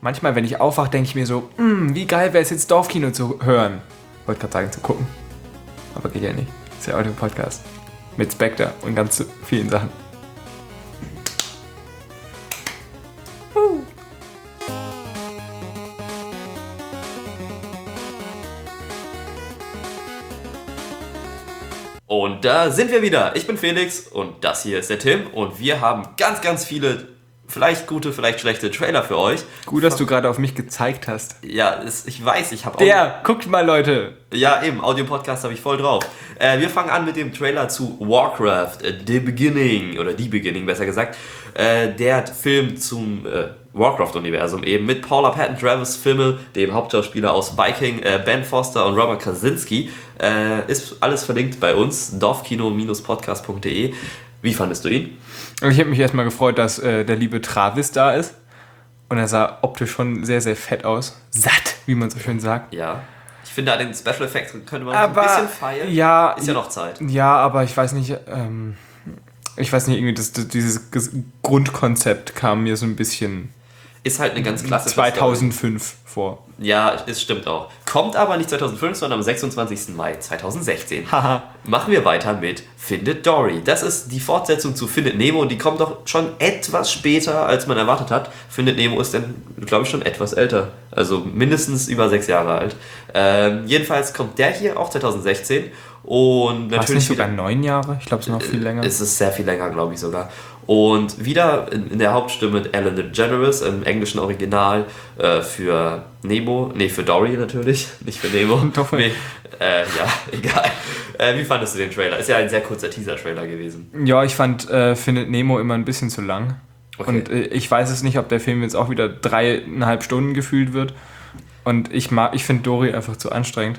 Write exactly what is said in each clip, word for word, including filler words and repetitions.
manchmal, wenn ich aufwache, denke ich mir so, wie geil wäre es jetzt Dorfkino zu hören. Wollte gerade sagen, zu gucken. Aber geht ja nicht. Ist ja auch ein Podcast. Mit Spectre und ganz vielen Sachen. Uh. Und da sind wir wieder. Ich bin Felix und das hier ist der Tim. Und wir haben ganz, ganz viele, vielleicht gute, vielleicht schlechte Trailer für euch. Gut, dass du gerade auf mich gezeigt hast. Ja, es, ich weiß, ich habe auch... Der, guckt mal, Leute. Ja, eben, Audio-Podcast habe ich voll drauf. Äh, wir fangen an mit dem Trailer zu Warcraft, äh, The Beginning, oder The Beginning besser gesagt. Äh, der Film zum äh, Warcraft-Universum eben mit Paula Patton, Travis Fimmel, dem Hauptschauspieler aus Viking, äh, Ben Foster und Robert Krasinski. Äh, ist alles verlinkt bei uns, dorfkino Podcast punkt de. Wie fandest du ihn? Ich habe mich erstmal gefreut, dass äh, der liebe Travis da ist. Und er sah optisch schon sehr, sehr fett aus. Satt, wie man so schön sagt. Ja. Ich finde, an den Special Effects könnte man aber, ein bisschen feiern. Ja, ist ja noch Zeit. Ja, aber ich weiß nicht, ähm, ich weiß nicht, irgendwie das, das, dieses Grundkonzept kam mir so ein bisschen... Ist halt eine ganz klassische zweitausendfünf Story vor. Ja, es stimmt auch. Kommt aber nicht zweitausendfünf, sondern am sechsundzwanzigsten Mai zweitausendsechzehn. Haha. Machen wir weiter mit Findet Dory. Das ist die Fortsetzung zu Findet Nemo und die kommt doch schon etwas später, als man erwartet hat. Findet Nemo ist dann, glaube ich, schon etwas älter. Also mindestens über sechs Jahre alt. Ähm, jedenfalls kommt der hier auch zweitausendsechzehn. Und natürlich. War es nicht sogar neun Jahre? Ich glaube, es ist noch viel länger. Es ist sehr viel länger, glaube ich sogar. Und wieder in, in der Hauptstimme Ellen DeGeneres im englischen Original äh, für Nemo, nee, für Dory natürlich, nicht für Nemo. Doch, nee, äh, ja, egal. Äh, wie fandest du den Trailer? Ist ja ein sehr kurzer Teaser-Trailer gewesen. Ja, ich fand äh, Findet Nemo immer ein bisschen zu lang. Okay. Und äh, ich weiß es nicht, ob der Film jetzt auch wieder dreieinhalb Stunden gefühlt wird. Und ich mag, ich finde Dory einfach zu anstrengend.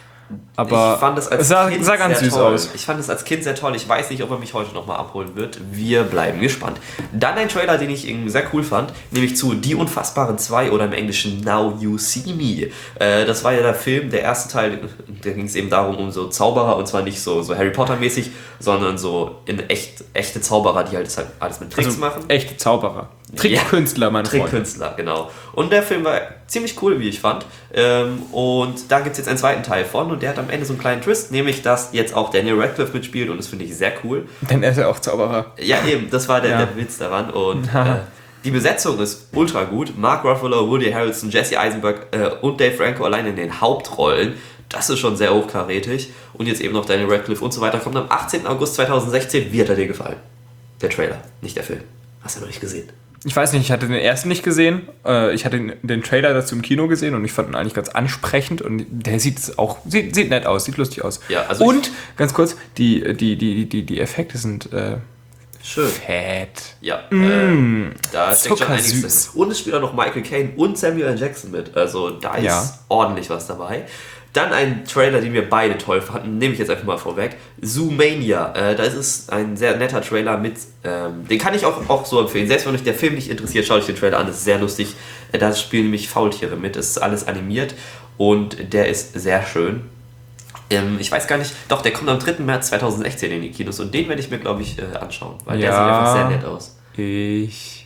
Aber ich fand es als sah, Kind sah ganz sehr süß toll. aus. Ich fand es als Kind sehr toll. Ich weiß nicht, ob er mich heute nochmal abholen wird. Wir bleiben gespannt. Dann ein Trailer, den ich sehr cool fand, nämlich zu Die Unfassbaren zwei oder im Englischen Now You See Me. Äh, das war ja der Film, der erste Teil, da ging es eben darum, um so Zauberer, und zwar nicht so, so Harry Potter mäßig, sondern so in echt, echte Zauberer, die halt alles mit Tricks also machen. Echte Zauberer. Trickkünstler, meine Freunde. Trickkünstler, genau. Und der Film war ziemlich cool, wie ich fand. Ähm, und da gibt es jetzt einen zweiten Teil von und der hat am Ende so einen kleinen Twist, nämlich dass jetzt auch Daniel Radcliffe mitspielt und das finde ich sehr cool. Denn er ist ja auch Zauberer. Ja, eben, das war der, Ja. der Witz daran. Und äh, die Besetzung ist ultra gut. Mark Ruffalo, Woody Harrelson, Jesse Eisenberg äh, und Dave Franco allein in den Hauptrollen. Das ist schon sehr hochkarätig. Und jetzt eben noch Daniel Radcliffe und so weiter. Kommt am achtzehnten August zweitausendsechzehn. Wie hat er dir gefallen? Der Trailer, nicht der Film. Hast du noch nicht gesehen? Ich weiß nicht, ich hatte den ersten nicht gesehen. Ich hatte den, den Trailer dazu im Kino gesehen und ich fand ihn eigentlich ganz ansprechend und der sieht auch sieht, sieht nett aus, sieht lustig aus. Ja, also und ganz kurz, die, die, die, die, die Effekte sind äh, schön. Fett. Ja, mm, äh, da steckt schon einiges süß. drin. Und es spielt auch noch Michael Caine und Samuel L. Jackson mit. Also da ist Ja. ordentlich was dabei. Dann ein Trailer, den wir beide toll fanden, nehme ich jetzt einfach mal vorweg. Zoomania. Äh, das ist ein sehr netter Trailer mit, ähm, den kann ich auch, auch so empfehlen. Selbst wenn euch der Film nicht interessiert, schaut euch den Trailer an, das ist sehr lustig. Äh, da spielen nämlich Faultiere mit, es ist alles animiert und der ist sehr schön. Ähm, ich weiß gar nicht, doch, der kommt am dritten März zweitausendsechzehn in die Kinos und den werde ich mir, glaube ich, äh, anschauen, weil Ja, der sieht einfach sehr nett aus. Ich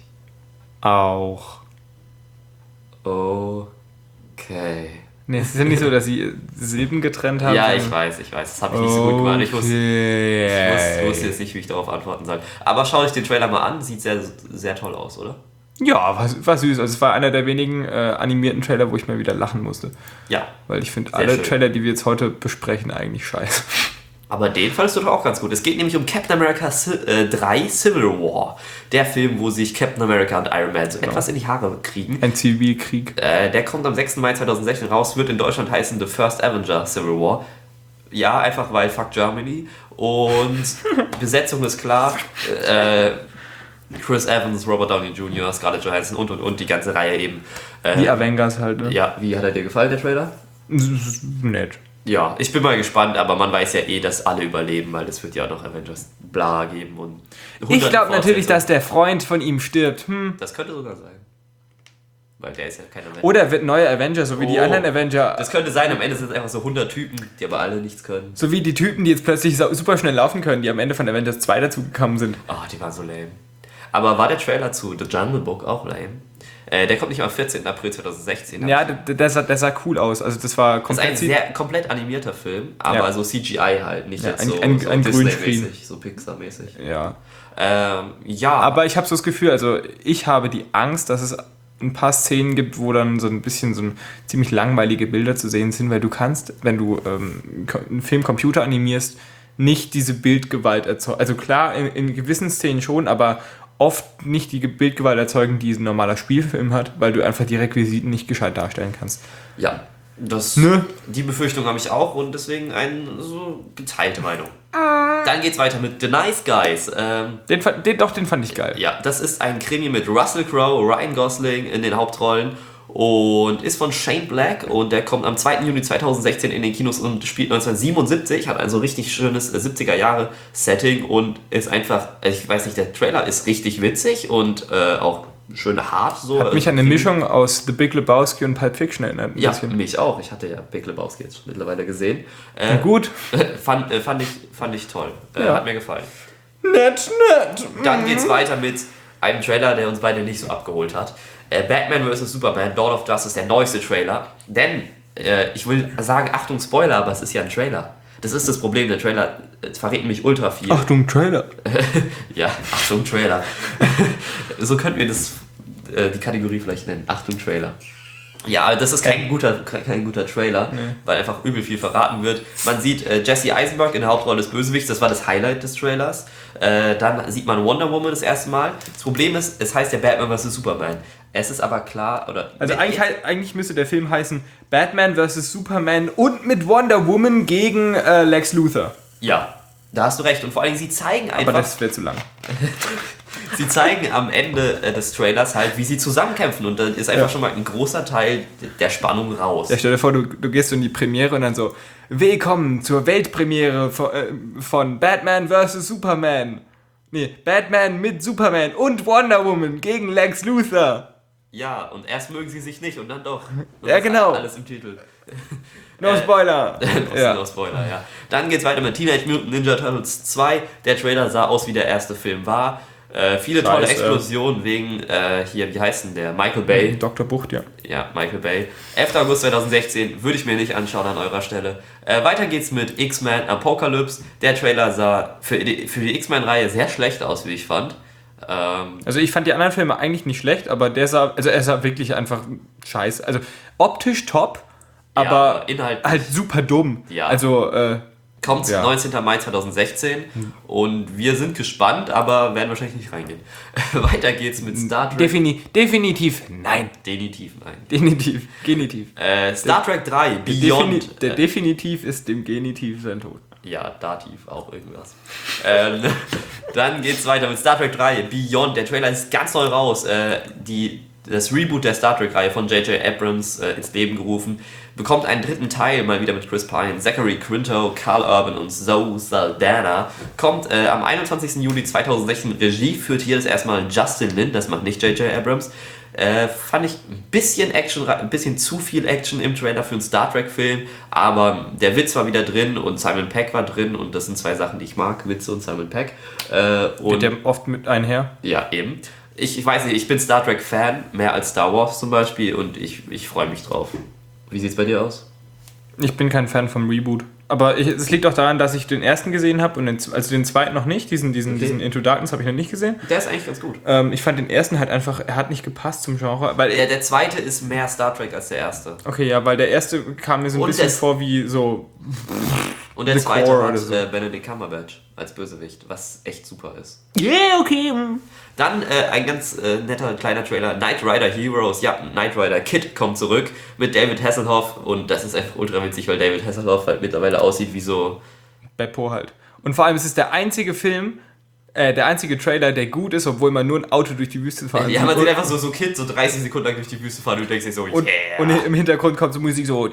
auch. Okay. Nee, es ist ja nicht so, dass sie Silben getrennt haben. Ja, ich weiß, ich weiß. Das habe ich nicht so gut gemacht. Ich wusste, Okay. ich wusste, wusste jetzt nicht, wie ich darauf antworten soll. Aber schaut euch den Trailer mal an. Sieht sehr, sehr toll aus, oder? Ja, war, war süß. Also es war einer der wenigen äh, animierten Trailer, wo ich mal wieder lachen musste. Ja. Weil ich finde Sehr alle schön. Trailer, die wir jetzt heute besprechen, eigentlich scheiße. Aber den fandest du doch auch ganz gut. Es geht nämlich um Captain America drei Civil War. Der Film, wo sich Captain America und Iron Man so Genau. etwas in die Haare kriegen. Ein Zivilkrieg. Äh, der kommt am sechsten Mai zweitausendsechzehn raus, wird in Deutschland heißen The First Avenger Civil War. Ja, einfach weil fuck Germany. Und Besetzung ist klar. Äh, Chris Evans, Robert Downey Junior, Scarlett Johansson und und und die ganze Reihe eben. Äh, Die Avengers halt, ne? ja, wie hat er dir gefallen, der Trailer? Nett. Ja, ich bin mal gespannt, aber man weiß ja eh, dass alle überleben, weil es wird ja auch noch Avengers bla geben und Ich glaube natürlich, Fortsetzungen. dass der Freund von ihm stirbt. Hm. Das könnte sogar sein. Weil der ist ja kein Avenger. Oder wird neuer Avenger, so wie die Oh. anderen Avenger. Das könnte sein, am Ende sind es einfach so hundert Typen, die aber alle nichts können. So wie die Typen, die jetzt plötzlich so super schnell laufen können, die am Ende von Avengers zwei dazugekommen sind. Ah, oh, die waren so lame. Aber war der Trailer zu The Jungle Book auch lame? Äh, der kommt nicht am vierzehnten April zweitausendsechzehn. Ja, der, der, sah, der sah cool aus. Also das war Das ist ein komplett... sehr komplett animierter Film, aber Ja. so C G I halt, nicht Ja, jetzt ein- so, ein- so ein Disney-mäßig, Grünscreen. so Pixar-mäßig. Ja. Ähm, ja. Aber ich habe so das Gefühl, also ich habe die Angst, dass es ein paar Szenen gibt, wo dann so ein bisschen so ein ziemlich langweilige Bilder zu sehen sind, weil du kannst, wenn du ähm, einen Film Computer animierst, nicht diese Bildgewalt erzeugen. Also klar, in, in gewissen Szenen schon, aber oft nicht die Bildgewalt erzeugen, die ein normaler Spielfilm hat, weil du einfach die Requisiten nicht gescheit darstellen kannst. Ja, das, Ne? die Befürchtung habe ich auch und deswegen eine so geteilte Meinung. Dann geht's weiter mit The Nice Guys. Ähm, Den, fa- den, doch, den fand ich geil. ja, das ist ein Krimi mit Russell Crowe, Ryan Gosling in den Hauptrollen und ist von Shane Black und der kommt am zweiten Juni zweitausendsechzehn in den Kinos und spielt neunzehnhundertsiebenundsiebzig, hat also richtig schönes siebziger-Jahre-Setting und ist einfach, ich weiß nicht, der Trailer ist richtig witzig und äh, auch schön hart. So. Hat mich an eine Mischung aus The Big Lebowski und Pulp Fiction erinnert. Ein Ja, bisschen. mich auch. Ich hatte ja Big Lebowski jetzt mittlerweile gesehen. Äh, Gut. fand, äh, fand, ich, fand ich toll. Äh, Ja. Hat mir gefallen. Nett, nett. Dann geht's weiter mit einem Trailer, der uns beide nicht so abgeholt hat. Äh, Batman versus. Superman, Dawn of Justice, der neueste Trailer. Denn, äh, ich will sagen, Achtung, Spoiler, aber es ist ja ein Trailer. Das ist das Problem, der Trailer äh, verrät nämlich ultra viel. Achtung, Trailer. Ja, Achtung, Trailer. So könnten wir das, äh, die Kategorie vielleicht nennen. Achtung, Trailer. Ja, aber das ist kein guter, kein guter Trailer, Nee. weil einfach übel viel verraten wird. Man sieht äh, Jesse Eisenberg in der Hauptrolle des Bösewichts, das war das Highlight des Trailers. Äh, dann sieht man Wonder Woman das erste Mal. Das Problem ist, es heißt ja Batman versus. Superman. Es ist aber klar, oder... Also eigentlich, hei- eigentlich müsste der Film heißen Batman versus. Superman und mit Wonder Woman gegen äh, Lex Luthor. Ja, da hast du recht. Und vor allem, sie zeigen einfach... Aber das wäre zu lang. Sie zeigen am Ende äh, des Trailers halt, wie sie zusammenkämpfen und dann ist einfach Ja. schon mal ein großer Teil der Spannung raus. Ja, stell dir vor, du, du gehst so in die Premiere und dann so, willkommen zur Weltpremiere von, äh, von Batman versus. Superman. Nee, Batman mit Superman und Wonder Woman gegen Lex Luthor. Ja, und erst mögen sie sich nicht und dann doch. Und Ja, das genau. Alles im Titel. No Äh, Spoiler. Das Ja. ist no Spoiler, ja. Dann geht's weiter mit Teenage Mutant Ninja Turtles zwei. Der Trailer sah aus, wie der erste Film war. Äh, viele Scheiße. tolle Explosionen wegen, äh, hier, wie heißt denn der? Michael Bay. Doktor Bucht, ja. Ja, Michael Bay. elfter August zweitausendsechzehn würde ich mir nicht anschauen an eurer Stelle. Äh, weiter geht's mit X-Men Apocalypse. Der Trailer sah für die, für die X-Men-Reihe sehr schlecht aus, wie ich fand. Ähm, Also ich fand die anderen Filme eigentlich nicht schlecht, aber der sah, also er sah wirklich einfach scheiße. Also optisch top, aber aber inhaltlich- halt super dumm. Ja. Also, äh, kommt Ja. neunzehnten Mai zweitausendsechzehn und wir sind gespannt, aber werden wahrscheinlich nicht reingehen. Weiter geht's mit Star Trek. defini definitiv nein. Definitiv nein. Definitiv, Genitiv. Äh, Star Trek drei, Der, Beyond. Defini der äh, Definitiv ist dem Genitiv sein Tod. ja, Dativ, auch irgendwas. ähm, dann geht's weiter mit Star Trek drei, Beyond. Der Trailer ist ganz neu raus. Äh, die, das Reboot der Star Trek-Reihe von J J Abrams äh, ins Leben gerufen. Bekommt einen dritten Teil, mal wieder mit Chris Pine, Zachary Quinto, Carl Urban und Zoe Saldana. Kommt äh, am einundzwanzigsten Juli zweitausendsechzehn. Regie führt hier das erste Mal Justin Lin, das macht nicht J J Abrams. Äh, fand ich ein bisschen Action, ein bisschen zu viel Action im Trailer für einen Star Trek-Film, aber der Witz war wieder drin und Simon Pegg war drin und das sind zwei Sachen, die ich mag, Witze und Simon Pegg. Äh, und Geht der oft mit einher? ja, eben. Ich, ich weiß nicht, ich bin Star Trek-Fan, mehr als Star Wars zum Beispiel und ich, ich freue mich drauf. Wie sieht's bei dir aus? Ich bin kein Fan vom Reboot. Aber ich, es liegt auch daran, dass ich den ersten gesehen habe und den, also den zweiten noch nicht. Diesen, diesen, Okay. diesen Into Darkness habe ich noch nicht gesehen. Der ist eigentlich ganz gut. Ähm, ich fand den ersten halt einfach, er hat nicht gepasst zum Genre. Weil Der, der zweite ist mehr Star Trek als der erste. Okay, ja, weil der erste kam mir so ein Und bisschen das- vor wie so. Und der The zweite Core hat oder so. äh, Benedict Cumberbatch als Bösewicht, was echt super ist. Yeah, okay. Dann äh, ein ganz äh, netter kleiner Trailer, Knight Rider Heroes. Ja, Knight Rider Kid kommt zurück mit David Hasselhoff und das ist einfach ultra witzig, weil David Hasselhoff halt mittlerweile aussieht wie so... Beppo halt. Und vor allem, es ist der einzige Film, äh, der einzige Trailer, der gut ist, obwohl man nur ein Auto durch die Wüste fahren Ja, man und, sieht einfach so, so Kid so dreißig Sekunden lang durch die Wüste fahren und du denkst dir so, und, yeah. und im Hintergrund kommt so Musik so.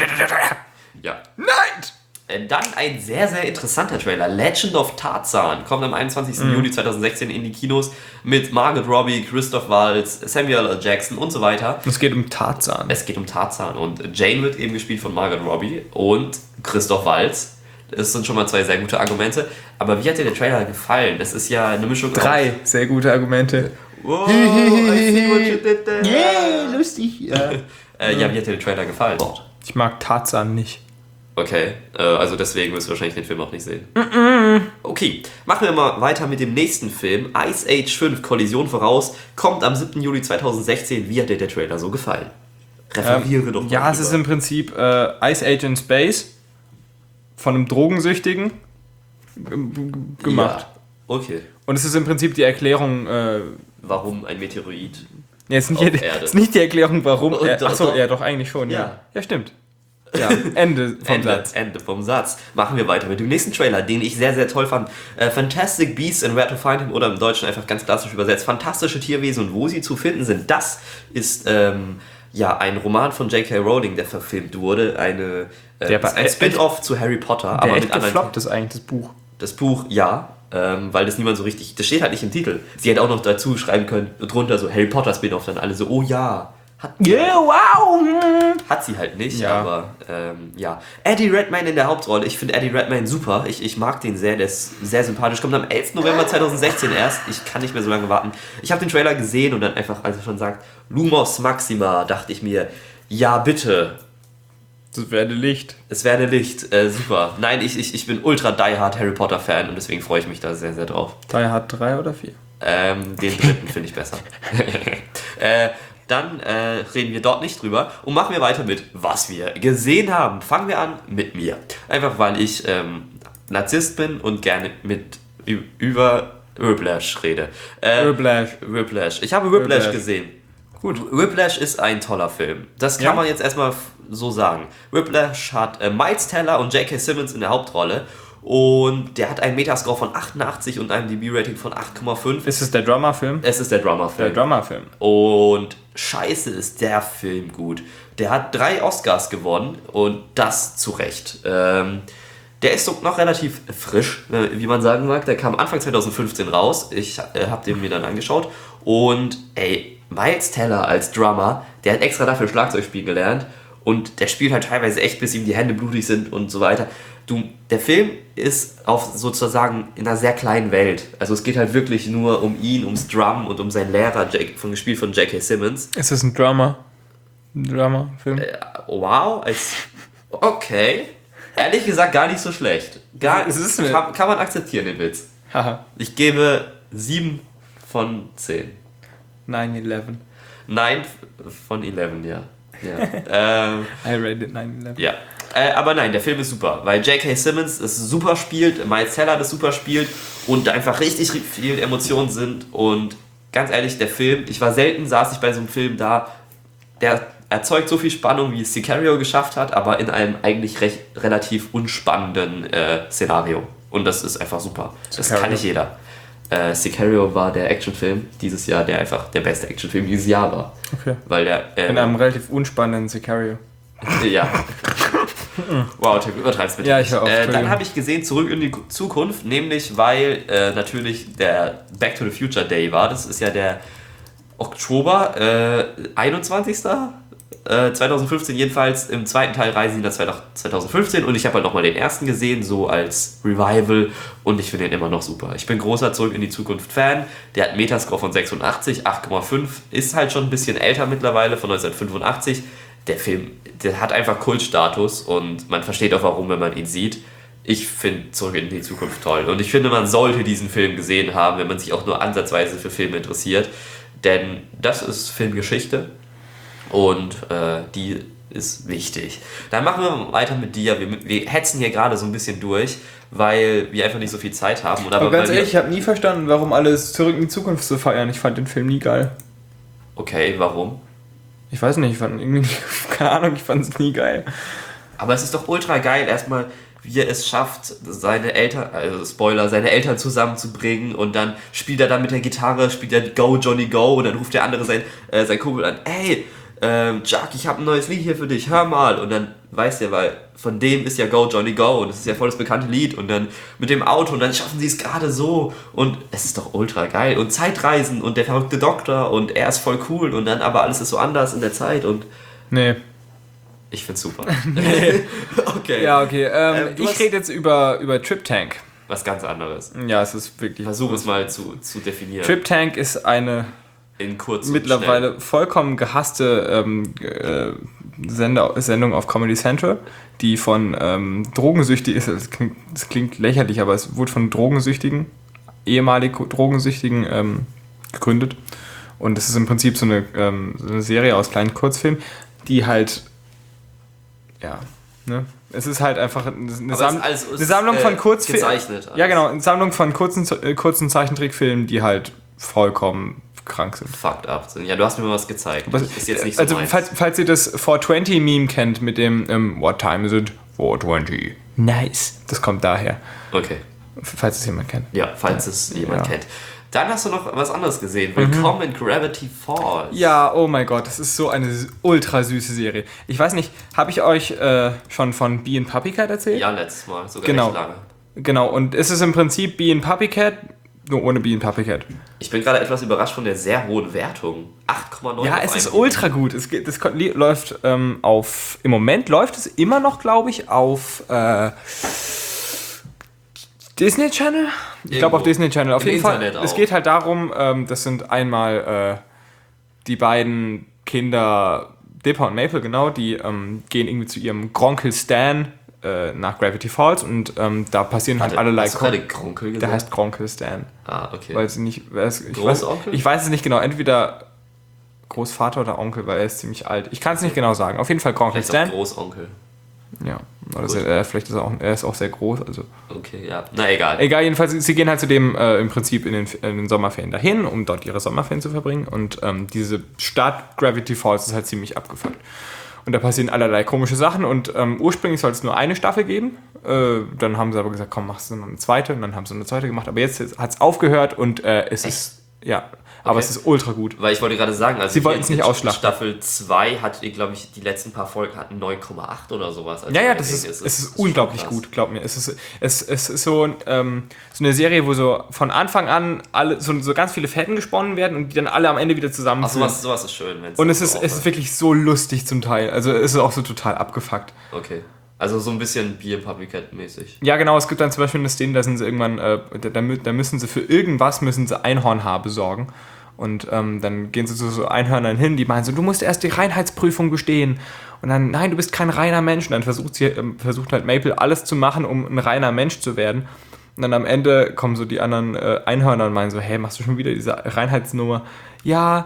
Ja. Night! Äh, Dann ein sehr, sehr interessanter Trailer. Legend of Tarzan kommt am einundzwanzigsten Juli zweitausendsechzehn in die Kinos mit Margot Robbie, Christoph Waltz, Samuel L. Jackson und so weiter. Es geht um Tarzan. Es geht um Tarzan und Jane wird eben gespielt von Margot Robbie und Christoph Waltz. Das sind schon mal zwei sehr gute Argumente. Aber wie hat dir der Trailer gefallen? Es ist ja eine Mischung Drei sehr gute Argumente. aus Wow, I see what you did there. Yeah, lustig. Ja. äh, ja, wie hat dir der Trailer gefallen? Ich mag Tarzan nicht. Okay, äh, also deswegen wirst du wahrscheinlich den Film auch nicht sehen. Mm-mm. Okay, machen wir mal weiter mit dem nächsten Film. Ice Age fünf, Kollision voraus, kommt am siebten Juli zweitausendsechzehn. Wie hat dir der Trailer so gefallen? Referiere ähm, doch mal. Ja, es ist im Prinzip äh, Ice Age in Space von einem Drogensüchtigen g- g- gemacht. Ja, okay. Und es ist im Prinzip die Erklärung... Äh, warum ein Meteorit ja, ist nicht, auf die, Erde. ist nicht die Erklärung, warum... Und Äh, doch, achso, doch. ja, doch, eigentlich schon, ja. Ja, ja stimmt. Ja, Ende vom Ende, Satz. Ende vom Satz. Machen wir weiter mit dem nächsten Trailer, den ich sehr, sehr toll fand. Äh, Fantastic Beasts and Where to Find Him, oder im Deutschen einfach ganz klassisch übersetzt. Fantastische Tierwesen und wo sie zu finden sind. Das ist ähm, ja ein Roman von J K Rowling, der verfilmt wurde. Eine, äh, Der ist ein Spin-off zu Harry Potter. Der aber echt mit anderen. gefloppt ist eigentlich, das Buch. Das Buch, ja. Ähm, weil das niemand so richtig. Das steht halt nicht im Titel. Sie hätte auch noch dazu schreiben können, drunter so Harry Potter Spin-off, dann alle so, oh ja. Hat, Yeah, wow! hat sie halt nicht, Ja. aber ähm, ja. Eddie Redmayne in der Hauptrolle. Ich finde Eddie Redmayne super. Ich, ich mag den sehr, der ist sehr sympathisch. Kommt am elften November zweitausendsechzehn erst. Ich kann nicht mehr so lange warten. Ich habe den Trailer gesehen und dann einfach, als er schon sagt, Lumos Maxima, dachte ich mir, ja bitte. Das werde Licht. Es werde Licht. Äh, super. Nein, ich, ich, ich bin ultra die hard Harry Potter Fan und deswegen freue ich mich da sehr, sehr drauf. Die Hard drei oder vier? Ähm, den dritten finde ich besser. äh, dann äh, reden wir dort nicht drüber und machen wir weiter mit, was wir gesehen haben. Fangen wir an mit mir. Einfach weil ich ähm, Narzisst bin und gerne mit ü- über Whiplash rede. Äh, Whiplash. Whiplash. Ich habe Whiplash, Whiplash. gesehen. Gut. Whiplash ist ein toller Film. Das kann Ja. man jetzt erstmal f- so sagen. Whiplash hat äh, Miles Teller und J K Simmons in der Hauptrolle. Und der hat einen Metascore von achtundachtzig und einem D B-Rating von acht Komma fünf. Ist es der Drummer-Film? Es ist der Der Drummer-Film. Drummer-Film. Und scheiße ist der Film gut. Der hat drei Oscars gewonnen und das zu Recht. Ähm, der ist so noch relativ frisch, äh, wie man sagen mag. Der kam Anfang zweitausendfünfzehn raus. Ich äh, habe den mir dann angeschaut. Und ey, Miles Teller als Drummer, der hat extra dafür Schlagzeugspielen gelernt. Und der spielt halt teilweise echt, bis ihm die Hände blutig sind und so weiter. Du, der Film ist auf sozusagen in einer sehr kleinen Welt. Also es geht halt wirklich nur um ihn, ums Drum und um seinen Lehrer, Jake, von, gespielt von J K Simmons. Ist es ein Drummer? Ein Drummer-Film? Äh, wow, als, okay. Ehrlich gesagt gar nicht so schlecht. Gar, Es ist eine- kann, kann man akzeptieren, den Witz. Haha. Ich gebe sieben von zehn. neun elf. Nein, von elf, ja. ja. ähm, I rated neun elf. Ja, äh, aber nein, der Film ist super, weil J K Simmons es super spielt, Miles Teller das super spielt und da einfach richtig viele Emotionen sind und ganz ehrlich, der Film, ich war selten, saß ich bei so einem Film da, der erzeugt so viel Spannung, wie es Sicario geschafft hat, aber in einem eigentlich recht, relativ unspannenden äh, Szenario und das ist einfach super, das Sicario. kann nicht jeder. Äh, Sicario war der Actionfilm dieses Jahr, der einfach der beste Actionfilm dieses Jahr war, Okay. weil der... ähm, In einem relativ unspannenden Sicario. ja. Wow, Tim, übertreibst bitte. Ja, ich hör auf, äh, dann Entschuldigung. habe ich gesehen, Zurück in die Zukunft, nämlich weil äh, natürlich der Back to the Future Day war. Das ist ja der Oktober, äh, einundzwanzigsten Äh, zweitausendfünfzehn jedenfalls. Im zweiten Teil reisen sie nach zweitausendfünfzehn und ich habe halt nochmal den ersten gesehen, so als Revival und ich finde den immer noch super. Ich bin großer Zurück in die Zukunft Fan. Der hat einen Metascore von sechsundachtzig, acht Komma fünf, ist halt schon ein bisschen älter mittlerweile, von neunzehnhundertfünfundachtzig. Der Film, der hat einfach Kultstatus und man versteht auch warum, wenn man ihn sieht. Ich finde Zurück in die Zukunft toll und ich finde, man sollte diesen Film gesehen haben, wenn man sich auch nur ansatzweise für Filme interessiert, denn das ist Filmgeschichte und äh, die ist wichtig. Dann machen wir weiter mit dir. Wir, wir hetzen hier gerade so ein bisschen durch, weil wir einfach nicht so viel Zeit haben. Und aber Aber ganz weil wir- ehrlich, ich habe nie verstanden, warum alle es Zurück in die Zukunft zu feiern. Ich fand den Film nie geil. Okay, warum? Ich weiß nicht, ich fand irgendwie, keine Ahnung, ich fand es nie geil. Aber es ist doch ultra geil, erstmal, wie er es schafft, seine Eltern, also Spoiler, seine Eltern zusammenzubringen und dann spielt er dann mit der Gitarre, spielt er Go Johnny Go und dann ruft der andere sein, äh, sein Kumpel an, ey, ähm, Chuck, ich habe ein neues Lied hier für dich, hör mal. Und dann weiß der, weil von dem ist ja Go Johnny Go und das ist ja voll das bekannte Lied und dann mit dem Auto und dann schaffen sie es gerade so und es ist doch ultra geil und Zeitreisen und der verrückte Doktor und er ist voll cool und dann aber alles ist so anders in der Zeit und Nee. ich find's super. Okay. Ja, okay. Ähm, Ähm, du ich hast- rede jetzt über, über Trip Tank. Was ganz anderes. Ja, es ist wirklich... Versuch es mal zu, zu definieren. Trip Tank ist eine in kurz und mittlerweile schnell. vollkommen gehasste ähm, äh, Sender, Sendung auf Comedy Central, die von ähm, Drogensüchtigen, ist, das klingt, das klingt lächerlich, aber es wurde von Drogensüchtigen, ehemalig Drogensüchtigen ähm, gegründet. Und das ist im Prinzip so eine, ähm, so eine Serie aus kleinen Kurzfilmen, die halt, ja, ne? Es ist halt einfach eine, Sam- alles, eine Sammlung von äh, Kurzfilmen. gezeichnet. Alles. Ja, genau, eine Sammlung von kurzen, äh, kurzen Zeichentrickfilmen, die halt vollkommen krank sind. Fucked up sind. Ja, du hast mir mal was gezeigt. Was, ist jetzt nicht so also, meins. falls, falls ihr das four twenty Meme kennt mit dem ähm, What time is it? four twenty. Nice. Das kommt daher. Okay. Falls es jemand kennt. Ja, falls es jemand Ja. kennt. Dann hast du noch was anderes gesehen. Willkommen in Gravity Falls. Ja, oh mein Gott, das ist so eine ultra süße Serie. Ich weiß nicht, habe ich euch äh, schon von Bee and Puppycat erzählt? Ja, letztes Mal. Sogar Genau. echt lange. Genau, und es ist im Prinzip Bee and Puppycat, nur ohne Bee and Puppycat. Ich bin gerade etwas überrascht von der sehr hohen Wertung. acht Komma neun. Ja, auf es ist I M D B. ultra gut. Es geht, das ko- li- läuft ähm, auf, im Moment läuft es immer noch, glaube ich, auf äh, Disney Channel? Ich glaube auf Irgendwo. Disney Channel. Auf Im jeden Fall. Internet auch. Es geht halt darum, ähm, das sind einmal äh, die beiden Kinder, Dipper und Maple, genau, die ähm, gehen irgendwie zu ihrem Gronkel Stan äh, nach Gravity Falls und ähm, da passieren halt Warte, allerlei hast du gerade Gronkel gesagt? Der heißt Gronkel Stan. Ah, okay. Weil sie nicht. weiß- Ich weiß, Großonkel? ich weiß es nicht genau. Entweder Großvater oder Onkel, weil er ist ziemlich alt. Ich kann es nicht genau sagen. Auf jeden Fall Gronkel Vielleicht auch Stan. Großonkel. Ja. Oder Gut. sehr, äh, vielleicht ist er auch, er ist auch sehr groß. Also. Okay, ja. Na egal. Egal, jedenfalls, sie gehen halt zu dem äh, im Prinzip in den, in den Sommerferien dahin, um dort ihre Sommerferien zu verbringen. Und ähm, diese Stadt Gravity Falls ist halt ziemlich abgefuckt. Und da passieren allerlei komische Sachen. Und ähm, ursprünglich soll es nur eine Staffel geben. Äh, dann haben sie aber gesagt, komm, machst du noch eine zweite. Und dann haben sie eine zweite gemacht. Aber jetzt hat es aufgehört und äh, es ist. Ja, aber Okay. es ist ultra gut. Weil ich wollte gerade sagen, also Sie wollten hier es nicht in ausschlachten. Staffel zwei hat, glaube ich, die letzten paar Folgen hatten neun Komma acht oder sowas. Also Ja, ja, bei das denen ist, es es ist schon unglaublich krass. gut, glaub mir. Es ist, es, es ist so, ähm, so eine Serie, wo so von Anfang an alle, so, so ganz viele Fäden gesponnen werden und die dann alle am Ende wieder Ach, zusammenführen. sowas, sowas ist schön. Wenn's Und dann es ist, so es ist aufhört. wirklich so lustig zum Teil. Also es ist auch so total abgefuckt. Okay. Also so ein bisschen Bier Publicat mäßig. Ja, genau, es gibt dann zum Beispiel eine Szene, da sind sie irgendwann, äh, da, da mü- da müssen sie für irgendwas müssen sie Einhornhaar besorgen. Und ähm, dann gehen sie zu so Einhörnern hin, die meinen so, du musst erst die Reinheitsprüfung bestehen. Und dann, nein, du bist kein reiner Mensch. Und dann versucht, sie, ähm, versucht halt Maple alles zu machen, um ein reiner Mensch zu werden. Und dann am Ende kommen so die anderen äh, Einhörner und meinen so, hey, machst du schon wieder diese Reinheitsnummer? Ja,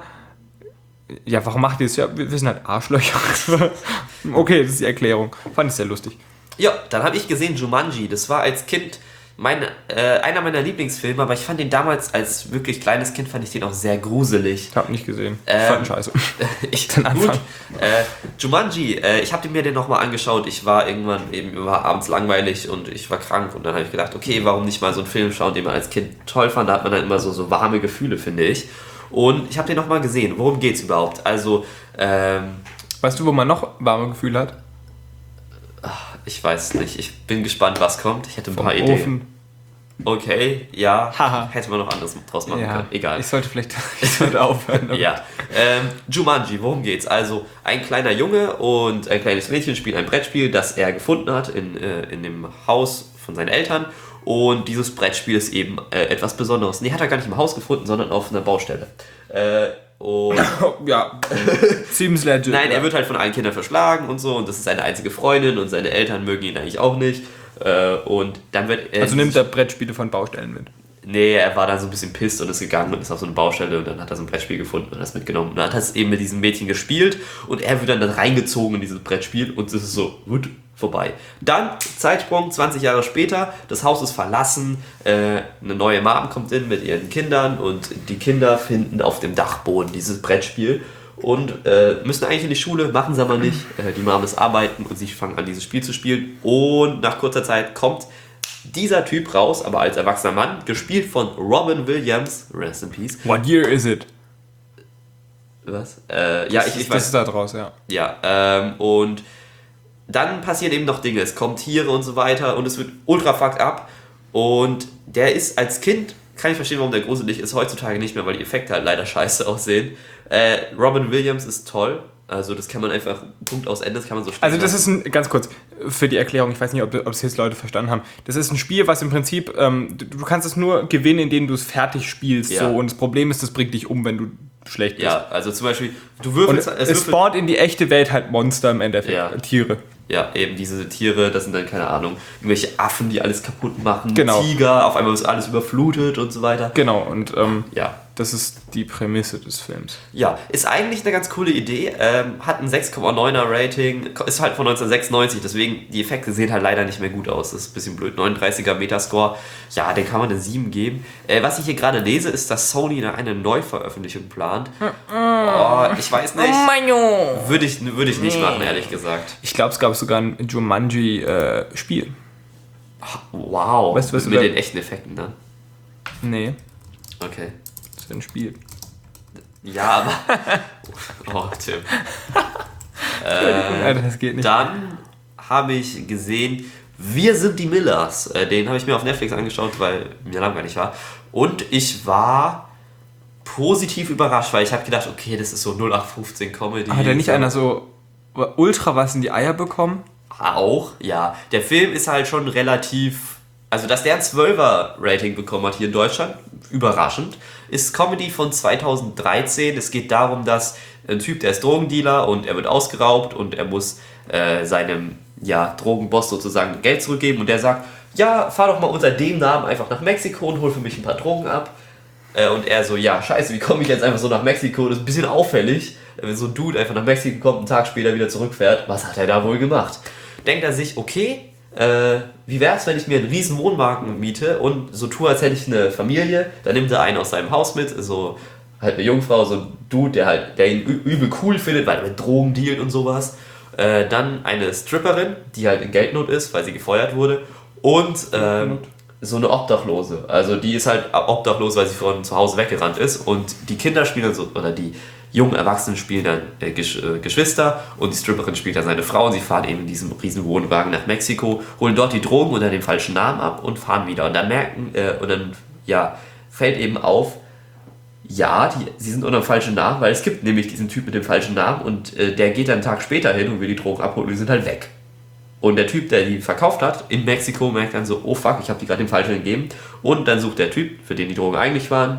ja, warum macht ihr das? Ja, wir, wir sind halt Arschlöcher. Okay, das ist die Erklärung. Fand ich sehr lustig. Ja, dann habe ich gesehen Jumanji. Das war als Kind mein, äh, einer meiner Lieblingsfilme, aber ich fand den damals als wirklich kleines Kind, fand ich den auch sehr gruselig. Ich hab nicht gesehen. Ich Ähm, fand ihn scheiße. Ich, Den Anfang. gut, äh, Jumanji, äh, ich habe mir den nochmal angeschaut. Ich war irgendwann eben war abends langweilig und ich war krank und dann habe ich gedacht, okay, warum nicht mal so einen Film schauen, den man als Kind toll fand. Da hat man dann immer so, so warme Gefühle, finde ich. Und ich habe den nochmal gesehen. Worum geht's überhaupt? Also, ähm, Weißt du, wo man noch warme Gefühle hat? ich weiß nicht. Ich bin gespannt, was kommt. Ich hätte ein Vom paar Ideen. Ofen. Okay, ja. Haha. Hätte man noch anderes draus machen Ja, können. Egal. Ich sollte vielleicht ich sollte aufhören. damit. Ja, ähm, Jumanji, worum geht's? Also, ein kleiner Junge und ein kleines Mädchen spielen ein Brettspiel, das er gefunden hat in, äh, in dem Haus von seinen Eltern. Und dieses Brettspiel ist eben äh, etwas Besonderes. Nee, hat er gar nicht im Haus gefunden, sondern auf einer Baustelle. Äh, und Ja, seems legit. nein, ja. er wird halt von allen Kindern verschlagen und so. Und das ist seine einzige Freundin und seine Eltern mögen ihn eigentlich auch nicht. Äh, und dann wird er... Also nimmt er Brettspiele von Baustellen mit. Nee, er war dann so ein bisschen pisst und ist gegangen und ist auf so eine Baustelle und dann hat er so ein Brettspiel gefunden und das mitgenommen. Und dann hat er es eben mit diesem Mädchen gespielt und er wird dann, dann reingezogen in dieses Brettspiel und es ist so, gut, vorbei. Dann, Zeitsprung, zwanzig Jahre später, das Haus ist verlassen, äh, eine neue Mom kommt in mit ihren Kindern und die Kinder finden auf dem Dachboden dieses Brettspiel und äh, müssen eigentlich in die Schule, machen sie aber nicht. Äh, die Mom ist arbeiten und sie fangen an, dieses Spiel zu spielen und nach kurzer Zeit kommt dieser Typ raus, aber als erwachsener Mann, gespielt von Robin Williams, rest in peace. What year is it? Was? Äh, ja, ich, ich Das weiß. ist da draus, ja. Ja, ähm, und dann passieren eben noch Dinge. Es kommen Tiere und so weiter und es wird ultra fucked up. Und der ist als Kind, kann ich verstehen, warum der gruselig ist, heutzutage nicht mehr, weil die Effekte halt leider scheiße aussehen. Äh, Robin Williams ist toll. Also das kann man einfach, Punkt aus Ende, das kann man so spielen. Also das ist ein, ganz kurz, für die Erklärung, ich weiß nicht, ob, ob es jetzt Leute verstanden haben. Das ist ein Spiel, was im Prinzip, ähm, du, du kannst es nur gewinnen, indem du es fertig spielst. Ja. So, und das Problem ist, das bringt dich um, wenn du schlecht ist. Ja, also zum Beispiel, du Und würfelst... es, es spawnt in die echte Welt halt Monster im Endeffekt, Ja. Tiere. Ja, eben diese Tiere, das sind dann, keine Ahnung, irgendwelche Affen, die alles kaputt machen, Genau. Tiger, auf einmal ist alles überflutet und so weiter. Genau, und ähm, Ja. das ist die Prämisse des Films. Ja, ist eigentlich eine ganz coole Idee, ähm, hat ein sechs Komma neuner Rating, ist halt von neunzehnhundertsechsundneunzig, deswegen die Effekte sehen halt leider nicht mehr gut aus, das ist ein bisschen blöd, neununddreißiger Metascore, ja, den kann man eine sieben geben. Äh, was ich hier gerade lese, ist, dass Sony eine Neuveröffentlichung plant. Oh, ich weiß nicht, würde ich, würde ich nicht machen, ehrlich gesagt. Ich glaube, es gab sogar ein Jumanji-Spiel. Wow, Weißt du, was mit du da- den echten Effekten dann. Nee, Okay. das ist ein Spiel. Ja, aber... Oh, Tim. Äh, das geht nicht. Dann habe ich gesehen, Wir sind die Millers. Äh, Den habe ich mir auf Netflix angeschaut, weil mir langweilig war. Und ich war positiv überrascht, weil ich habe gedacht, okay, das ist so null acht fünfzehn Comedy. Hat da nicht einer so ultra was in die Eier bekommen? Auch, ja. Der Film ist halt schon relativ... Also, dass der ein zwölfer-Rating bekommen hat hier in Deutschland, überraschend, ist Comedy von zweitausenddreizehn. Es geht darum, dass ein Typ, der ist Drogendealer und er wird ausgeraubt und er muss äh, seinem ja, Drogenboss sozusagen Geld zurückgeben und der sagt, ja, fahr doch mal unter dem Namen einfach nach Mexiko und hol für mich ein paar Drogen ab. Äh, und er so, ja, scheiße, wie komme ich jetzt einfach so nach Mexiko? Das ist ein bisschen auffällig, wenn so ein Dude einfach nach Mexiko kommt, einen Tag später wieder zurückfährt. Was hat er da wohl gemacht? Denkt er sich, okay, äh, wie wär's, wenn ich mir einen riesen Wohnwagen miete und so tue, als hätte ich eine Familie, dann nimmt er einen aus seinem Haus mit, so halt eine Jungfrau, so ein Dude, der halt, der ihn ü- übel cool findet, weil er mit Drogen dealt und sowas. Äh, dann eine Stripperin, die halt in Geldnot ist, weil sie gefeuert wurde. Und ähm, so eine Obdachlose. Also die ist halt obdachlos, weil sie von zu Hause weggerannt ist. Und die Kinder spielen dann so, oder die jungen Erwachsenen spielen dann äh, Gesch- äh, Geschwister und die Stripperin spielt dann seine Frau und sie fahren eben in diesem riesen Wohnwagen nach Mexiko, holen dort die Drogen unter dem falschen Namen ab und fahren wieder. Und dann merken, äh, und dann ja, fällt eben auf, ja, die, sie sind unter dem falschen Namen, weil es gibt nämlich diesen Typ mit dem falschen Namen und äh, der geht dann einen Tag später hin und will die Drogen abholen und die sind halt weg. Und der Typ, der die verkauft hat, in Mexiko, merkt dann so, oh fuck, ich habe die gerade dem Falschen gegeben. Und dann sucht der Typ, für den die Drogen eigentlich waren,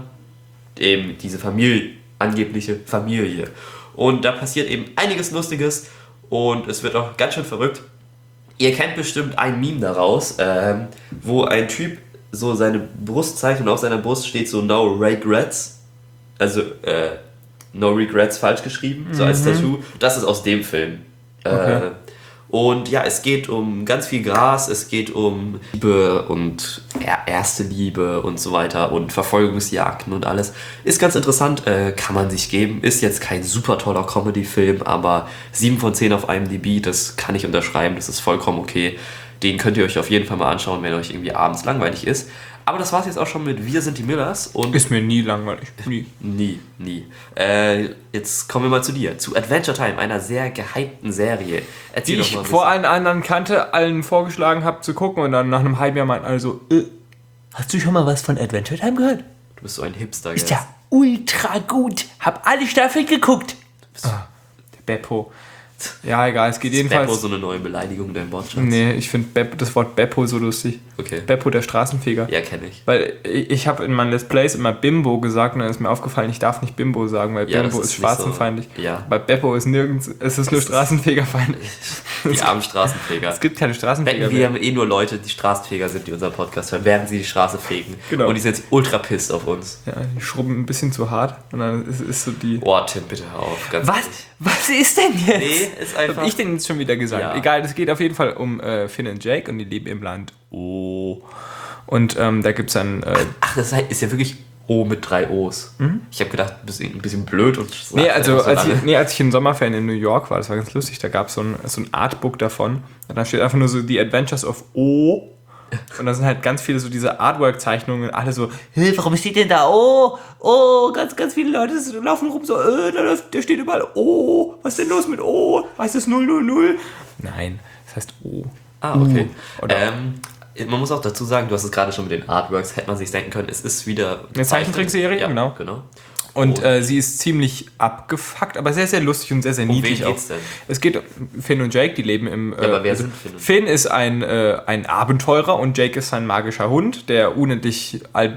eben diese Familie, angebliche Familie. Und da passiert eben einiges Lustiges und es wird auch ganz schön verrückt. Ihr kennt bestimmt ein Meme daraus, ähm, wo ein Typ so seine Brust zeigt und auf seiner Brust steht so No Regrets. Also, äh, No Regrets falsch geschrieben, so als Tattoo. Das ist aus dem Film. Okay. Äh, und ja, es geht um ganz viel Gras, es geht um Liebe und ja, erste Liebe und so weiter und Verfolgungsjagden und alles. Ist ganz interessant, äh, kann man sich geben. Ist jetzt kein super toller Comedy-Film, aber sieben von zehn auf IMDb, das kann ich unterschreiben, das ist vollkommen okay. Den könnt ihr euch auf jeden Fall mal anschauen, wenn euch irgendwie abends langweilig ist. Aber das war's jetzt auch schon mit Wir sind die Millers. Und Ist mir nie langweilig. Nie. Nie, nie. Äh, jetzt kommen wir mal zu dir. Zu Adventure Time, einer sehr gehypten Serie. Erzähl Die doch ich mal ein vor bisschen. allen anderen kannte, allen vorgeschlagen habe zu gucken und dann nach einem halben Jahr meinten alle so, äh, hast du schon mal was von Adventure Time gehört? Du bist so ein Hipster, Ist gell? ja ultra gut. Hab alle Staffeln geguckt. Der Beppo. Ja, egal, es geht Ist jedenfalls... Beppo so eine neue Beleidigung dein Wortschatz? Nee, ich finde das Wort Beppo so lustig. Okay. Beppo, der Straßenfeger. Ja, kenne ich. Weil ich, ich habe in meinen Let's Plays immer Bimbo gesagt und dann ist mir aufgefallen, ich darf nicht Bimbo sagen, weil Ja, Bimbo das ist ist nicht so- straßenfeindlich. ja. Bei Beppo ist nirgends, es ist nur straßenfegerfeindlich. Die armen Straßenfeger. Es gibt keine Straßenfeger Wetten, wir mehr. haben eh nur Leute, die Straßenfeger sind, die unseren Podcast hören, während sie die Straße fegen. Genau. Und die sind jetzt ultra pisst auf uns. Ja, die schrubben ein bisschen zu hart und dann ist, ist so die... Oh, Tim, bitte hör auf. Ganz Was? ehrlich. Was ist denn jetzt? Nee, ist einfach... Hab ich denn jetzt schon wieder gesagt? Ja. Egal, es geht auf jeden Fall um äh, Finn und Jake und die leben im Land O. Und ähm, da gibt es dann... Äh, Ach, das ist ja wirklich O mit drei O's. Ich habe gedacht, du bist ein bisschen blöd und... Nee, also so als ich, lange. nee, als ich in Sommerferien in New York war, das war ganz lustig, da gab so es ein, so ein Artbook davon. Und da steht einfach nur so The Adventures of O. Und da sind halt ganz viele so diese Artwork-Zeichnungen, alle so, Hey, warum steht denn da? Oh, oh, ganz, ganz viele Leute laufen rum so, äh, da, läuft, da steht überall O. Was ist denn los mit O? Heißt das null null null? nein, das heißt O. Ah, okay. Oder- ähm, man muss auch dazu sagen, du hast es gerade schon mit den Artworks, hätte man sich denken können, es ist wieder... Eine Zeichentrickserie, ja, genau. genau. Und äh, sie ist ziemlich abgefuckt, aber sehr, sehr lustig und sehr, sehr Um niedlich wen auch. geht's denn? Es geht um Finn und Jake, die leben im... Äh, aber wer also sind Finn und- Finn ist ein, äh, ein Abenteurer und Jake ist sein magischer Hund, der unendlich alt,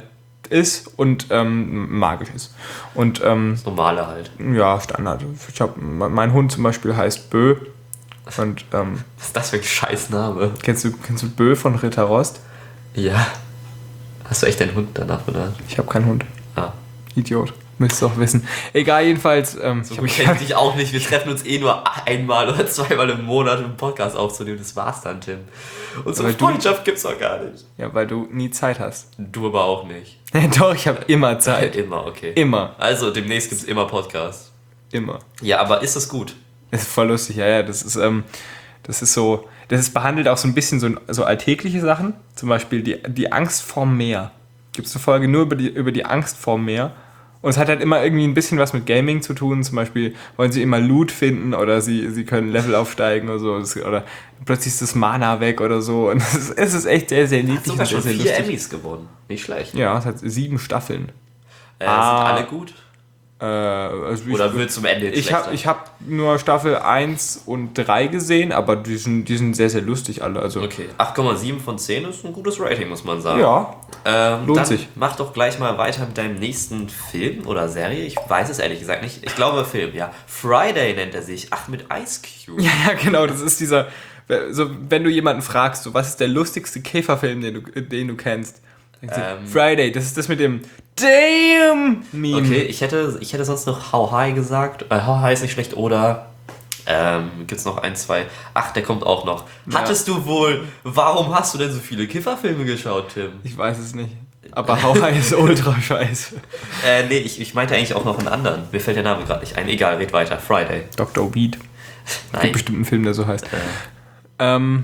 ist und ähm, magisch ist. Und ähm, Das Normale halt. ja, Standard. Ich hab, mein Hund zum Beispiel heißt Bö. Und ähm, Was ist das für ein Scheißname? kennst du, kennst du Bö von Ritter Rost? Ja. Hast du echt deinen Hund danach benannt? Ich habe keinen Hund. Ah. Idiot. Müsstest du auch wissen. Egal, jedenfalls. Ähm, So ich gut hab- kenne ich dich auch nicht. Wir treffen uns eh nur einmal oder zweimal im Monat, um einen Podcast aufzunehmen. Das war's dann, Tim. Unsere Aber du- Freundschaft gibt's doch gar nicht. ja, weil du nie Zeit hast. Du aber auch nicht. Doch, ich habe immer Zeit. Immer, okay. Immer. Also, demnächst gibt's immer Podcasts. Immer. Ja, aber ist das gut? Das ist voll lustig, ja, ja. Das ist, ähm, das ist so. Das ist behandelt auch so ein bisschen so, so alltägliche Sachen. Zum Beispiel die, die Angst vorm Meer. Gibt es eine Folge nur über die, über die Angst vorm Meer. Und es hat halt immer irgendwie ein bisschen was mit Gaming zu tun. Zum Beispiel wollen sie immer Loot finden oder sie, sie können Level aufsteigen oder so. Das- Oder plötzlich ist das Mana weg oder so. Und es ist, es ist echt sehr, sehr Hat niedlich sogar und sehr, schon sehr vier lustig. Emmys gewonnen. Nicht schlecht. Ja, es hat sieben Staffeln. Äh, Ah. Sind alle gut? Äh, also ich- Oder wird zum Ende jetzt Ich habe schlechter? ich hab nur Staffel eins und drei gesehen, aber die sind, die sind sehr, sehr lustig alle. Also, Okay, acht Komma sieben von zehn ist ein gutes Rating, muss man sagen. ja, Ähm, Lohnt dann sich. Mach doch gleich mal weiter mit deinem nächsten Film oder Serie. Ich weiß es ehrlich gesagt nicht. Ich glaube Film, ja. Friday nennt er sich. Ach, mit Ice Cube. ja, ja, genau, das ist dieser, so, wenn du jemanden fragst, so, was ist der lustigste Käferfilm, den du, den du kennst? Dann sagt sie, Ähm. Friday, das ist das mit dem Damn Meme. Okay, ich hätte, ich hätte sonst noch How High gesagt. Äh, How High ist nicht schlecht. Oder ähm, gibt es noch ein, zwei. Ach, der kommt auch noch. Ja. Hattest du wohl, warum hast du denn so viele Kifferfilme geschaut, Tim? Ich weiß es nicht. Aber How High ist ultra scheiße. Äh, nee, ich, ich meinte eigentlich auch noch einen anderen. Mir fällt der Name gerade nicht ein. Egal, red weiter. Friday. Doktor Beat. Nein. Gibt bestimmt einen Film, der so heißt. Äh, Ähm,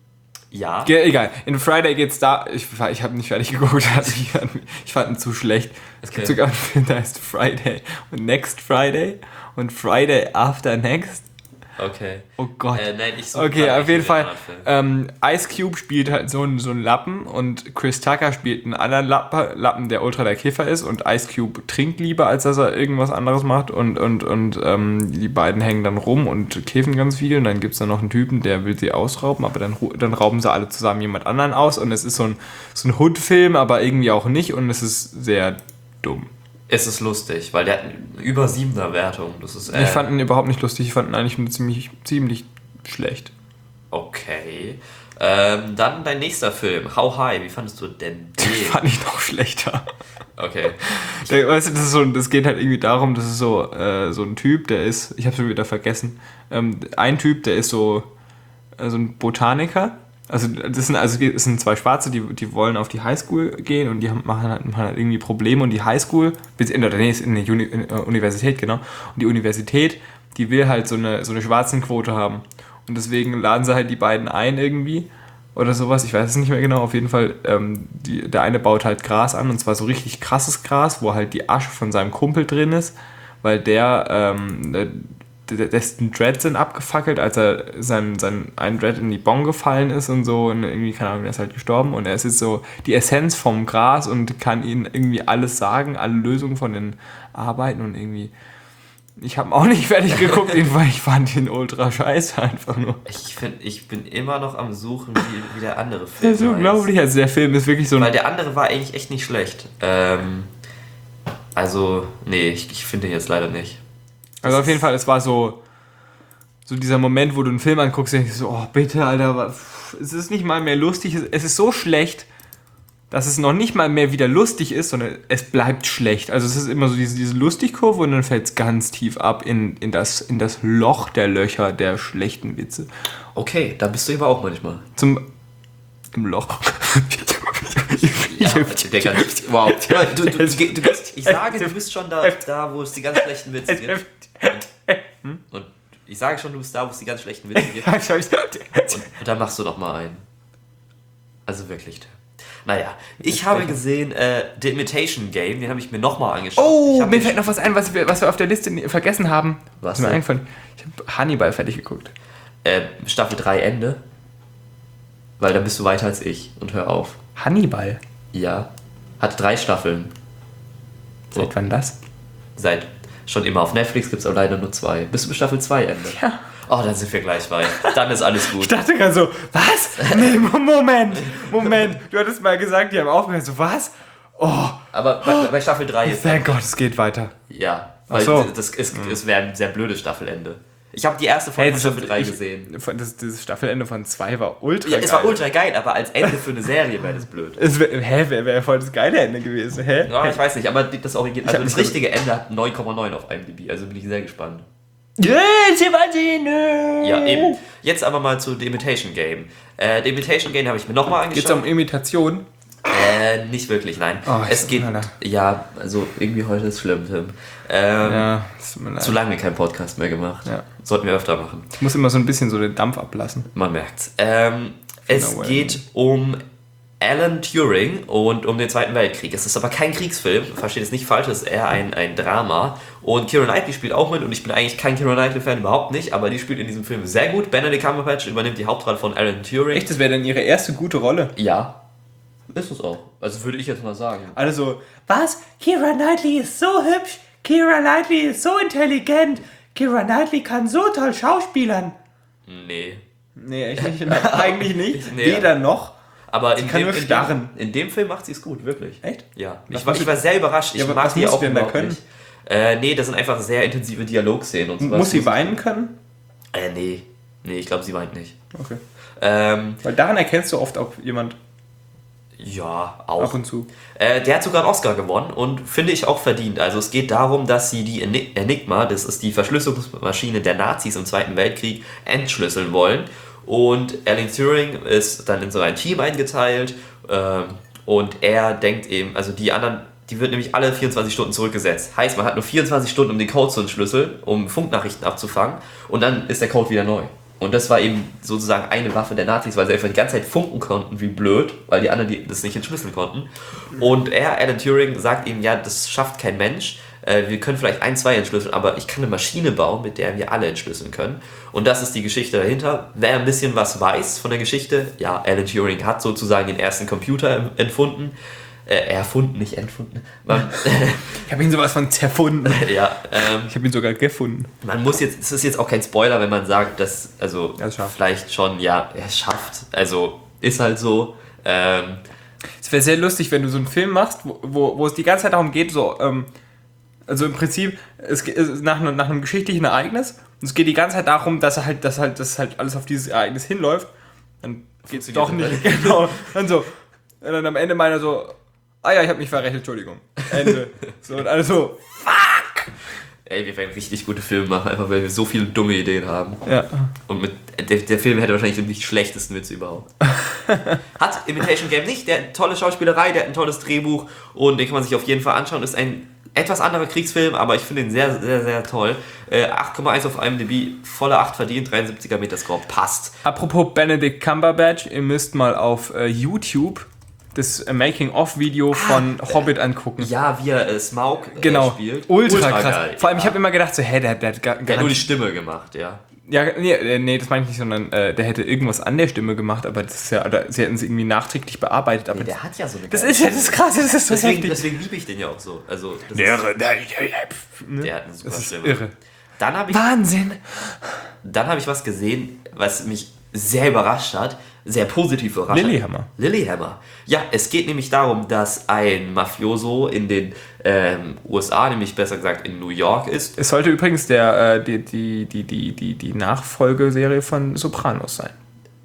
ja. ge- egal. In Friday geht's da. Ich, ich habe nicht fertig geguckt. Also ich, fand, ich fand ihn zu schlecht. Es gibt Okay. sogar einen Film, der heißt Friday und Next Friday und Friday After Next. Okay. Oh Gott. Äh, nein, ich suche Okay, gerade auf jeden nicht Fall. den anderen Film. Ähm, Ice Cube spielt halt so einen, so einen Lappen und Chris Tucker spielt einen anderen Lappen, Lappen, der ultra der Kiffer ist und Ice Cube trinkt lieber, als dass er irgendwas anderes macht und, und, und ähm, die beiden hängen dann rum und kiffen ganz viel und dann gibt es dann noch einen Typen, der will sie ausrauben, aber dann, ru- dann rauben sie alle zusammen jemand anderen aus und es ist so ein, so ein Hood-Film, aber irgendwie auch nicht und es ist sehr dumm. Es ist lustig, weil der hat eine über siebener Wertung. Das ist, äh, Ich fand ihn überhaupt nicht lustig, ich fand ihn eigentlich nur ziemlich, ziemlich schlecht. Okay. Ähm, dann dein nächster Film, How High. Wie fandest du denn den? Fand ich noch schlechter. Okay. Der, weißt du, das, ist so, das geht halt irgendwie darum, das ist so, äh, so ein Typ, der ist, ich habe schon wieder vergessen, ähm, ein Typ, der ist so, äh, so ein Botaniker. Also das sind, also es sind zwei Schwarze, die, die wollen auf die Highschool gehen und die haben, machen, halt, machen halt irgendwie Probleme und die Highschool, in der nee, ist in der Uni, in der Universität, genau, und die Universität, die will halt so eine, so eine Schwarzenquote haben und deswegen laden sie halt die beiden ein irgendwie oder sowas, ich weiß es nicht mehr genau, auf jeden Fall, ähm, die, der eine baut halt Gras an und zwar so richtig krasses Gras, wo halt die Asche von seinem Kumpel drin ist, weil der, ähm, dessen Dreads sind abgefackelt, als er sein, sein ein Dread in die Bon gefallen ist und so und irgendwie, keine Ahnung, er ist halt gestorben und er ist jetzt so die Essenz vom Gras und kann ihnen irgendwie alles sagen, alle Lösungen von den Arbeiten und irgendwie ich habe auch nicht fertig geguckt, weil ich fand ihn ultra scheiße einfach nur. Ich, find, ich bin immer noch am Suchen, wie, wie der andere Film Das ist heißt. unglaublich, also der Film ist wirklich so Weil ein... der andere war eigentlich echt nicht schlecht. Ähm, also, nee, ich, ich finde den jetzt leider nicht. Also auf jeden Fall, es war so, so dieser Moment, wo du einen Film anguckst und denkst so, oh bitte, Alter, wa- pff, es ist nicht mal mehr lustig, es- es ist so schlecht, dass es noch nicht mal mehr wieder lustig ist, sondern es bleibt schlecht. Also es ist immer so diese, diese Lustigkurve und dann fällt es ganz tief ab in, in, das, in das Loch der Löcher der schlechten Witze. Okay, da bist du aber auch manchmal. Zum... im Loch. Ja, der ganz, wow. Du, du, du, du, du bist, ich sage, du bist schon da, da, wo es die ganz schlechten Witze gibt. Und, und ich sage schon, du bist da, wo es die ganz schlechten Witze gibt. Und, und dann machst du doch mal einen. Also wirklich. Naja, ich habe gesehen, äh, The Imitation Game, den habe ich mir nochmal angeschaut. Oh, ich hab mir den- fällt noch was ein, was wir, was wir auf der Liste nie- vergessen haben. Was Ist mir denn? eingefallen. Ich habe Hannibal fertig geguckt. Äh, Staffel drei Ende. Weil dann bist du weiter als ich. Und hör auf. Hannibal? Ja. Hat drei Staffeln. Seit So. wann das? Seit schon immer auf Netflix gibt es aber leider nur zwei. Bist du bis Staffel zwei Ende? Ja. Oh, dann sind wir gleich weit. Dann ist alles gut. Ich dachte gerade so, was? Nee, Moment, Moment. Du hattest mal gesagt, die haben aufgehört. So, was? Oh, Aber bei, bei Staffel drei ist thank Gott, es geht weiter. Ja, Ach weil so. das, das, das wäre ein sehr blödes Staffelende. Ich habe die erste Folge von Staffel drei ich- gesehen. Das, das Staffelende von zwei war ultra Ja, geil. es war ultra geil, aber als Ende für eine Serie wäre das blöd. Es wär, hä, wäre wär voll das geile Ende gewesen. Hä? Ja, ich weiß nicht, aber das Original, also hab das nicht richtige Ende hat neun Komma neun auf I M D B, also bin ich sehr gespannt. Yes, Wahnsinn! Ja, eben. Jetzt aber mal zu The Imitation Game. Äh, The Imitation Game habe ich mir nochmal Geht's um angeschaut. Imitation? Äh, nicht wirklich, nein. Oh, es geht, Alter. ja, also irgendwie heute ist schlimm, Tim. Ähm, Ja, das tut mir leid. Zu lange keinen Podcast mehr gemacht. Ja. Sollten wir öfter machen. Ich muss immer so ein bisschen so den Dampf ablassen. Man merkt's. Ähm, es Away. geht um Alan Turing und um den Zweiten Weltkrieg. Es ist aber kein Kriegsfilm, versteht es nicht falsch, es ist eher ein, ein Drama. Und Keira Knightley spielt auch mit und ich bin eigentlich kein Keira Knightley-Fan, überhaupt nicht, aber die spielt in diesem Film sehr gut. Benedict Cumberbatch übernimmt die Hauptrolle von Alan Turing. Echt, das wäre dann ihre erste gute Rolle. Ja, ist es auch. Also würde ich jetzt mal sagen. Also, Was? Keira Knightley ist so hübsch. Keira Knightley ist so intelligent. Keira Knightley kann so toll schauspielern. Nee. nee, echt nicht. Eigentlich nicht. Nee. Weder noch. Aber in kann dem, nur in, starren. dem, in dem Film macht sie es gut, wirklich. Echt? Ja. Was Ich war, muss ich war sehr überrascht. Ich Ja, aber mag was die muss auch sie denn da überhaupt können? nicht. Äh, nee, das sind einfach sehr intensive Dialogszenen und sowas. Muss sie weinen können? Äh, nee. Nee, ich glaube, sie weint nicht. Okay. Ähm, Weil daran erkennst du oft auch jemand ja, auch. ab und zu. Äh, der hat sogar einen Oscar gewonnen und finde ich auch verdient. Also es geht darum, dass sie die Eni- Enigma, das ist die Verschlüsselungsmaschine der Nazis im Zweiten Weltkrieg, entschlüsseln wollen. Und Alan Turing ist dann in so ein Team eingeteilt ähm, und er denkt eben, also die anderen, die wird nämlich alle vierundzwanzig Stunden zurückgesetzt. Heißt, man hat nur vierundzwanzig Stunden, um den Code zu entschlüsseln, um Funknachrichten abzufangen und dann ist der Code wieder neu. Und das war eben sozusagen eine Waffe der Nazis, weil sie einfach die ganze Zeit funken konnten, wie blöd, weil die anderen die das nicht entschlüsseln konnten. Und er, Alan Turing, sagt ihm, ja, das schafft kein Mensch. Äh, wir können vielleicht ein, zwei entschlüsseln, aber ich kann eine Maschine bauen, mit der wir alle entschlüsseln können. Und das ist die Geschichte dahinter. Wer ein bisschen was weiß von der Geschichte, ja, Alan Turing hat sozusagen den ersten Computer entfunden. Äh, erfunden, nicht entfunden. Man, Ich habe ihn sowas von zerfunden. ja, ähm, Ich habe ihn sogar gefunden. man muss jetzt, es ist jetzt auch kein Spoiler, wenn man sagt, dass, also Er es schafft. vielleicht schon, ja, er es schafft. Also ist halt so. Ähm, Es wäre sehr lustig, wenn du so einen Film machst, wo, wo, wo es die ganze Zeit darum geht, so, ähm, also im Prinzip, es geht es- nach, einem- nach einem geschichtlichen Ereignis, und es geht die ganze Zeit darum, dass er halt, dass halt, dass halt alles auf dieses Ereignis hinläuft, dann geht es doch Funktioniert nicht, genau, dann so, und dann am Ende meiner so, ah ja, ich habe mich verrechnet, Entschuldigung, Ende, so, und alles so, ey, wir werden richtig gute Filme machen, einfach weil wir so viele dumme Ideen haben. ja, Und mit, der, der Film hätte wahrscheinlich die schlechtesten Witze überhaupt. Hat Imitation Game nicht, der hat eine tolle Schauspielerei, der hat ein tolles Drehbuch und den kann man sich auf jeden Fall anschauen. Ist ein etwas anderer Kriegsfilm, aber ich finde ihn sehr, sehr, sehr toll. Äh, acht Komma eins auf I M D B, volle acht verdient, dreiundsiebziger Metascore, passt. Apropos Benedict Cumberbatch, ihr müsst mal auf äh, YouTube das äh, Making-of-Video von Hobbit angucken. Ja, wie er äh, Smaug äh, Genau, spielt. ultra, krass. geil, Vor allem, ja. ich habe immer gedacht, so, hä, der, der hat gar, Der gar hat nur die nicht... Stimme gemacht, ja. Ja, nee, äh, nee, das meine ich nicht, sondern äh, der hätte irgendwas an der Stimme gemacht, aber das ist ja, oder sie hätten es irgendwie nachträglich bearbeitet. Aber Der hat ja so eine das geile ist ja das Krasse, das ist so Deswegen, heftig. deswegen liebe ich den ja auch so. Also, das Der, ist, der, der, der der, hat eine super das ist Stimme. irre. Dann habe ich Wahnsinn! Dann habe ich was gesehen, was mich sehr überrascht hat, sehr positiv überrascht hat. Lilyhammer. Lilyhammer. Ja, es geht nämlich darum, dass ein Mafioso in den ähm, U S A, nämlich besser gesagt in New York ist. Es sollte übrigens der, äh, die, die, die, die, die, die Nachfolgeserie von Sopranos sein.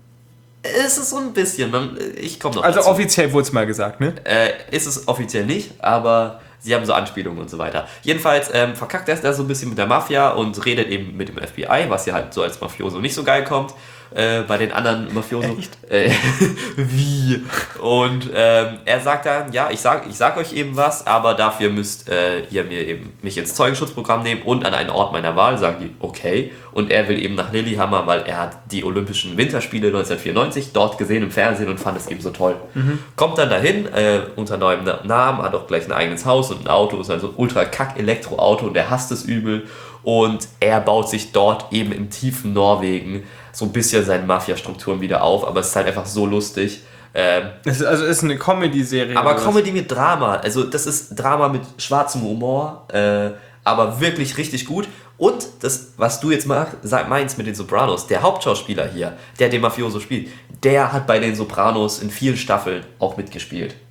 Es ist so ein bisschen, man, ich komme noch Also dazu. offiziell wurde es mal gesagt, ne? Äh, ist es offiziell nicht, aber sie haben so Anspielungen und so weiter. Jedenfalls ähm, verkackt er es da so ein bisschen mit der Mafia und redet eben mit dem F B I, was ja halt so als Mafioso nicht so geil kommt. Äh, bei den anderen Mafioso. Äh, wie? Und ähm, er sagt dann, ja, ich sag, ich sag euch eben was, aber dafür müsst äh, ihr mir eben mich ins Zeugenschutzprogramm nehmen und an einen Ort meiner Wahl. Sagen die, okay. Und er will eben nach Lilyhammer, weil er hat die Olympischen Winterspiele neunzehnhundertvierundneunzig dort gesehen im Fernsehen und fand es eben so toll. Kommt dann dahin, äh, unter neuem Namen, hat auch gleich ein eigenes Haus und ein Auto, ist also ultra kack Elektroauto und er hasst es übel. Und er baut sich dort eben im tiefen Norwegen so ein bisschen seine Mafia-Strukturen wieder auf, aber es ist halt einfach so lustig. Ähm, Es ist, also es ist eine Comedy-Serie. aber oder was? Comedy mit Drama, also das ist Drama mit schwarzem Humor, äh, aber wirklich richtig gut. Und das, was du jetzt mach, sag, meinst mit den Sopranos, der Hauptschauspieler hier, der den Mafioso spielt, der hat bei den Sopranos in vielen Staffeln auch mitgespielt.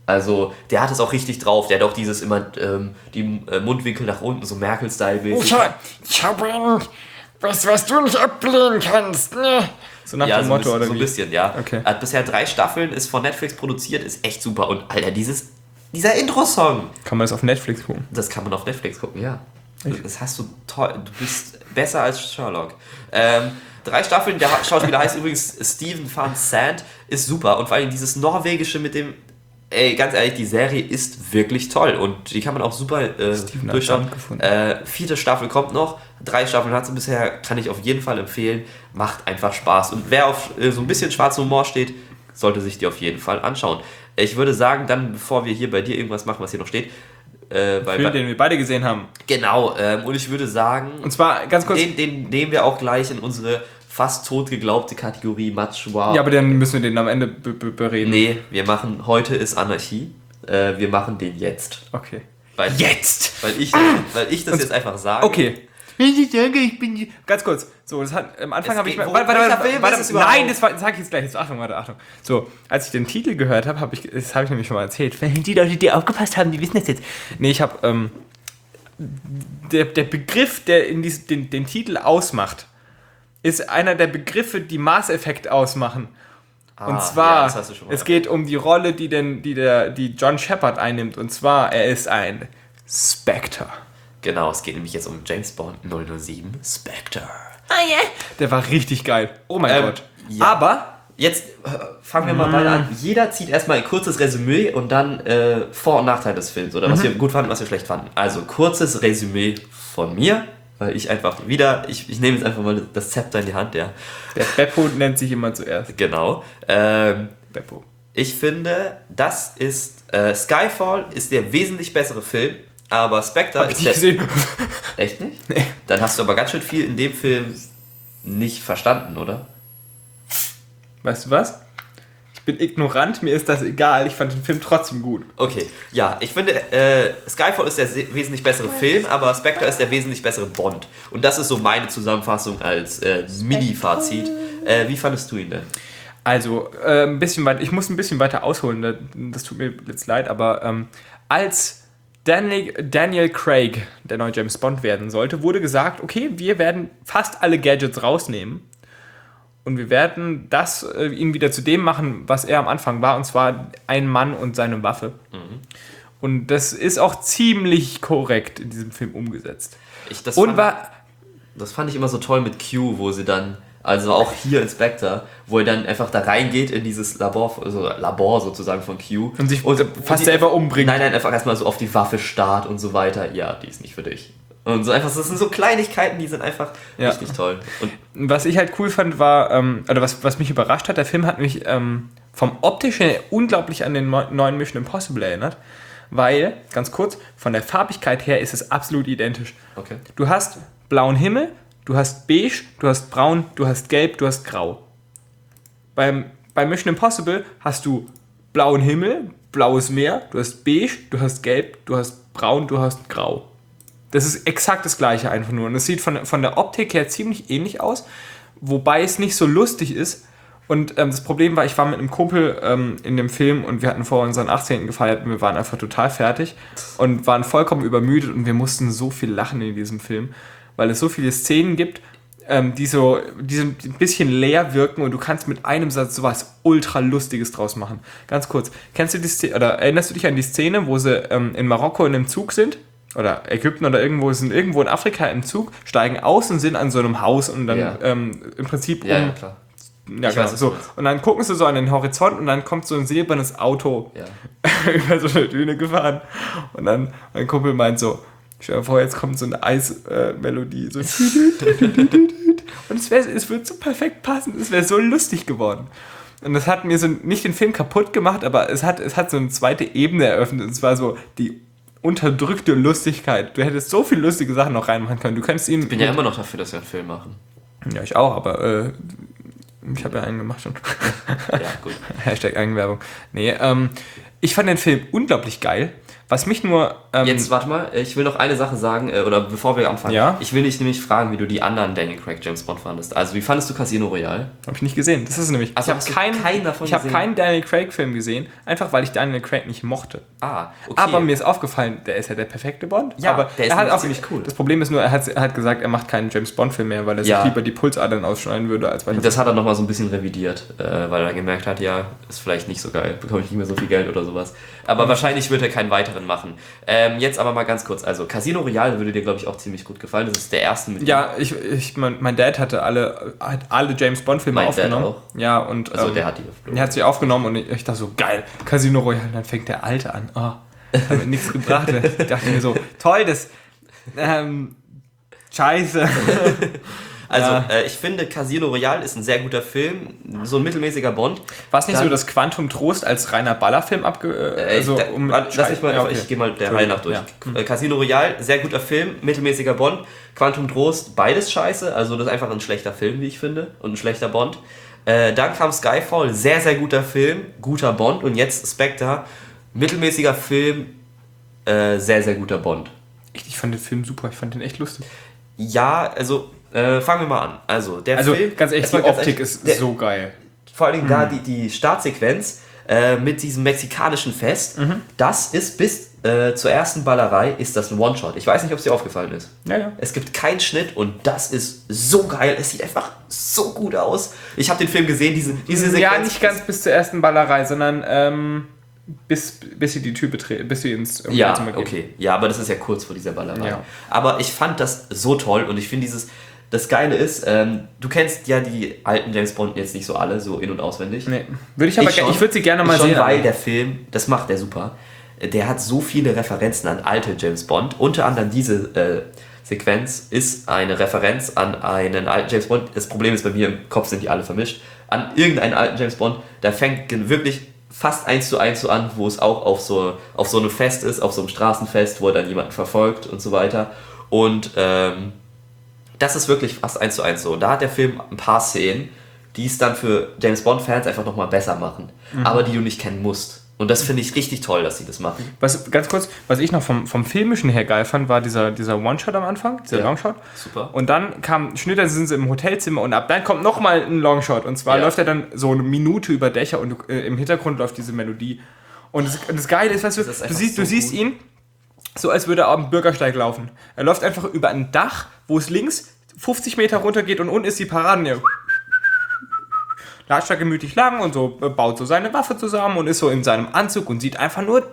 Also, der hat es auch richtig drauf. Der hat auch dieses immer, ähm, die äh, Mundwinkel nach unten, so Merkel-Style-mäßig. Ich, hab- ich habe ein, was, was du nicht ablehnen kannst, ne? So nach Ja, dem so ein Motto, bisschen, oder so ein wie? bisschen, ja. Okay. Hat bisher drei Staffeln, ist von Netflix produziert, ist echt super. Und Alter, dieses, dieser Intro-Song, Kann man das auf Netflix gucken? das kann man auf Netflix gucken, ja. Das hast du toll. Du bist besser als Sherlock. Ähm, drei Staffeln, der Schauspieler heißt übrigens Stephen Van Sant, ist super. Und vor allem dieses Norwegische mit dem. Ey, ganz ehrlich, die Serie ist wirklich toll und die kann man auch super äh, Steven hat durchschauen. Sand gefunden. Äh, vierte Staffel kommt noch, drei Staffeln hat sie bisher, kann ich auf jeden Fall empfehlen. Macht einfach Spaß. Und wer auf äh, so ein bisschen schwarzen Humor steht, sollte sich die auf jeden Fall anschauen. Ich würde sagen, dann, bevor wir hier bei dir irgendwas machen, was hier noch steht, äh, weil, Film, den wir beide gesehen haben. genau, ähm, und ich würde sagen, Und zwar, ganz kurz, den, den nehmen wir auch gleich in unsere fast tot geglaubte Kategorie Match Wow. ja, aber dann müssen wir den am Ende be be bereden. Nee, wir machen, heute ist Anarchie. Äh, wir machen den jetzt. Okay. Weil, Jetzt! Weil ich, weil ich das jetzt einfach sage. Okay. Ich bin ganz kurz. So, das hat am Anfang Es habe ich geht- mal. wo- Warte, warte, welcher warte, Film warte, ist es überhaupt? nein, das, war- das sag ich jetzt gleich. Jetzt, Achtung, warte, Achtung. So, als ich den Titel gehört habe, habe ich, das habe ich nämlich schon mal erzählt. Die Leute, die aufgepasst haben, die wissen das jetzt. Nee, ich habe ähm, der, der Begriff, der in dies, den, den Titel ausmacht, ist einer der Begriffe, die Mass Effect ausmachen. Ah, Und ja, zwar, das hast du schon mal es geht um die Rolle, die, denn, die, der, die John Shepard einnimmt. Und zwar, er ist ein Spectre. Genau, es geht nämlich jetzt um James Bond null null sieben Spectre. Der war richtig geil. Oh mein Ähm, Gott. ja. Aber, Jetzt äh, fangen wir mal beide an. Jeder zieht erstmal ein kurzes Resümee und dann äh, Vor- und Nachteil des Films oder was wir gut fanden, was wir schlecht fanden. Also kurzes Resümee von mir, weil ich einfach wieder, ich, ich nehme jetzt einfach mal das Zepter in die Hand, ja. der Beppo nennt sich immer zuerst. Genau. Ähm, Beppo. Ich finde, das ist äh, Skyfall ist der wesentlich bessere Film, aber Spectre Hab ich ist nicht der. gesehen. Echt nicht? Nee. Dann hast du aber ganz schön viel in dem Film nicht verstanden, oder? Weißt du was? Ich bin ignorant, mir ist das egal. Ich fand den Film trotzdem gut. Okay, ja, ich finde, äh, Skyfall ist der se- wesentlich bessere Film, aber Spectre ist der wesentlich bessere Bond. Und das ist so meine Zusammenfassung als äh, Mini-Fazit. Äh, wie fandest du ihn denn? Also, äh, ein bisschen weit, ich muss ein bisschen weiter ausholen, da- das tut mir jetzt leid, aber ähm, als Daniel, Daniel Craig der neue James Bond werden sollte, wurde gesagt, okay, wir werden fast alle Gadgets rausnehmen und wir werden das, äh, ihn wieder zu dem machen, was er am Anfang war, und zwar ein Mann und seine Waffe. Und das ist auch ziemlich korrekt in diesem Film umgesetzt. Ich, das, Und fand, war, das fand ich immer so toll mit Q, wo sie dann, also auch hier in Spectre, wo er dann einfach da reingeht in dieses Labor, also Labor sozusagen von Q. Und sich fast die- selber umbringt. Nein, nein, einfach erstmal so auf die Waffe starrt und so weiter. Ja, die ist nicht für dich. Und so einfach, das sind so Kleinigkeiten, die sind einfach Ja. richtig toll. Und Was ich halt cool fand, war, ähm, oder was, was mich überrascht hat, der Film hat mich ähm, vom Optischen her unglaublich an den neu- neuen Mission Impossible erinnert, weil, ganz kurz, von der Farbigkeit her ist es absolut identisch. okay. Du hast blauen Himmel, du hast beige, du hast braun, du hast gelb, du hast grau. Beim, bei Mission Impossible hast du blauen Himmel, blaues Meer, du hast beige, du hast gelb, du hast braun, du hast grau. Das ist exakt das gleiche einfach nur. Und es sieht von, von der Optik her ziemlich ähnlich aus, wobei es nicht so lustig ist. Und ähm, das Problem war, ich war mit einem Kumpel ähm, in dem Film und wir hatten vor unseren achtzehnten gefeiert und wir waren einfach total fertig und waren vollkommen übermüdet und wir mussten so viel lachen in diesem Film, weil es so viele Szenen gibt, ähm, die so die so ein bisschen leer wirken und du kannst mit einem Satz sowas ultra Lustiges draus machen. Ganz kurz, kennst du die Szene, oder erinnerst du dich an die Szene, wo sie ähm, in Marokko in einem Zug sind? Oder Ägypten oder irgendwo, sind irgendwo in Afrika im Zug, steigen aus und sind an so einem Haus und dann Ja. ähm, im Prinzip Ja, um, ja, klar. ja, Ich genau, weiß, was so. du meinst. Und dann gucken sie so an den Horizont und dann kommt so ein silbernes Auto Ja. über so eine Düne gefahren. Und dann mein Kumpel meint so, stell dir vor, jetzt kommt so eine Eismelodie. So. Und es, wär, es wird so perfekt passen. Es wäre so lustig geworden. Und das hat mir so nicht den Film kaputt gemacht, aber es hat, es hat so eine zweite Ebene eröffnet. Und zwar so die unterdrückte Lustigkeit. Du hättest so viele lustige Sachen noch reinmachen können. Du könntest ihn... Ich bin ja immer noch dafür, dass wir einen Film machen. Ja, ich auch, aber äh, ich habe ja einen gemacht schon. Ja, gut. Hashtag Eigenwerbung. Nee, ähm, ich fand den Film unglaublich geil, Was mich nur... Ähm, Jetzt, warte mal, ich will noch eine Sache sagen, äh, oder bevor wir anfangen. Ja? Ich will dich nämlich fragen, wie du die anderen Daniel Craig James Bond fandest. Also, wie fandest du Casino Royale? Habe ich nicht gesehen. Das ist nämlich... Also ich hast habe du keinen, keinen davon ich hab gesehen? keinen Daniel Craig-Film gesehen, einfach weil ich Daniel Craig nicht mochte. Ah, okay. Aber mir ist aufgefallen, der ist ja der perfekte Bond. Ja, aber der ist er hat nämlich auch, ziemlich cool. Das Problem ist nur, er hat, er hat gesagt, er macht keinen James Bond-Film mehr, weil er Ja. sich lieber die Pulsadern ausschneiden würde, als weiter. Das hat er nochmal so ein bisschen revidiert, äh, weil er gemerkt hat, ja, ist vielleicht nicht so geil, bekomme ich nicht mehr so viel Geld oder sowas. Aber mhm. wahrscheinlich wird er keinen weiteren machen. Ähm, jetzt aber mal ganz kurz, also Casino Royale würde dir, glaube ich, auch ziemlich gut gefallen. Das ist der erste mit Ja, ich, ich, mein, mein Dad hatte alle, hat alle James Bond-Filme Mein aufgenommen. Dad auch. Ja, und Also ähm, der hat die. er hat sie aufgenommen und ich, ich dachte so, geil, Casino Royale, dann fängt der Alte an. Oh, hat mir nichts gebracht. Ich dachte mir so, toll, das ähm, scheiße. Also, Ja. äh, ich finde, Casino Royale ist ein sehr guter Film, so ein mittelmäßiger Bond. War es nicht Dann- so, dass Quantum Trost als reiner Ballerfilm abge... Äh, also, da, um warte, lass mich mal, ja, okay. ich gehe mal der Reihe nach durch. Ja. Äh, Casino Royale, sehr guter Film, mittelmäßiger Bond. Quantum Trost, beides scheiße, also das ist einfach ein schlechter Film, wie ich finde, und ein schlechter Bond. Äh, dann kam Skyfall, sehr, sehr guter Film, guter Bond. Und jetzt Spectre, mittelmäßiger Film, äh, sehr, sehr guter Bond. Ich, ich fand den Film super, ich fand den echt lustig. Ja, also, äh, fangen wir mal an. Also, der Also Film... ganz ehrlich, die erstmal ganz Optik ehrlich, ist der, so geil. Vor allen Dingen da die, die Startsequenz äh, mit diesem mexikanischen Fest, das ist bis äh, zur ersten Ballerei ist das ein One-Shot. Ich weiß nicht, ob es dir aufgefallen ist. Ja, ja. Es gibt keinen Schnitt und das ist so geil. Es sieht einfach so gut aus. Ich habe den Film gesehen, diese, diese Sequenz. Ja, nicht ganz bis zur ersten Ballerei, sondern ähm, bis, bis sie die Tür betreten, bis sie ins Ja, Hotelzimmer gehen. okay. Ja, aber das ist ja kurz vor dieser Ballerei. Ja. Aber ich fand das so toll und ich finde dieses... Das Geile ist, ähm, du kennst ja die alten James Bond jetzt nicht so alle, so in- und auswendig. Nee. Würde ich aber Ich ge- schon. ich würde sie gerne mal Ich schon, sehen. weil aber- der Film, das macht der super, der hat so viele Referenzen an alte James Bond. Unter anderem diese äh, Sequenz ist eine Referenz an einen alten James Bond. Das Problem ist, bei mir im Kopf sind die alle vermischt. An irgendeinen alten James Bond. Da fängt wirklich fast eins zu eins so an, wo es auch auf so, auf so einem Fest ist, auf so einem Straßenfest, wo er dann jemanden verfolgt und so weiter. Und ähm, das ist wirklich fast eins zu eins so. Da hat der Film ein paar Szenen, die es dann für James Bond-Fans einfach nochmal besser machen. Mhm. Aber die du nicht kennen musst. Und das finde ich richtig toll, dass sie das machen. Was, ganz kurz, was ich noch vom, vom Filmischen her geil fand, war dieser, dieser One-Shot am Anfang, dieser Ja. Longshot. Super. Und dann kam Schnitt, dann sind sie im Hotelzimmer und ab dann kommt nochmal ein Longshot. Und zwar Ja. läuft er dann so eine Minute über Dächer und du, äh, im Hintergrund läuft diese Melodie. Und das, das Geile ist, weißt du, Das ist du einfach siehst, du so siehst gut. ihn so, als würde er auf dem Bürgersteig laufen. Er läuft einfach über ein Dach, wo es links fünfzig Meter runter geht und unten ist die Paraden. Latscht da gemütlich lang und so äh, baut so seine Waffe zusammen und ist so in seinem Anzug und sieht einfach nur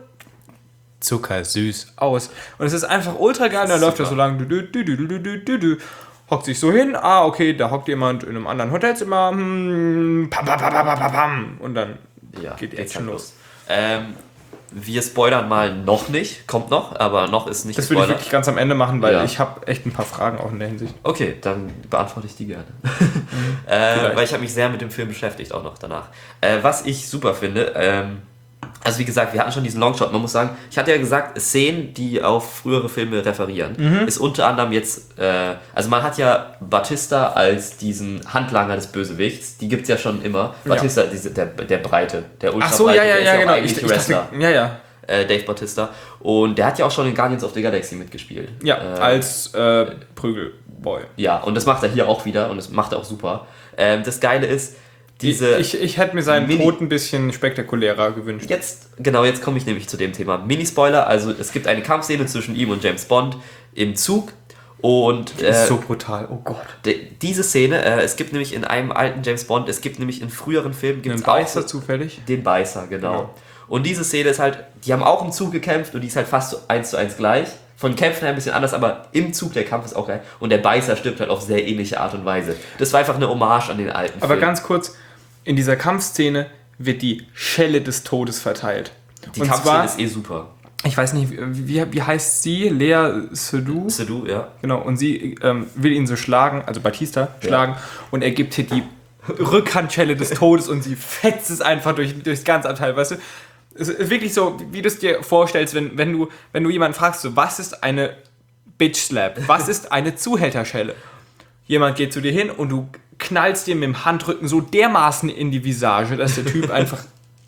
zuckersüß aus. Und es ist einfach ultra geil. Und dann läuft er so lang, du, du, du, du, du, du, du, du, hockt sich so hin. Ah, okay, da hockt jemand in einem anderen Hotelzimmer. Hm, pam, pam, pam, pam, pam, pam. Und dann Ja, geht die geht's Action halt los. Ähm, wir spoilern mal noch nicht. Kommt noch, aber noch ist nicht Das würde ich gespoilert. wirklich ganz am Ende machen, weil Ja. ich habe echt ein paar Fragen auch in der Hinsicht. Okay, dann beantworte ich die gerne. äh, Vielleicht. weil ich habe mich sehr mit dem Film beschäftigt, auch noch danach. Äh, was ich super finde, ähm, also wie gesagt, wir hatten schon diesen Longshot. Man muss sagen, ich hatte ja gesagt, Szenen, die auf frühere Filme referieren, Mhm. ist unter anderem jetzt, äh, also man hat ja Batista als diesen Handlanger des Bösewichts, die gibt es ja schon immer. Batista, diese, der, der Breite, der Ach so, ja, ja, der ist ja, auch genau. eigentlich Ich, ich Wrestler, dachte, ja, ja. äh, Dave Batista. Und der hat ja auch schon in Guardians of the Galaxy mitgespielt. Ja, äh, als äh, Prügelboy. Ja, und das macht er hier auch wieder und das macht er auch super. Ähm, das Geile ist, diese... ich, ich hätte mir seinen Mini- Tod ein bisschen spektakulärer gewünscht. Jetzt, genau, jetzt komme ich nämlich zu dem Thema. Mini-Spoiler, also es gibt eine Kampfszene zwischen ihm und James Bond im Zug und Das ist äh, so brutal, oh Gott. de, diese Szene, äh, es gibt nämlich in einem alten James Bond, es gibt nämlich in früheren Filmen, gibt Einen es auch Beißer so, zufällig? den Beißer, genau. Genau. Und diese Szene ist halt, die haben auch im Zug gekämpft und die ist halt fast so eins zu eins gleich. Von Kämpfen her ein bisschen anders, aber im Zug der Kampf ist auch geil. Und der Beißer stirbt halt auf sehr ähnliche Art und Weise. Das war einfach eine Hommage an den alten Aber Film. ganz kurz, in dieser Kampfszene wird die Schelle des Todes verteilt. Die Und Kampfszene zwar, ist eh super. ich weiß nicht, wie, wie heißt sie? Lea Seydoux? Seydoux, ja. Genau, und sie ähm, will ihn so schlagen, also Batista schlagen, und er gibt hier die Rückhandschelle des Todes und sie fetzt es einfach durch, durchs ganze Abteil, weißt du? Es ist wirklich so, wie du es dir vorstellst, wenn, wenn, du, wenn du jemanden fragst, so, was ist eine Bitch Slap? Was ist eine Zuhälterschelle? Jemand geht zu dir hin und du knallst dir mit dem Handrücken so dermaßen in die Visage, dass der Typ einfach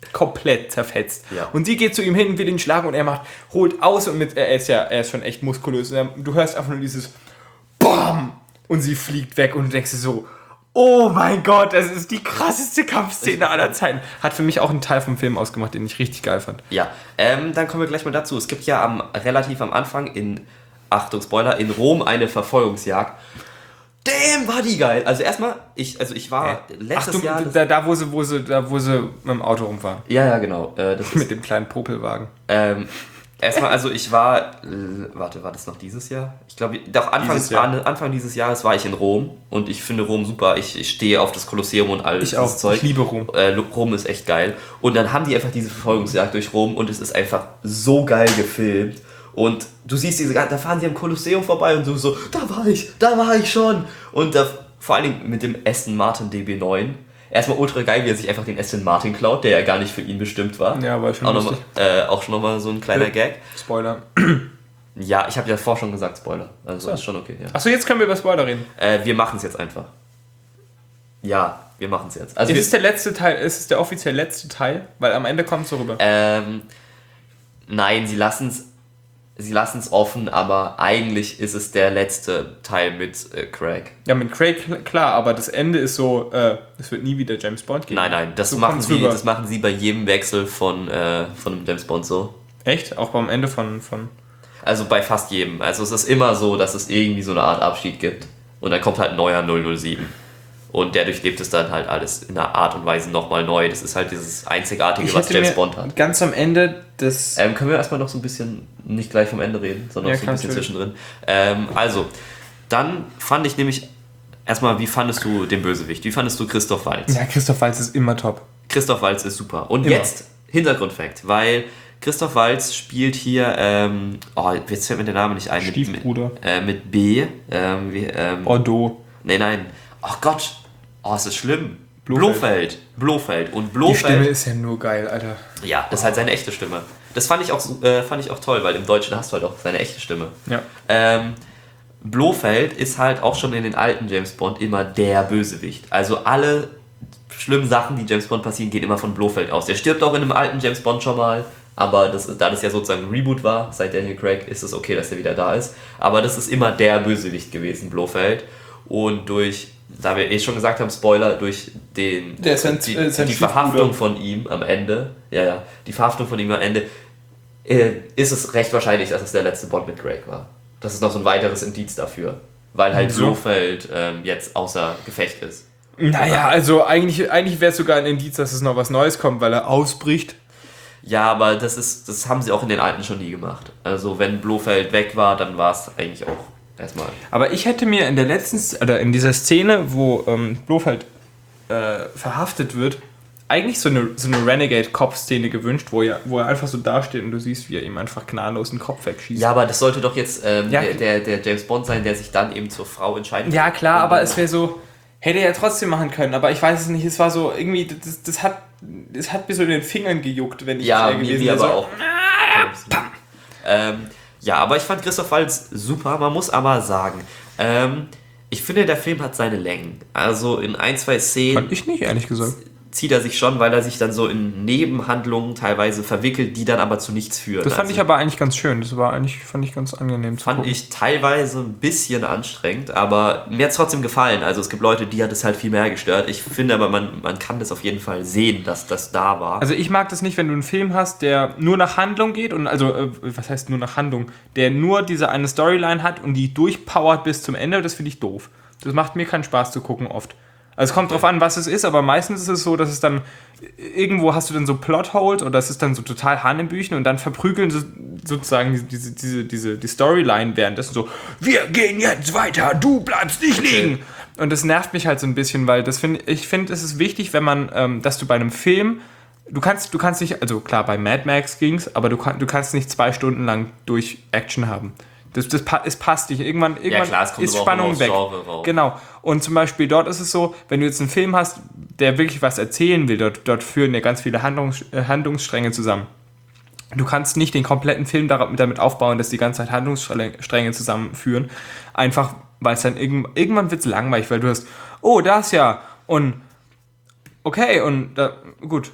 komplett zerfetzt. Ja. Und sie geht zu ihm hin, will ihn schlagen und er macht, holt aus und mit, er ist ja, er ist schon echt muskulös. Und er, du hörst einfach nur dieses BAM! Und sie fliegt weg und du denkst dir so, oh mein Gott, das ist die krasseste Kampfszene aller Zeiten. Hat für mich auch einen Teil vom Film ausgemacht, den ich richtig geil fand. Ja, ähm, dann kommen wir gleich mal dazu. Es gibt ja am, relativ am Anfang in, Achtung, Spoiler, in Rom eine Verfolgungsjagd. Damn, war die geil. Also erstmal, ich, also ich war Ach letztes du, Jahr... Das, da, da, wo sie, wo sie, da, wo sie mit dem Auto rumfahren. ja, ja, genau. Äh, das Mit ist, dem kleinen Popelwagen. ähm, erstmal, also ich war, äh, warte, war das noch dieses Jahr? Ich glaube, doch Anfang Dieses Jahr. an, Anfang dieses Jahres war ich in Rom und ich finde Rom super. Ich, ich stehe auf das Kolosseum und all Ich dieses auch. Zeug. Ich liebe Rom. Äh, Rom ist echt geil. Und dann haben die einfach diese Verfolgungsjagd durch Rom und es ist einfach so geil gefilmt. Und du siehst diese, da fahren sie am Kolosseum vorbei und du so, da war ich, da war ich schon. Und da, vor allen Dingen mit dem Aston Martin D B neun. Erstmal ultra geil, wie er sich einfach den Aston Martin klaut, der ja gar nicht für ihn bestimmt war. Ja, war schon auch, noch lustig. mal, äh, auch schon nochmal so ein kleiner Gag. Spoiler. Ja, ich habe ja vorher schon gesagt, Spoiler. Also ist schon okay, ja. Achso, jetzt können wir über Spoiler reden. Äh, wir machen es jetzt einfach. Ja, wir machen es jetzt. Also Ist wir, es der letzte Teil, ist es der offiziell letzte Teil? Weil am Ende kommt es so rüber. ähm, nein, sie lassen es sie lassen's offen, aber eigentlich ist es der letzte Teil mit äh, Craig. Ja, mit Craig, klar, aber das Ende ist so, äh, es wird nie wieder James Bond geben. Nein, nein, das, So machen kommt's sie, rüber. das machen sie bei jedem Wechsel von, äh, von einem James Bond so. Echt? Auch beim Ende von... von Also bei fast jedem. Also es ist immer so, dass es irgendwie so eine Art Abschied gibt. Und dann kommt halt ein neuer null null sieben. Und der durchlebt es dann halt alles in einer Art und Weise nochmal neu. Das ist halt dieses Einzigartige, was hätte James mir Bond hat. ganz am Ende des... Ähm, können wir erstmal noch so ein bisschen, nicht gleich vom Ende reden, sondern Ja, noch so ein klar, bisschen natürlich. zwischendrin. Ähm, also, dann fand ich nämlich, erstmal, wie fandest du den Bösewicht? Wie fandest du Christoph Waltz? Ja, Christoph Waltz ist immer top. Christoph Waltz ist super. Und Immer. jetzt, Hintergrundfakt, weil Christoph Waltz spielt hier, ähm, oh, jetzt fällt mir der Name nicht ein. Mit, Stiefbruder. Mit, äh, mit B. Ähm, wie, ähm, Bordeaux. nein, nein. Ach Gott. Oh, es ist schlimm. Blofeld. Blofeld. Blofeld. Und Die Stimme Blofeld. ist ja nur geil, Alter. Ja, das ist halt seine echte Stimme. Das fand ich auch, so- äh, fand ich auch toll, weil im Deutschen hast du halt auch seine echte Stimme. Ja. Ähm, Blofeld ist halt auch schon in den alten James Bond immer der Bösewicht. Also alle schlimmen Sachen, die James Bond passieren, gehen immer von Blofeld aus. Der stirbt auch in einem alten James Bond schon mal, aber das, da das ja sozusagen ein Reboot war, seit Daniel Craig, ist es okay, dass er wieder da ist. Aber das ist immer der Bösewicht gewesen, Blofeld. Und durch, da wir eh schon gesagt haben, Spoiler, durch den, Der ist ein- die, äh, ist ein die Stiefbruder. Verhaftung von ihm am Ende, ja, ja, die Verhaftung von ihm am Ende, äh, ist es recht wahrscheinlich, dass es der letzte Bond mit Craig war. Das ist noch so ein weiteres Indiz dafür. Weil halt Wieso? Blofeld ähm, jetzt außer Gefecht ist. Naja, also eigentlich, eigentlich wäre es sogar ein Indiz, dass es noch was Neues kommt, weil er ausbricht. Ja, aber das ist, das haben sie auch in den alten schon nie gemacht. Also wenn Blofeld weg war, dann war es eigentlich auch erstmal. Aber ich hätte mir in der letzten, Sz- oder in dieser Szene, wo ähm, Blofeld äh, verhaftet wird, eigentlich so eine, so eine Renegade-Cop-Szene gewünscht, wo er, wo er einfach so dasteht und du siehst, wie er ihm einfach gnadenlos den Kopf wegschießt. Ja, aber das sollte doch jetzt ähm, Ja. der, der, der James Bond sein, der sich dann eben zur Frau entscheidet. Ja, klar, aber es wäre so, hätte er ja trotzdem machen können, aber ich weiß es nicht, es war so irgendwie, das, das, hat, das hat mir so in den Fingern gejuckt, wenn ich Ja, er mir, gewesen mir wäre. aber So, auch. Ähm, ja, aber ich fand Christoph Waltz super. Man muss aber sagen, ähm, ich finde, der Film hat seine Längen. Also in ein, zwei Szenen fand ich nicht, ehrlich gesagt. zieht er sich schon, weil er sich dann so in Nebenhandlungen teilweise verwickelt, die dann aber zu nichts führen. Das fand Also ich aber eigentlich ganz schön, das war eigentlich, fand ich ganz angenehm zu Fand gucken. ich teilweise ein bisschen anstrengend, aber mir hat es trotzdem gefallen. Also es gibt Leute, die hat es halt viel mehr gestört. Ich finde aber, man, man kann das auf jeden Fall sehen, dass das da war. Also ich mag das nicht, wenn du einen Film hast, der nur nach Handlung geht und also, äh, was heißt nur nach Handlung, der nur diese eine Storyline hat und die durchpowert bis zum Ende, das finde ich doof. Das macht mir keinen Spaß zu gucken oft. Also es kommt drauf an, was es ist, aber meistens ist es so, dass es dann, irgendwo hast du dann so Plotholes oder es ist dann so total Hanebüchen und dann verprügeln sie sozusagen diese, diese, diese, die Storyline währenddessen so, wir gehen jetzt weiter, du bleibst nicht liegen. Und das nervt mich halt so ein bisschen, weil das find, ich finde, es ist wichtig, wenn man, ähm, dass du bei einem Film, du kannst, du kannst nicht, also klar, bei Mad Max ging's, aber du, kann, du kannst nicht zwei Stunden lang durch Action haben. Das, das pa- es passt nicht. Irgendwann, irgendwann klar, es kommt aber ist auch Spannung immer aufs weg. Genre raus. Genau. Und zum Beispiel dort ist es so, wenn du jetzt einen Film hast, der wirklich was erzählen will, dort, dort führen ja ganz viele Handlungs, äh, Handlungsstränge zusammen. Du kannst nicht den kompletten Film damit damit aufbauen, dass die ganze Zeit Handlungsstränge zusammenführen. Einfach, weil es dann irgend, irgendwann wird es langweilig, weil du hast, oh, das ja. Und okay, und da, gut.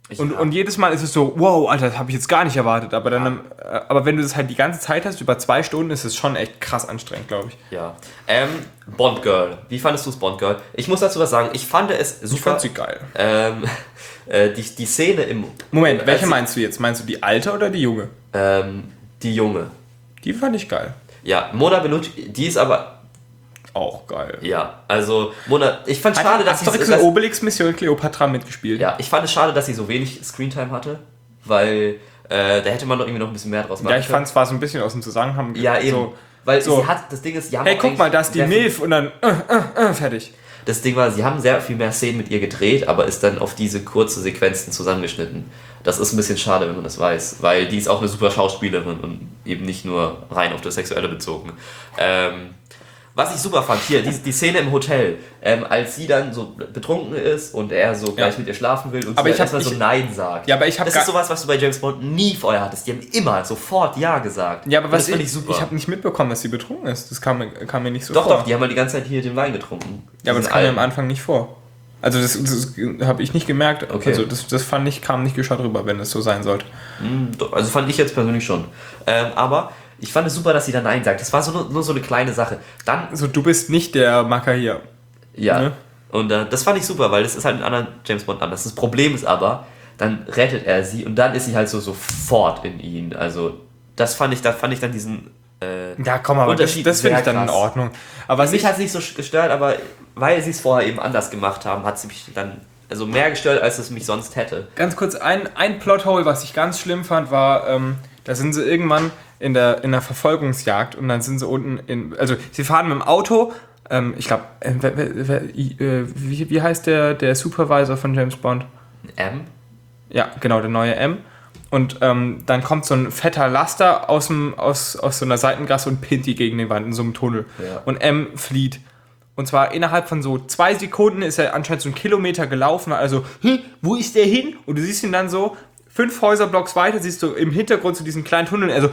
Und, Ja. und jedes Mal ist es so, wow, Alter, das habe ich jetzt gar nicht erwartet. Aber, dann, äh, aber wenn du das halt die ganze Zeit hast, über zwei Stunden, ist es schon echt krass anstrengend, glaube ich. Ja. Ähm, Bond Girl. Wie fandest du es, Bond Girl? Ich muss dazu was sagen. Ich fand es super. Ich fand sie geil. Ähm, äh, die, die Szene im... Moment, als welche sie- meinst du jetzt? Meinst du die alte oder die junge? Ähm, die Junge. Die fand ich geil. Ja, Mona Bellucci, die ist aber... Auch geil. Ja, also Mona... Ich fand schade, dass Asterix sie... und dass- Obelix Mission Cleopatra mitgespielt. Ja, ich fand es schade, dass sie so wenig Screentime hatte, weil äh, da hätte man doch irgendwie noch ein bisschen mehr draus machen Ja, ich können. fand es war so ein bisschen aus dem Zusammenhang. Ja, eben. So, weil so. sie hat, das Ding ist, sie haben hey, auch guck mal, eigentlich da ist die sehr viel- Milf und dann äh, äh, äh, fertig. Das Ding war, sie haben sehr viel mehr Szenen mit ihr gedreht, aber ist dann auf diese kurze Sequenzen zusammengeschnitten. Das ist ein bisschen schade, wenn man das weiß, weil die ist auch eine super Schauspielerin und eben nicht nur rein auf das Sexuelle bezogen. Ähm, was ich super fand, hier, die, die Szene im Hotel, ähm, als sie dann so betrunken ist und er so gleich Ja. mit ihr schlafen will und Aber sie ich dann hab- erstmal so ich- Nein sagt. Ja, aber ich hab Das gar- ist sowas, was du bei James Bond nie vorher hattest. Die haben immer sofort Ja gesagt. Ja, aber Und was das fand ich, ich super. ich habe nicht mitbekommen, dass sie betrunken ist. Das kam, mir- kam mir nicht so doch, vor. doch, die haben halt die ganze Zeit hier den Wein getrunken. Ja, aber das Diesen kam mir am alten. Anfang nicht vor. Also das, das habe ich nicht gemerkt. Okay. Also das, das fand ich, kam nicht gescheit rüber, wenn es so sein sollte. Hm, doch, Also fand ich jetzt persönlich schon. Ähm, aber ich fand es super, dass sie da Nein sagt. Das war so nur, nur so eine kleine Sache. Dann, Also du bist nicht der Macker hier. ja. Ne? Und äh, das fand ich super, weil das ist halt in anderen James Bond anders. Das Problem ist aber, dann rettet er sie und dann ist sie halt so sofort in ihn. Also das fand ich, da fand ich dann diesen äh, Ja, komm, aber das, Unterschied das finde ich sehr dann in krass. Ordnung. Aber was Mich ich, hat es nicht so gestört, aber weil sie es vorher eben anders gemacht haben, hat sie mich dann also mehr gestört, als es mich sonst hätte. ganz kurz, ein, ein Plothole, was ich ganz schlimm fand, war, ähm, da sind sie irgendwann in der, in der Verfolgungsjagd und dann sind sie unten in, also sie fahren mit dem Auto, ähm, ich glaube, äh, wer- wer- wer- äh, wie, wie heißt der, der Supervisor von James Bond? M? Ja, genau, der neue M. Und ähm, dann kommt so ein fetter Laster aus, dem, aus, aus so einer Seitengasse und pinnt die gegen die Wand in so einem Tunnel. Ja. Und M flieht. Und zwar innerhalb von so zwei Sekunden ist er anscheinend so einen Kilometer gelaufen. Also, hm, wo ist der hin? Und du siehst ihn dann so, fünf Häuserblocks weiter, siehst du im Hintergrund zu diesem kleinen Tunnel. Und er so,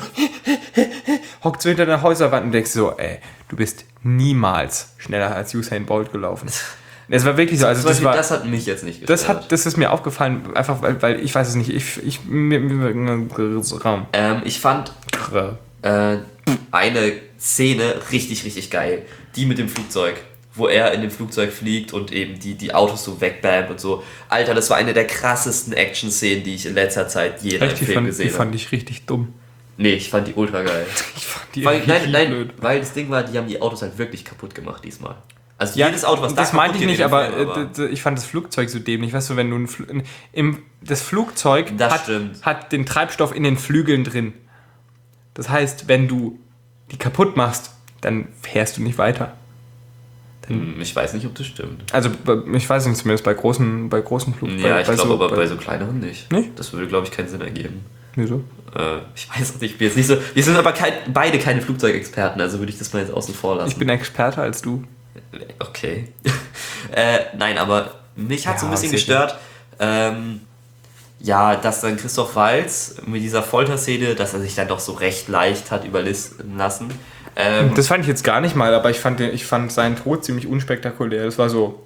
hockt so hinter der Häuserwand und denkst so, ey, du bist niemals schneller als Usain Bolt gelaufen. Es war wirklich so. Also Zum das, Beispiel, war, das hat mich jetzt nicht gestört. das, hat, das ist mir aufgefallen, einfach weil, weil ich weiß es nicht. Ich, ich, mir, mir, Raum. ähm, ich fand äh, eine Szene richtig, richtig geil. Die mit dem Flugzeug. Wo er in dem Flugzeug fliegt und eben die, die Autos so wegbammt und so. Alter, das war eine der krassesten Action-Szenen, die ich in letzter Zeit je in einem Echt, die Film fand, die gesehen fand habe. ich richtig dumm. Nee, ich fand die ultra geil. Ich fand die Weil, nein, richtig nein, blöd. weil das Ding war, die haben die Autos halt wirklich kaputt gemacht diesmal. Also Ja, jedes Auto, was da das meinte kaputt ich geht nicht, in dem aber, Film, äh, d- d- ich fand das Flugzeug so dämlich. Weißt du, wenn du ein Fl im, das Flugzeug Das hat, stimmt. hat den Treibstoff in den Flügeln drin. Das heißt, wenn du die kaputt machst, dann fährst du nicht weiter. Hm, ich weiß nicht, ob das stimmt. Also bei- ich weiß nicht, zumindest bei großen, bei großen Flugzeugen. Ja, ich bei glaube so, aber bei so kleineren nicht. Nicht? Das würde, glaube ich, keinen Sinn ergeben. Wieso? Äh, ich weiß nicht, ich bin jetzt nicht so. Wir sind aber kein, beide keine Flugzeugexperten, also würde ich das mal jetzt außen vor lassen. Ich bin Experter als du. Okay. äh, nein, aber mich hat Ja, so ein bisschen sicher. gestört, ähm, ja, dass dann Christoph Waltz mit dieser Folterszene, dass er sich dann doch so recht leicht hat überlisten lassen. Ähm, Das fand ich jetzt gar nicht mal, aber ich fand, den, ich fand seinen Tod ziemlich unspektakulär. Das war so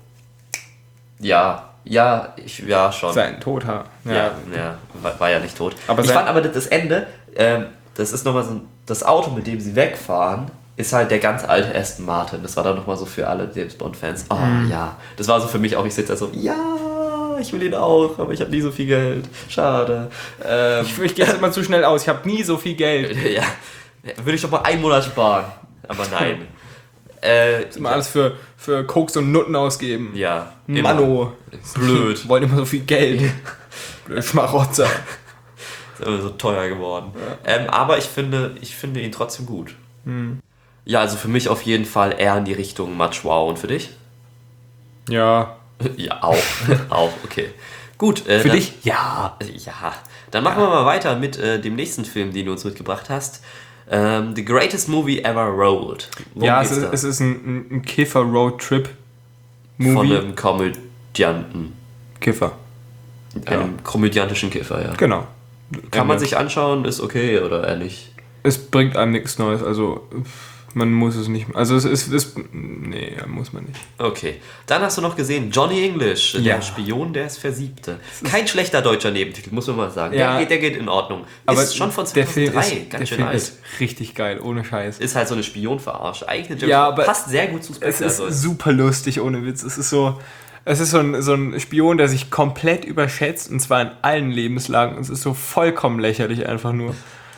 ja, ja, ich, ja, schon. sein Tod. Ha. Ja, ja, war, war ja nicht tot. Aber ich sein- fand aber das Ende, ähm, das ist nochmal so ein, das Auto, mit dem sie wegfahren, ist halt der ganz alte Aston Martin. Das war dann nochmal so für alle James Bond-Fans. Oh Mhm. ja, das war so für mich auch, ich sitze da so, ja, ich will ihn auch, aber ich habe nie so viel Geld. Schade. Ähm, Ich, ich gehe jetzt immer zu schnell aus. Ich habe nie so viel Geld. ja, würde ich doch mal einen Monat sparen. Aber nein. äh, Immer alles für, für Koks und Nutten ausgeben. ja, immer. Mano. Blöd. Wollen immer so viel Geld. Blöd Schmarotzer. Ist immer so teuer geworden. Ähm, aber ich finde, ich finde ihn trotzdem gut. Hm. Ja, also für mich auf jeden Fall eher in die Richtung Much Wow. Und für dich? Ja. Ja, auch. auch, okay. Gut. Äh, Für dann, dich? Ja. Ja. Dann machen wir mal weiter mit äh, dem nächsten Film, den du uns mitgebracht hast. Ähm, The Greatest Movie Ever Rolled. Worum Ja, es geht's ist, da? es ist ein, ein Kiffer-Road-Trip-Movie. Von einem Komödianten. Kiffer. Einem komödiantischen Kiffer, ja. Genau. Kann man Ende. sich anschauen, ist okay oder eher nicht? Es bringt einem nichts Neues. Also, Man muss es nicht. Also es ist, es, nee, muss man nicht. Okay. Dann hast du noch gesehen Johnny English, Ja. der Spion, der es versiebte. Kein schlechter deutscher Nebentitel, muss man mal sagen. Ja. Der, geht, der geht in Ordnung. Aber ist schon von der Film zweitausenddrei, ist, ganz der schön Film alt. ist richtig geil, ohne Scheiß. Ist halt so eine Spionverarsche. Eigentlich eine James Ja, Bond. aber passt sehr gut zu Es Spectre. ist Also super lustig, ohne Witz. Es ist so, es ist so ein, so ein Spion, der sich komplett überschätzt, und zwar in allen Lebenslagen. Es ist so vollkommen lächerlich einfach nur.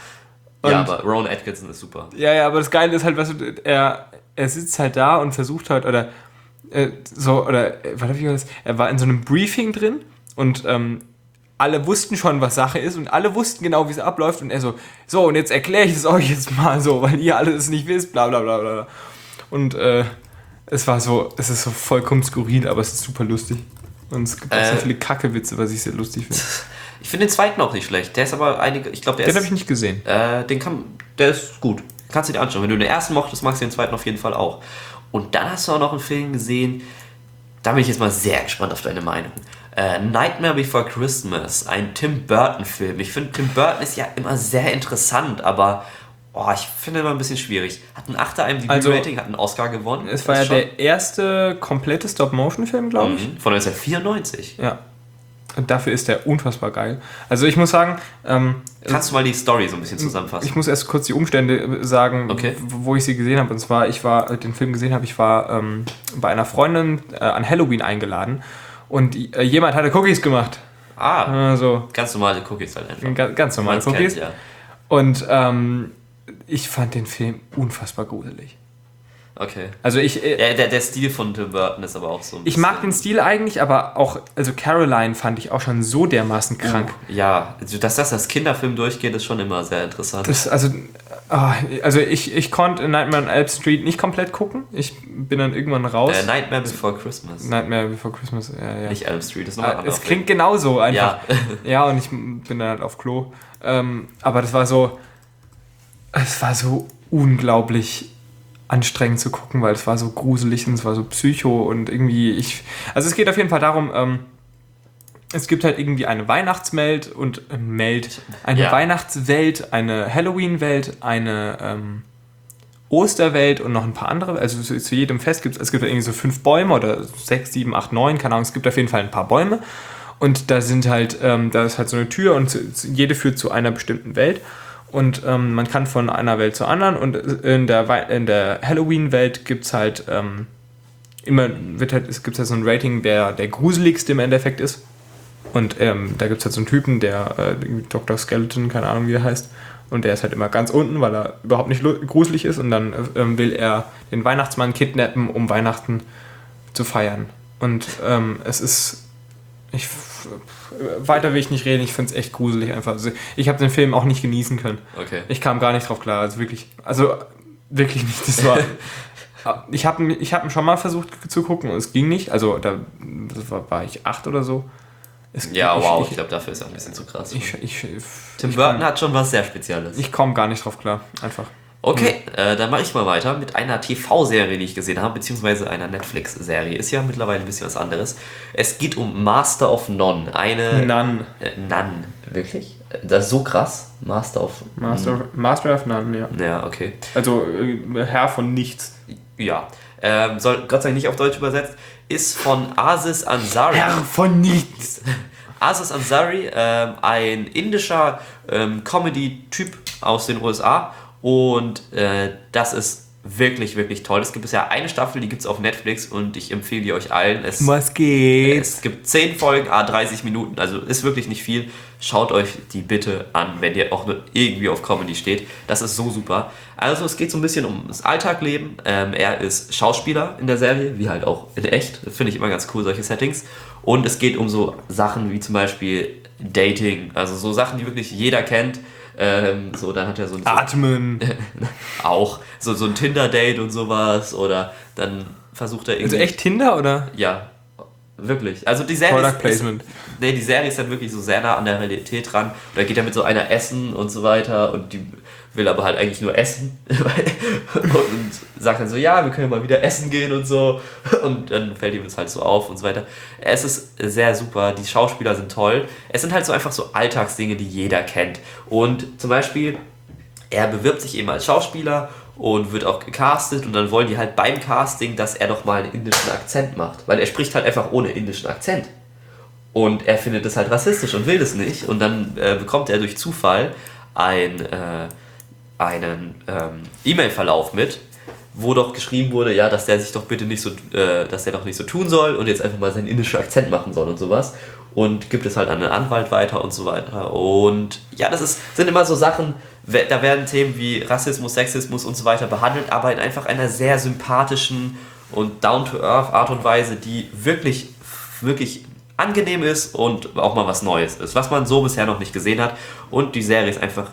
Und ja, aber Rowan Atkinson ist super. Ja, ja, aber das Geile ist halt, weißt du, er, er sitzt halt da und versucht halt, oder äh, so, oder, äh, warte, wie war das? Er war in so einem Briefing drin und ähm, alle wussten schon, was Sache ist und alle wussten genau, wie es abläuft und er so, so, und jetzt erkläre ich es euch jetzt mal so, weil ihr alle es nicht wisst, bla bla bla bla. Und äh, es war so, es ist so vollkommen skurril, aber es ist super lustig. Und es gibt auch Äh, so viele Kackewitze, was ich sehr lustig finde. Ich finde den zweiten auch nicht schlecht. Der ist aber einige, ich glaube, der Den ist... habe ich nicht gesehen. Äh, den kann, der ist gut. Kannst du dir anschauen. Wenn du den ersten mochtest, magst du den zweiten auf jeden Fall auch. Und dann hast du auch noch einen Film gesehen, da bin ich jetzt mal sehr gespannt auf deine Meinung. Äh, Nightmare Before Christmas, ein Tim Burton-Film. Ich finde, Tim Burton ist ja immer sehr interessant, aber oh, ich finde immer ein bisschen schwierig. Hat ein achter I M D B-Rating, Also, hat einen Oscar gewonnen. Es war ja Das schon- der erste komplette Stop-Motion-Film, glaube ich. Mhm, von neunzehnhundertvierundneunzig. Ja. Und dafür ist der unfassbar geil. Also ich muss sagen, ähm, Kannst du mal die Story so ein bisschen zusammenfassen? ich muss erst kurz die Umstände sagen, Okay. wo wo ich sie gesehen habe. Und zwar, ich war, äh, den Film gesehen habe, ich war ähm, bei einer Freundin äh, an Halloween eingeladen und äh, jemand hatte Cookies gemacht. ah, Also ganz normale Cookies halt einfach. ganz, ganz normale Man's Cookies. kennt, ja. Und ähm, ich fand den Film unfassbar gruselig. Okay. Also ich, äh, Der, der, der Stil von Tim Burton ist aber auch so ein ich bisschen- mag den Stil eigentlich, aber auch, also Caroline fand ich auch schon so dermaßen krank. Ja, also dass das als Kinderfilm durchgeht, ist schon immer sehr interessant. Das, also, ah, also ich, ich konnte Nightmare on Elm Street nicht komplett gucken. Ich bin dann irgendwann raus. äh, Nightmare Before Christmas. Nightmare Before Christmas, ja, ja. Nicht Elm Street, das ist nochmal Ah, anders. es klingt genauso einfach. Ja. Ja, und ich bin dann halt auf Klo. Ähm, aber das war so, es war so unglaublich anstrengend zu gucken, weil es war so gruselig und es war so psycho und irgendwie, ich, also es geht auf jeden Fall darum, ähm, es gibt halt irgendwie eine Weihnachtswelt und äh, Meld, eine Ja. Weihnachtswelt, eine Halloween-Welt, eine ähm, Osterwelt und noch ein paar andere. Also zu, zu jedem Fest gibt es, es gibt irgendwie so fünf Bäume oder sechs, sieben, acht, neun, keine Ahnung, es gibt auf jeden Fall ein paar Bäume und da sind halt, ähm, da ist halt so eine Tür und zu, zu, jede führt zu einer bestimmten Welt. Und ähm, man kann von einer Welt zur anderen und in der, Wei- in der Halloween-Welt gibt es halt ähm, immer, wird halt, es gibt halt so ein Rating, der der gruseligste im Endeffekt ist. Und ähm, da gibt es halt so einen Typen, der äh, Doktor Skeleton, keine Ahnung wie er heißt. Und der ist halt immer ganz unten, weil er überhaupt nicht lu- gruselig ist. Und dann ähm, will er den Weihnachtsmann kidnappen, um Weihnachten zu feiern. Und ähm, es ist... Ich, weiter will ich nicht reden, ich finde es echt gruselig einfach. Also ich habe den Film auch nicht genießen können. Okay. Ich kam gar nicht drauf klar, also wirklich, also wirklich nicht. Das war, ich habe ich hab ihn schon mal versucht zu gucken und es ging nicht. Also da das war, war ich acht oder so. Es, Ja, wow, ich, ich, glaube, dafür ist er ein bisschen zu krass. ich, ich, ich, Tim ich Burton kann- hat schon was sehr Spezielles. Ich komme gar nicht drauf klar, einfach. Okay, äh, dann mache ich mal weiter mit einer T V-Serie, die ich gesehen habe, beziehungsweise einer Netflix-Serie. Ist ja mittlerweile ein bisschen was anderes. Es geht um Master of None. Eine... None. Äh, None. Wirklich? Das ist so krass. Master of... Master, Master of None, ja. Ja, okay. Also äh, Herr von nichts. Ja. Ähm, soll Gott sei Dank nicht auf Deutsch übersetzt. Ist von Aziz Ansari. von nichts. Aziz Ansari, ähm, ein indischer ähm, Comedy-Typ aus den U S A. Und äh, das ist wirklich, wirklich toll. Es gibt bisher eine Staffel, die gibt es auf Netflix und ich empfehle die euch allen. Es, Was geht's? es gibt zehn Folgen, à dreißig Minuten, also ist wirklich nicht viel. Schaut euch die bitte an, wenn ihr auch nur irgendwie auf Comedy steht. Das ist so super. Also es geht so ein bisschen um das Alltagleben. Ähm, er ist Schauspieler in der Serie, wie halt auch in echt. Das finde ich immer ganz cool, solche Settings. Und es geht um so Sachen wie zum Beispiel Dating, also so Sachen, die wirklich jeder kennt. Ähm, so, dann hat er so ein... Atmen. auch so, so ein Tinder-Date und sowas oder dann versucht er irgendwie... Also echt Tinder oder? Ja, wirklich. Also die Serie Product ist, Placement. Ist, nee, die Serie ist dann wirklich so sehr nah an der Realität dran. Und da geht er mit so einer essen und so weiter und die will aber halt eigentlich nur essen und sagt dann so, ja, wir können mal wieder essen gehen und so und dann fällt ihm das halt so auf und so weiter. Es ist sehr super, die Schauspieler sind toll. Es sind halt so einfach so Alltagsdinge, die jeder kennt und zum Beispiel, er bewirbt sich eben als Schauspieler und wird auch gecastet und dann wollen die halt beim Casting, dass er doch mal einen indischen Akzent macht, weil er spricht halt einfach ohne indischen Akzent. Und er findet das halt rassistisch und will das nicht. Und dann äh, bekommt er durch Zufall ein, äh, einen ähm, E-Mail-Verlauf mit, wo doch geschrieben wurde, ja, dass der sich doch bitte nicht so, äh, dass der doch nicht so tun soll und jetzt einfach mal seinen indischen Akzent machen soll und sowas. Und gibt es halt an einen Anwalt weiter und so weiter. Und ja, das ist, sind immer so Sachen, da werden Themen wie Rassismus, Sexismus und so weiter behandelt, aber in einfach einer sehr sympathischen und down-to-earth Art und Weise, die wirklich, wirklich angenehm ist und auch mal was Neues ist, was man so bisher noch nicht gesehen hat. Und die Serie ist einfach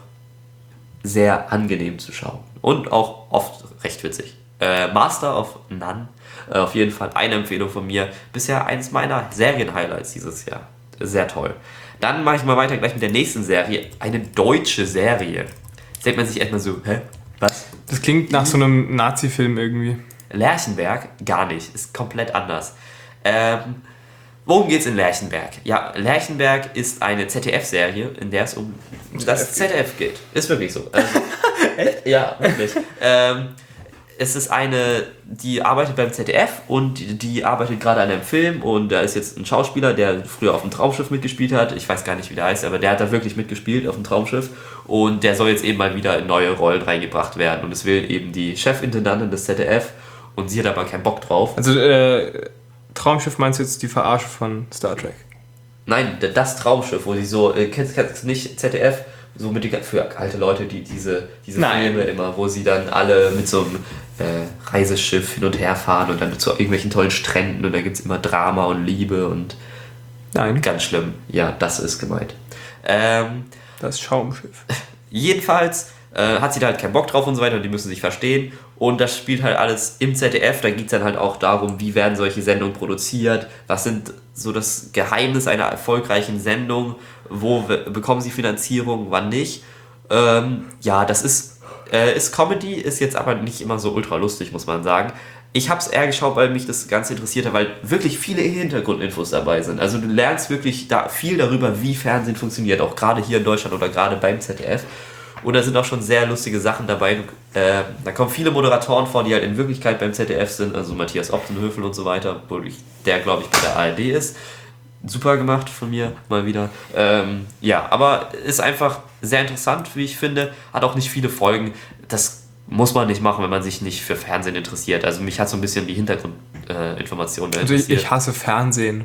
sehr angenehm zu schauen und auch oft recht witzig. Äh, Master of None, äh, auf jeden Fall eine Empfehlung von mir. Bisher eines meiner Serien-Highlights dieses Jahr. Sehr toll. Dann mache ich mal weiter gleich mit der nächsten Serie. Eine deutsche Serie. Jetzt denkt man sich erstmal so, hä? Was? Das klingt nach so einem Nazi-Film irgendwie. Lerchenberg? Gar nicht. Ist komplett anders. Ähm... Worum geht's in Lerchenberg? Ja, Lerchenberg ist eine Z D F-Serie, in der es um das Z D F geht. Ist wirklich so. Also, Echt? Ja, wirklich. ähm, es ist eine, die arbeitet beim Z D F und die, die arbeitet gerade an einem Film und da ist jetzt ein Schauspieler, der früher auf dem Traumschiff mitgespielt hat. Ich weiß gar nicht, wie der heißt, aber der hat da wirklich mitgespielt auf dem Traumschiff und der soll jetzt eben mal wieder in neue Rollen reingebracht werden und es will eben die Chefintendantin des Z D F und sie hat aber keinen Bock drauf. Also, äh... Traumschiff meinst du jetzt die Verarsche von Star Trek? Nein, das Traumschiff, wo sie so, äh, kennst du nicht Z D F, so mit die, für alte Leute, die diese, diese Filme immer, wo sie dann alle mit so einem äh, Reiseschiff hin und her fahren und dann zu irgendwelchen tollen Stränden und da gibt es immer Drama und Liebe und Nein. Ganz schlimm. Ja, das ist gemeint. Ähm, das Schaumschiff. Jedenfalls äh, hat sie da halt keinen Bock drauf und so weiter und die müssen sich verstehen. Und das spielt halt alles im Z D F. Da geht es dann halt auch darum, wie werden solche Sendungen produziert, was sind so das Geheimnis einer erfolgreichen Sendung, wo bekommen sie Finanzierung, wann nicht. Ähm, ja, das ist, äh, ist Comedy, ist jetzt aber nicht immer so ultra lustig, muss man sagen. Ich habe es eher geschaut, weil mich das Ganze interessiert hat, weil wirklich viele Hintergrundinfos dabei sind. Also du lernst wirklich da viel darüber, wie Fernsehen funktioniert, auch gerade hier in Deutschland oder gerade beim Z D F. Und da sind auch schon sehr lustige Sachen dabei. Äh, da kommen viele Moderatoren vor, die halt in Wirklichkeit beim Z D F sind, also Matthias Optenhöfel und so weiter, wo ich, der glaube ich bei der A R D ist. Super gemacht von mir, mal wieder. Ähm, ja, aber ist einfach sehr interessant, wie ich finde. Hat auch nicht viele Folgen. Das muss man nicht machen, wenn man sich nicht für Fernsehen interessiert. Also mich hat so ein bisschen die Hintergrundinformationen äh, Also ich, ich hasse Fernsehen.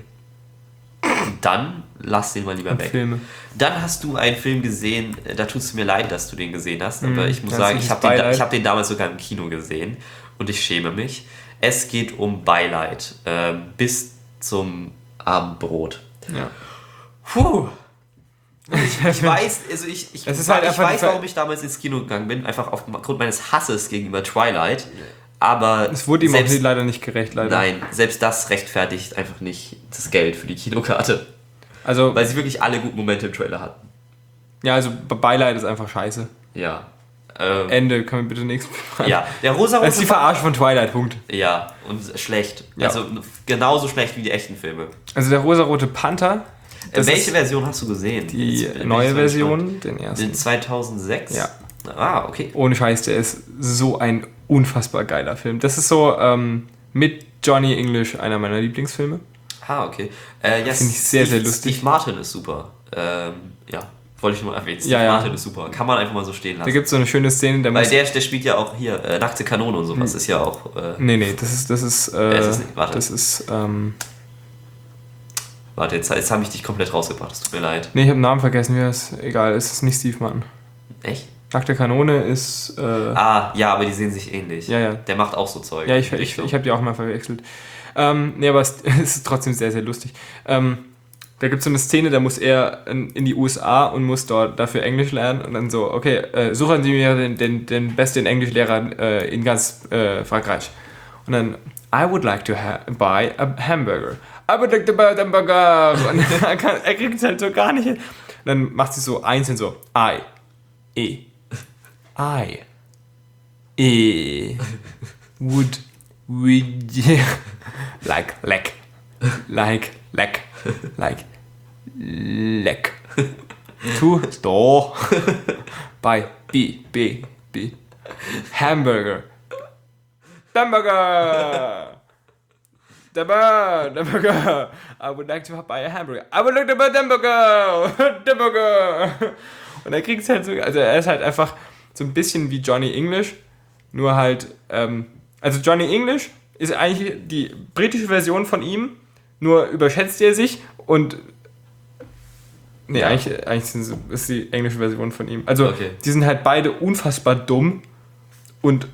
Dann lass den mal lieber Und weg. Filme. Dann hast du einen Film gesehen, da tut es mir leid, dass du den gesehen hast, aber Mm, ich muss das sagen, ist ich habe den, Beileid. ich hab den damals sogar im Kino gesehen und ich schäme mich. Es geht um Beileid äh, bis zum Abendbrot. Ja. Puh. Ich, ich weiß, also ich, ich, Es ist halt ich einfach weiß, die- warum ich damals ins Kino gegangen bin, einfach aufgrund meines Hasses gegenüber Twilight. Aber Es wurde ihm auch selbst, nie- leider nicht gerecht, leider. nein, selbst das rechtfertigt einfach nicht das Geld für die Kinokarte. Also, Weil sie wirklich alle guten Momente im Trailer hatten. ja, also Be- Beileid ist einfach scheiße. Ja. Ähm, Ende, können wir bitte nichts mehr. ja, der rosarote Das ist die Verarsche von Twilight, Punkt. Ja, und schlecht. Ja. Also genauso schlecht wie die echten Filme. Also der rosarote Panther, Äh, das Welche ist Version hast du gesehen? die Jetzt bin ich neue so Version, gespannt. den Den ersten. zweitausendsechs? Ja. Ah, okay. Ohne Scheiß, der ist so ein unfassbar geiler Film. Das ist so ähm, mit Johnny English einer meiner Lieblingsfilme. Ah, okay. Äh, ja, Finde ich sehr, Steve, sehr lustig. Steve Martin ist super. Ähm, ja, wollte ich nur erwähnen. Steve Ja, ja. Martin ist super. Kann man einfach mal so stehen Da lassen. gibt es so eine schöne Szene, der Weil muss... der, der spielt ja auch hier äh, Nackte Kanone und sowas. Ist ja auch... Äh, Nee, nee, das ist... Das ist, äh, Es ist nicht- warte. das ist ähm, warte, jetzt, jetzt habe ich dich komplett rausgebracht. Es tut mir leid. nee, ich habe den Namen vergessen. Wie heißt egal, es ist nicht Steve Martin. Echt? Nackte Kanone ist... Äh, Ah, ja, aber die sehen sich ähnlich. Ja, ja. Der macht auch so Zeug. Ja, ich, in die ich, Richtung. ich habe die auch mal verwechselt. Ähm, nee, aber es, es ist trotzdem sehr, sehr lustig. Ähm, da gibt es so eine Szene, da muss er in, in die U S A und muss dort dafür Englisch lernen und dann so, okay, äh, suchen Sie mir den, den, den besten Englischlehrer äh, in ganz äh, Frankreich. Und dann, I would like to ha- buy a hamburger. I would like to buy a hamburger. Und er, kann, er kriegt es halt so gar nicht hin. Und dann macht sie so einzeln so, I, E, I, E, would, would, like, leck, like, leck, like, leck, to, do, by, b, b, b, Hamburger. Hamburger. Der Burger, der Burger. I would like to buy a hamburger. I would like to buy a hamburger. Der Burger. Und er kriegt es halt so, also er ist halt einfach so ein bisschen wie Johnny English, nur halt, ähm, also Johnny English ist eigentlich die britische Version von ihm, nur überschätzt er sich und nee, Ja. eigentlich, eigentlich ist die englische Version von ihm. Also Okay. die sind halt beide unfassbar dumm und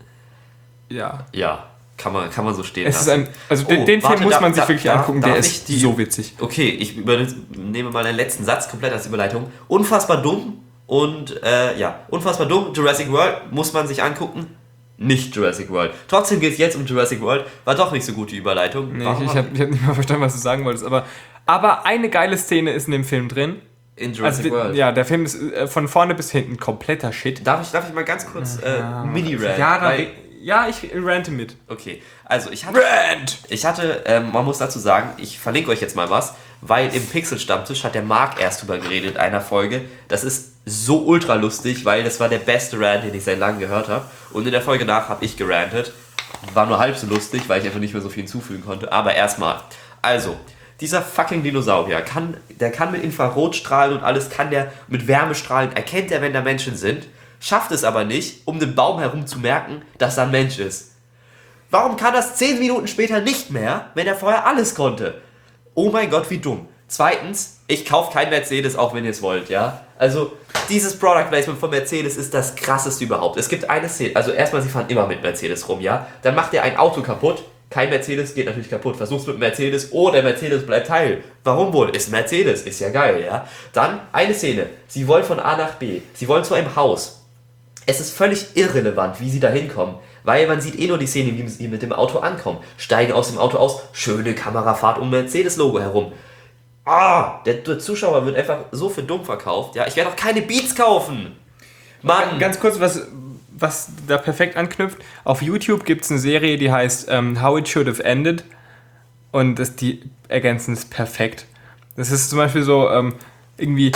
ja. Ja, kann man, kann man so stehen Es ist lassen. ein, also Oh, den, den warte, Film muss darf- man sich darf- wirklich darf- angucken, darf der ich ist die- so witzig. Okay, ich übernehme mal den letzten Satz komplett als Überleitung. Unfassbar dumm und äh, ja, unfassbar dumm. Jurassic World muss man sich angucken. Nicht Jurassic World. Trotzdem geht es jetzt um Jurassic World. War doch nicht so gut die Überleitung. Nee, Warum ich, ich haben- habe ich hab nicht mal verstanden, was du sagen wolltest, aber, aber eine geile Szene ist in dem Film drin. in Jurassic Also, World. ja, der Film ist äh, von vorne bis hinten kompletter Shit. Darf ich, darf ich mal ganz kurz äh, Mini-Rant? Ja, dann, Weil- ja, ich rante mit. Okay, also ich hatte, ich hatte ähm, man muss dazu sagen, ich verlinke euch jetzt mal was, weil im Pixel-Stammtisch hat der Marc erst drüber geredet in einer Folge. Das ist so ultra lustig, weil das war der beste Rant, den ich seit langem gehört habe. Und in der Folge nach habe ich gerantet. War nur halb so lustig, weil ich einfach nicht mehr so viel hinzufügen konnte. Aber erstmal, also, dieser fucking Dinosaurier, kann, der kann mit Infrarotstrahlen und alles, kann der mit Wärmestrahlen, erkennt er, wenn da Menschen sind, schafft es aber nicht, um den Baum herum zu merken, dass da ein Mensch ist. Warum kann das zehn Minuten später nicht mehr, wenn er vorher alles konnte? Oh mein Gott, wie dumm. Zweitens, ich kaufe kein Mercedes, auch wenn ihr es wollt, ja? Also, dieses Product Placement von Mercedes ist das krasseste überhaupt. Es gibt eine Szene, also erstmal, sie fahren immer mit Mercedes rum, ja? Dann macht er ein Auto kaputt. Kein Mercedes geht natürlich kaputt. Versuch's mit dem Mercedes. Oh, der Mercedes bleibt heil. Warum wohl? Ist ein Mercedes. Ist ja geil, ja? Dann eine Szene. Sie wollen von A nach B. Sie wollen zu einem Haus. Es ist völlig irrelevant, wie sie da hinkommen. Weil man sieht eh nur die Szene, wie sie mit dem Auto ankommen. Steigen aus dem Auto aus. Schöne Kamerafahrt um Mercedes-Logo herum. Ah, der, der Zuschauer wird einfach so für dumm verkauft. Ja, ich werde auch keine Beats kaufen. Mann. Ganz kurz, was, was da perfekt anknüpft. Auf YouTube gibt es eine Serie, die heißt ähm, How It Should Have Ended. Und das, die ergänzen es perfekt. Das ist zum Beispiel so, ähm, irgendwie.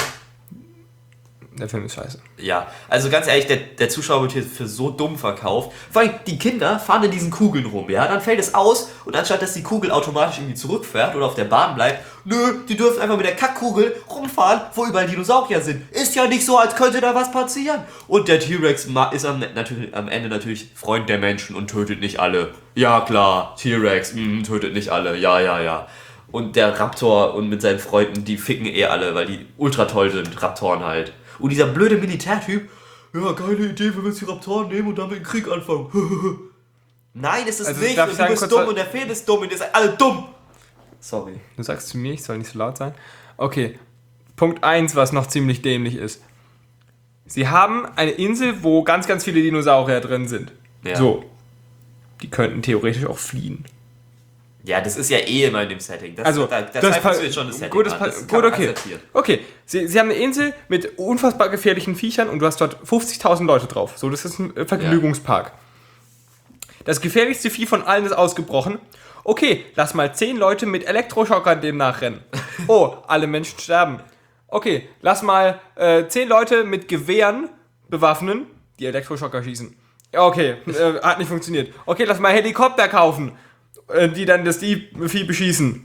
Der Film ist scheiße. Ja, also ganz ehrlich, der, der Zuschauer wird hier für so dumm verkauft. Vor allem, die Kinder fahren in diesen Kugeln rum, ja? Dann fällt es aus und anstatt, dass die Kugel automatisch irgendwie zurückfährt oder auf der Bahn bleibt, nö, die dürfen einfach mit der Kackkugel rumfahren, wo überall Dinosaurier sind. Ist ja nicht so, als könnte da was passieren. Und der T-Rex ma- ist am, natürlich, am Ende natürlich Freund der Menschen und tötet nicht alle. Ja, klar, T-Rex, mm, tötet nicht alle, ja, ja, ja. Und der Raptor und mit seinen Freunden, die ficken eh alle, weil die ultra toll sind, Raptoren halt. Und dieser blöde Militärtyp, ja, geile Idee, wenn wir jetzt die Raptoren nehmen und damit einen Krieg anfangen. Nein, es ist Also, nicht. darf Und ich du sagen, bist kurz dumm was- und der Film ist dumm und ihr seid alle dumm. Sorry. Du sagst zu mir, ich soll nicht so laut sein. Okay, Punkt eins, was noch ziemlich dämlich ist. Sie haben eine Insel, wo ganz, ganz viele Dinosaurier drin sind. Ja. So. Die könnten theoretisch auch fliehen. Ja, das ist ja eh immer in dem Setting. Das, Also, da, da das zweifelst pa- du jetzt schon das Setting gut, das an. pa- Das kann gut, man okay. akzeptieren. Okay, sie, sie haben eine Insel mit unfassbar gefährlichen Viechern und du hast dort fünfzigtausend Leute drauf. So, das ist ein äh, Vergnügungspark. Das gefährlichste Vieh von allen ist ausgebrochen. Okay, lass mal zehn Leute mit Elektroschockern dem nachrennen. Oh, alle Menschen sterben. Okay, lass mal äh, zehn Leute mit Gewehren bewaffnen, die Elektroschocker schießen. Ja, okay, äh, hat nicht funktioniert. Okay, lass mal Helikopter kaufen, äh, die dann das Die- Vieh beschießen.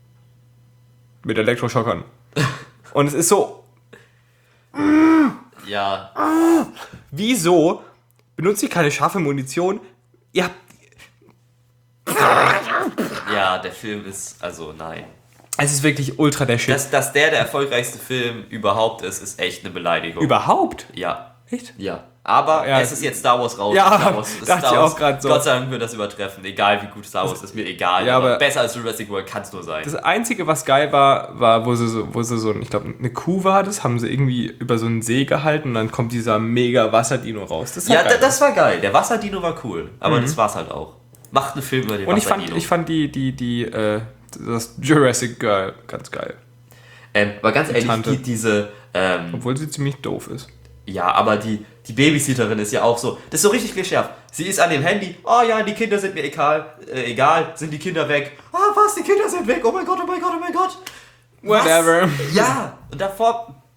Mit Elektroschockern. Und es ist so, Ja, wieso benutzt ihr keine scharfe Munition? Ihr habt, ja, der Film ist, also nein. es ist wirklich ultra der Shit. Dass, dass der der erfolgreichste Film überhaupt ist, ist echt eine Beleidigung. Überhaupt? Ja. Echt? Ja. Aber Ja. es ist jetzt Star Wars raus. Ja, Star Wars, dachte Star ich Wars, auch grad so. Gott sei Dank wird das übertreffen. Egal wie gut Star Wars ist, ist mir egal. Ja, aber aber- besser als Jurassic World kann es nur sein. Das Einzige, was geil war, war, wo sie so, wo sie so ich glaube, eine Kuh war das, haben sie irgendwie über so einen See gehalten und dann kommt dieser mega Wasserdino raus. Das ist Ja, halt da, geil. das war geil. Der Wasserdino war cool. Aber das war's halt auch. Macht einen Film über den Und ich fand, Wasserdino. ich fand die, die, die, äh, das Jurassic Girl ganz geil. ähm, aber ganz ehrlich, Tante. die, diese... Ähm, Obwohl sie ziemlich doof ist. ja, aber die, die Babysitterin ist ja auch so... Das ist so richtig klischeehaft. Sie ist an dem Handy. Oh ja, die Kinder sind mir egal. Äh, egal, sind die Kinder weg. Ah, was? Die Kinder sind weg. Oh mein Gott, oh mein Gott, oh mein Gott. Was? Whatever. Ja, und davor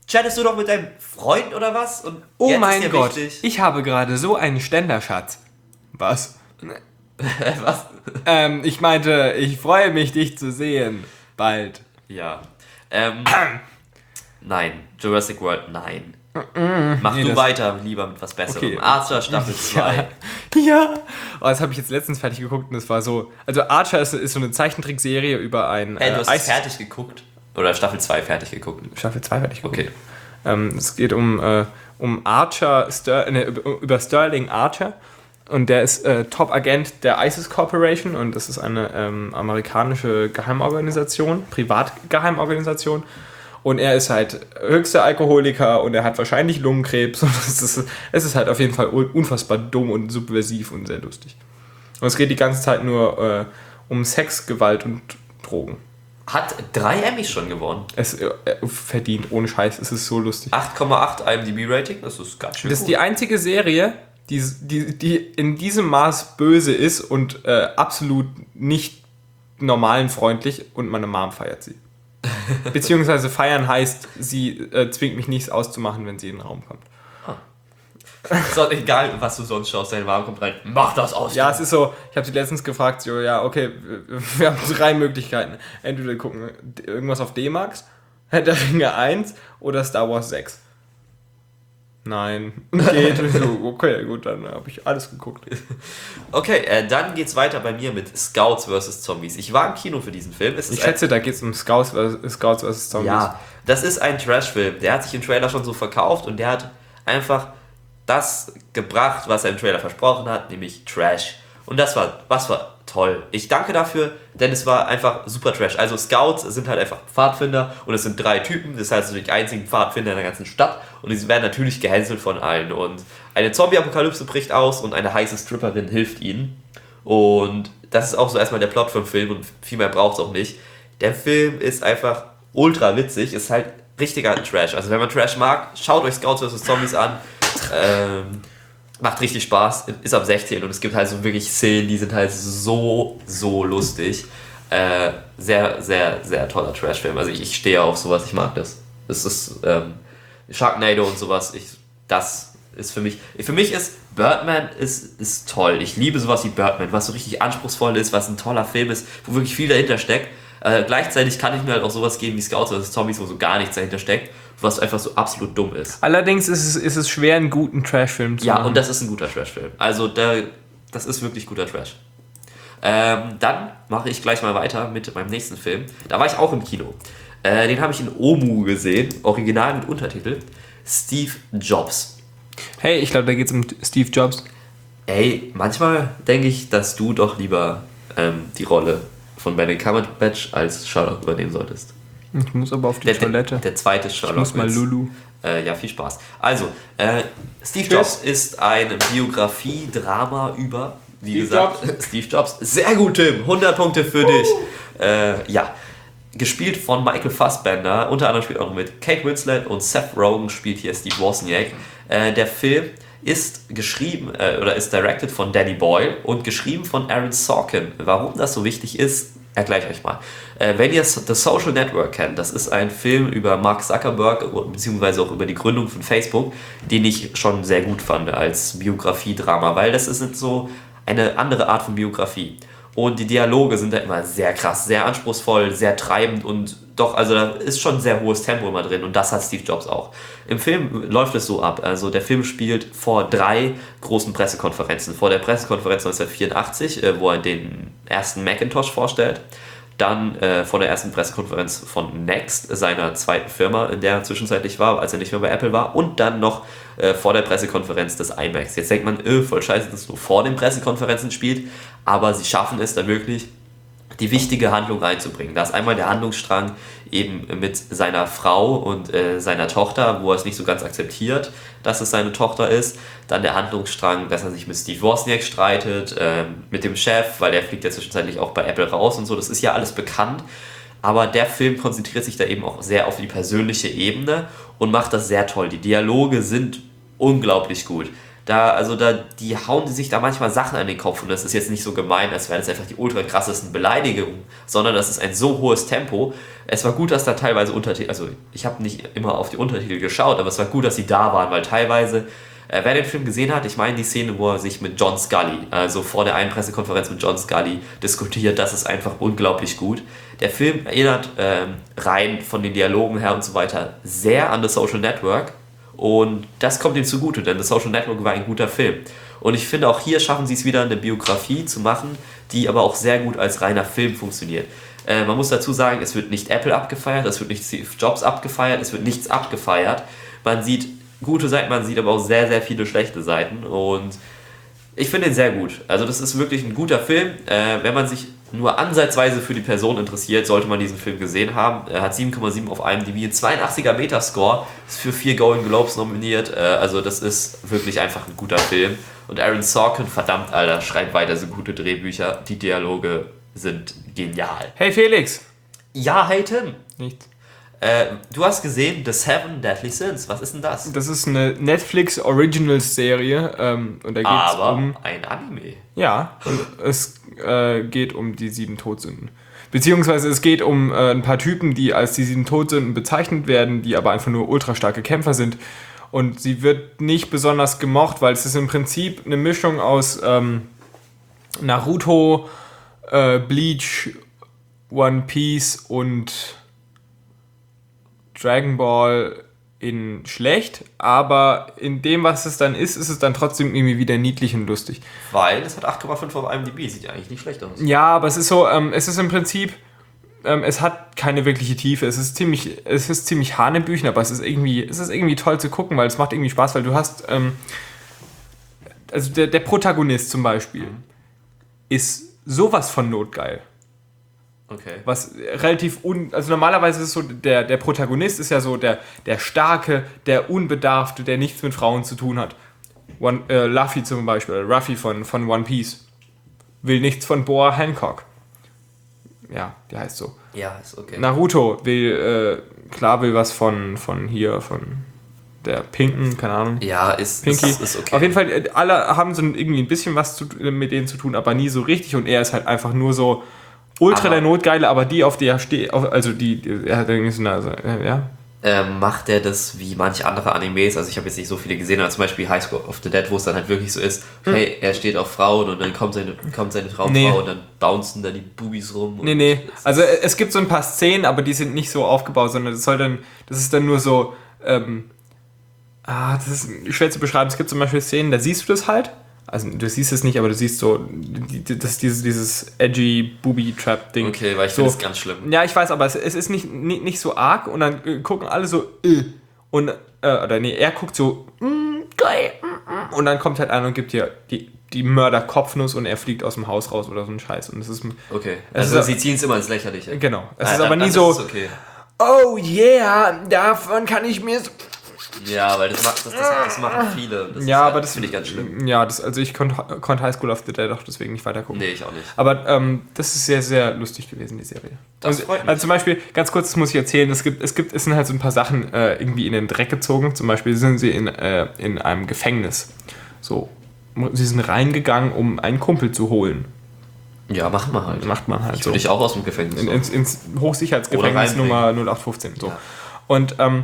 chattest du doch mit deinem Freund oder was? Und Oh jetzt mein ist dir Gott, wichtig. ich habe gerade so einen Ständerschatz. Was? Was? Ähm, ich meinte, ich freue mich, dich zu sehen. Bald. Ja. Ähm, nein. Jurassic World, nein. Mach Nee, du das- weiter, lieber mit was Besserem. Okay. Archer Staffel zwei. Ja. Oh, das habe ich jetzt letztens fertig geguckt und das war so. Also Archer ist, ist so eine Zeichentrickserie über ein Hey, du äh, hast es fertig geguckt? Oder Staffel zwei fertig geguckt? Staffel zwei fertig geguckt. Okay. Ähm, es geht um, äh, um Archer, Ster ne, über, über Sterling Archer. Und der ist äh, Top-Agent der ISIS Corporation und das ist eine ähm, amerikanische Geheimorganisation, Privatgeheimorganisation. Und er ist halt höchster Alkoholiker und er hat wahrscheinlich Lungenkrebs. Und es ist, es ist halt auf jeden Fall unfassbar dumm und subversiv und sehr lustig. Und es geht die ganze Zeit nur äh, um Sex, Gewalt und Drogen. Hat drei Emmys schon gewonnen. Es äh, verdient, ohne Scheiß, es ist so lustig. acht Komma acht I M D B-Rating, das ist ganz schön Das ist gut. die einzige Serie, die, die, die in diesem Maß böse ist und äh, absolut nicht normalen freundlich und meine Mom feiert sie. Beziehungsweise feiern heißt, sie äh, zwingt mich nichts auszumachen, wenn sie in den Raum kommt. So, egal, was du sonst schaust, dein Warm kommt rein. Mach das aus. Ja, es ist so, ich habe sie letztens gefragt, so, ja, okay, wir, wir haben drei Möglichkeiten. Entweder wir gucken irgendwas auf D-Max, Herr der Ringe eins oder Star Wars sechs. Nein, geht. So, okay, gut, dann habe ich alles geguckt. Okay, äh, dann geht's weiter bei mir mit Scouts versus. Zombies. Ich war im Kino für diesen Film. Es ist Ich schätze, da geht es um Scouts versus. Scouts versus ein, Zombies. ja, das ist ein Trash-Film. Der hat sich im Trailer schon so verkauft und der hat einfach das gebracht, was er im Trailer versprochen hat, nämlich Trash. Und das war, was war toll. Ich danke dafür, denn es war einfach super Trash. Also Scouts sind halt einfach Pfadfinder und es sind drei Typen, das heißt, die einzigen Pfadfinder in der ganzen Stadt und die werden natürlich gehänselt von allen und eine Zombie-Apokalypse bricht aus und eine heiße Stripperin hilft ihnen und das ist auch so erstmal der Plot vom Film und viel mehr braucht es auch nicht. Der Film ist einfach ultra witzig, ist halt richtiger Trash. Also wenn man Trash mag, schaut euch Scouts versus. Zombies an. Ähm, macht richtig Spaß, ist ab sechzehn und es gibt halt so wirklich Szenen, die sind halt so, so lustig. Äh, sehr, sehr, sehr toller Trash-Film. Also ich, ich stehe auf sowas, ich mag das. Das ist ähm, Sharknado und sowas, ich, das ist für mich, für mich ist Birdman ist, ist toll. Ich liebe sowas wie Birdman, was so richtig anspruchsvoll ist, was ein toller Film ist, wo wirklich viel dahinter steckt. Äh, gleichzeitig kann ich mir halt auch sowas geben wie Scouts versus. Zombies, wo so gar nichts dahinter steckt, was einfach so absolut dumm ist. Allerdings ist es, ist es schwer, einen guten Trash-Film zu Ja, machen. und das ist ein guter Trash-Film. Also da, das ist wirklich guter Trash. Ähm, dann mache ich gleich mal weiter mit meinem nächsten Film. Da war ich auch im Kino. Äh, den habe ich in Omu gesehen, original mit Untertitel. Steve Jobs. Hey, ich glaube, da geht es um Steve Jobs. Ey, manchmal denke ich, dass du doch lieber ähm, die Rolle von Benedict Cumberbatch als Sherlock übernehmen solltest. Ich muss aber auf die Der, Toilette. der, der zweite Sherlock. ich muss mal Witz. Lulu. Äh, ja, viel Spaß. Also, äh, Steve Tschüss. Jobs ist eine Biografie-Drama über, wie Steve gesagt, Steve Jobs. Sehr gut, Tim. hundert Punkte für dich. Äh, ja. Gespielt von Michael Fassbender. Unter anderem spielt auch noch mit Kate Winslet und Seth Rogen spielt hier Steve Wozniak. Äh, der Film ist geschrieben äh, oder ist directed von Danny Boyle und geschrieben von Aaron Sorkin. Warum das so wichtig ist, erkläre ich euch mal. Äh, wenn ihr The Social Network kennt, das ist ein Film über Mark Zuckerberg beziehungsweise auch über die Gründung von Facebook, den ich schon sehr gut fand als Biografie-Drama, weil das ist so eine andere Art von Biografie. Und die Dialoge sind da immer sehr krass, sehr anspruchsvoll, sehr treibend und doch, also da ist schon ein sehr hohes Tempo immer drin und das hat Steve Jobs auch. Im Film läuft es so ab, also der Film spielt vor drei großen Pressekonferenzen. Vor der Pressekonferenz neunzehnhundertvierundachtzig, äh, wo er den ersten Macintosh vorstellt, dann äh, vor der ersten Pressekonferenz von Next, seiner zweiten Firma, in der er zwischenzeitlich war, als er nicht mehr bei Apple war, und dann noch äh, vor der Pressekonferenz des iMacs. Jetzt denkt man, öh, voll scheiße, dass es nur vor den Pressekonferenzen spielt, aber sie schaffen es dann wirklich, die wichtige Handlung reinzubringen. Da ist einmal der Handlungsstrang eben mit seiner Frau und äh, seiner Tochter, wo er es nicht so ganz akzeptiert, dass es seine Tochter ist. Dann der Handlungsstrang, dass er sich mit Steve Wozniak streitet, äh, mit dem Chef, weil der fliegt ja zwischenzeitlich auch bei Apple raus und so. Das ist ja alles bekannt. Aber der Film konzentriert sich da eben auch sehr auf die persönliche Ebene und macht das sehr toll. Die Dialoge sind unglaublich gut. Da, also da, die hauen die sich da manchmal Sachen an den Kopf und das ist jetzt nicht so gemein, als wären das einfach die ultra krassesten Beleidigungen, sondern das ist ein so hohes Tempo. Es war gut, dass da teilweise Untertitel, also ich habe nicht immer auf die Untertitel geschaut, aber es war gut, dass sie da waren, weil teilweise, äh, wer den Film gesehen hat, ich meine die Szene, wo er sich mit John Scully, also vor der einen Pressekonferenz mit John Scully diskutiert, das ist einfach unglaublich gut. Der Film erinnert ähm, rein von den Dialogen her und so weiter sehr an The Social Network. Und das kommt ihm zugute, denn The Social Network war ein guter Film. Und ich finde, auch hier schaffen sie es wieder, eine Biografie zu machen, die aber auch sehr gut als reiner Film funktioniert. Äh, man muss dazu sagen, es wird nicht Apple abgefeiert, es wird nicht Steve Jobs abgefeiert, es wird nichts abgefeiert. Man sieht gute Seiten, man sieht aber auch sehr, sehr viele schlechte Seiten. Und ich finde ihn sehr gut. Also das ist wirklich ein guter Film. Äh, wenn man sich nur ansatzweise für die Person interessiert, sollte man diesen Film gesehen haben. Er hat sieben Komma sieben auf I M D B, ein zweiundachtziger Metascore, ist für vier Golden Globes nominiert. Äh, also das ist wirklich einfach ein guter Film. Und Aaron Sorkin, verdammt, Alter, schreibt weiter so gute Drehbücher. Die Dialoge sind genial. Hey Felix! Ja, hey Tim! Nichts. Äh, du hast gesehen The Seven Deadly Sins. Was ist denn das? Das ist eine Netflix Originals Serie ähm, und da geht es Aber um... ein Anime. Ja, und es äh, geht um die sieben Todsünden. Beziehungsweise es geht um äh, ein paar Typen, die als die sieben Todsünden bezeichnet werden, die aber einfach nur ultra starke Kämpfer sind. Und sie wird nicht besonders gemocht, weil es ist im Prinzip eine Mischung aus ähm, Naruto, äh, Bleach, One Piece und Dragon Ball in schlecht, aber in dem, was es dann ist, ist es dann trotzdem irgendwie wieder niedlich und lustig. Weil es hat acht Komma fünf auf I M D B, sieht ja eigentlich nicht schlecht aus. Ja, aber es ist so, ähm, es ist im Prinzip, ähm, es hat keine wirkliche Tiefe, es ist ziemlich, es ist ziemlich hanebüchen, aber es ist irgendwie, es ist irgendwie toll zu gucken, weil es macht irgendwie Spaß, weil du hast, ähm, also der, der Protagonist zum Beispiel ist sowas von notgeil. Okay. Was relativ un... Also normalerweise ist es so, der, der Protagonist ist ja so der, der Starke, der Unbedarfte, der nichts mit Frauen zu tun hat. One, äh, Luffy zum Beispiel, Ruffy von, von One Piece, will nichts von Boa Hancock. Ja, der heißt so. Ja, ist okay. Naruto will, äh, klar will was von, von hier, von der Pinken, keine Ahnung. Ja, ist, Pinky. ist, ist okay. Auf jeden Fall, äh, alle haben so irgendwie ein bisschen was zu, mit denen zu tun, aber nie so richtig und er ist halt einfach nur so ultra aber der Notgeile, aber die, auf die er steht, also die, er hat irgendwie so eine, also, ja. Ähm, macht er das wie manche andere Animes? Also ich habe jetzt nicht so viele gesehen, aber zum Beispiel High School of the Dead, wo es dann halt wirklich so ist, hm. hey, er steht auf Frauen und dann kommt seine, kommt seine Traumfrau Nee. und dann bouncen da die Bubis rum. Und Nee, nee, also es gibt so ein paar Szenen, aber die sind nicht so aufgebaut, sondern das soll dann, das ist dann nur so, ähm, ah, das ist schwer zu beschreiben. Es gibt zum Beispiel Szenen, da siehst du das halt, also du siehst es nicht, aber du siehst so, das dieses, dieses edgy Booby-Trap-Ding. Okay, weil ich so, finde das ganz schlimm. Ja, ich weiß, aber es, es ist nicht, nicht, nicht so arg und dann äh, gucken alle so, äh, und, äh, oder nee, er guckt so, mm, geil, mm, mm, und dann kommt halt einer und gibt dir die, die Mörder-Kopfnuss und er fliegt aus dem Haus raus oder so ein Scheiß. Und das ist, Okay, es also ist, sie ziehen es immer ins Lächerliche. Genau, es Ah, ist dann, aber nie dann so, ist es okay. oh yeah, davon kann ich mir... So Ja, weil das, macht, das, das, das machen viele. Das ja, ist, aber das finde ich ganz schlimm. Ja, das, also ich konnte konnt High School of the Dead auch deswegen nicht weiter gucken. Nee, ich auch nicht. Aber ähm, das ist sehr, sehr lustig gewesen, die Serie. Das also, freut mich. also zum Beispiel, ganz kurz, das muss ich erzählen, es gibt, es gibt, es sind halt so ein paar Sachen äh, irgendwie in den Dreck gezogen. Zum Beispiel sind sie in, äh, in einem Gefängnis. So, sie sind reingegangen, um einen Kumpel zu holen. Ja, macht man halt. Macht man halt Ich so. würde dich auch aus dem Gefängnis In, holen. ins, ins Hochsicherheitsgefängnis Oder reinbringen. Nummer null acht fünfzehn. So. Ja. Und ähm,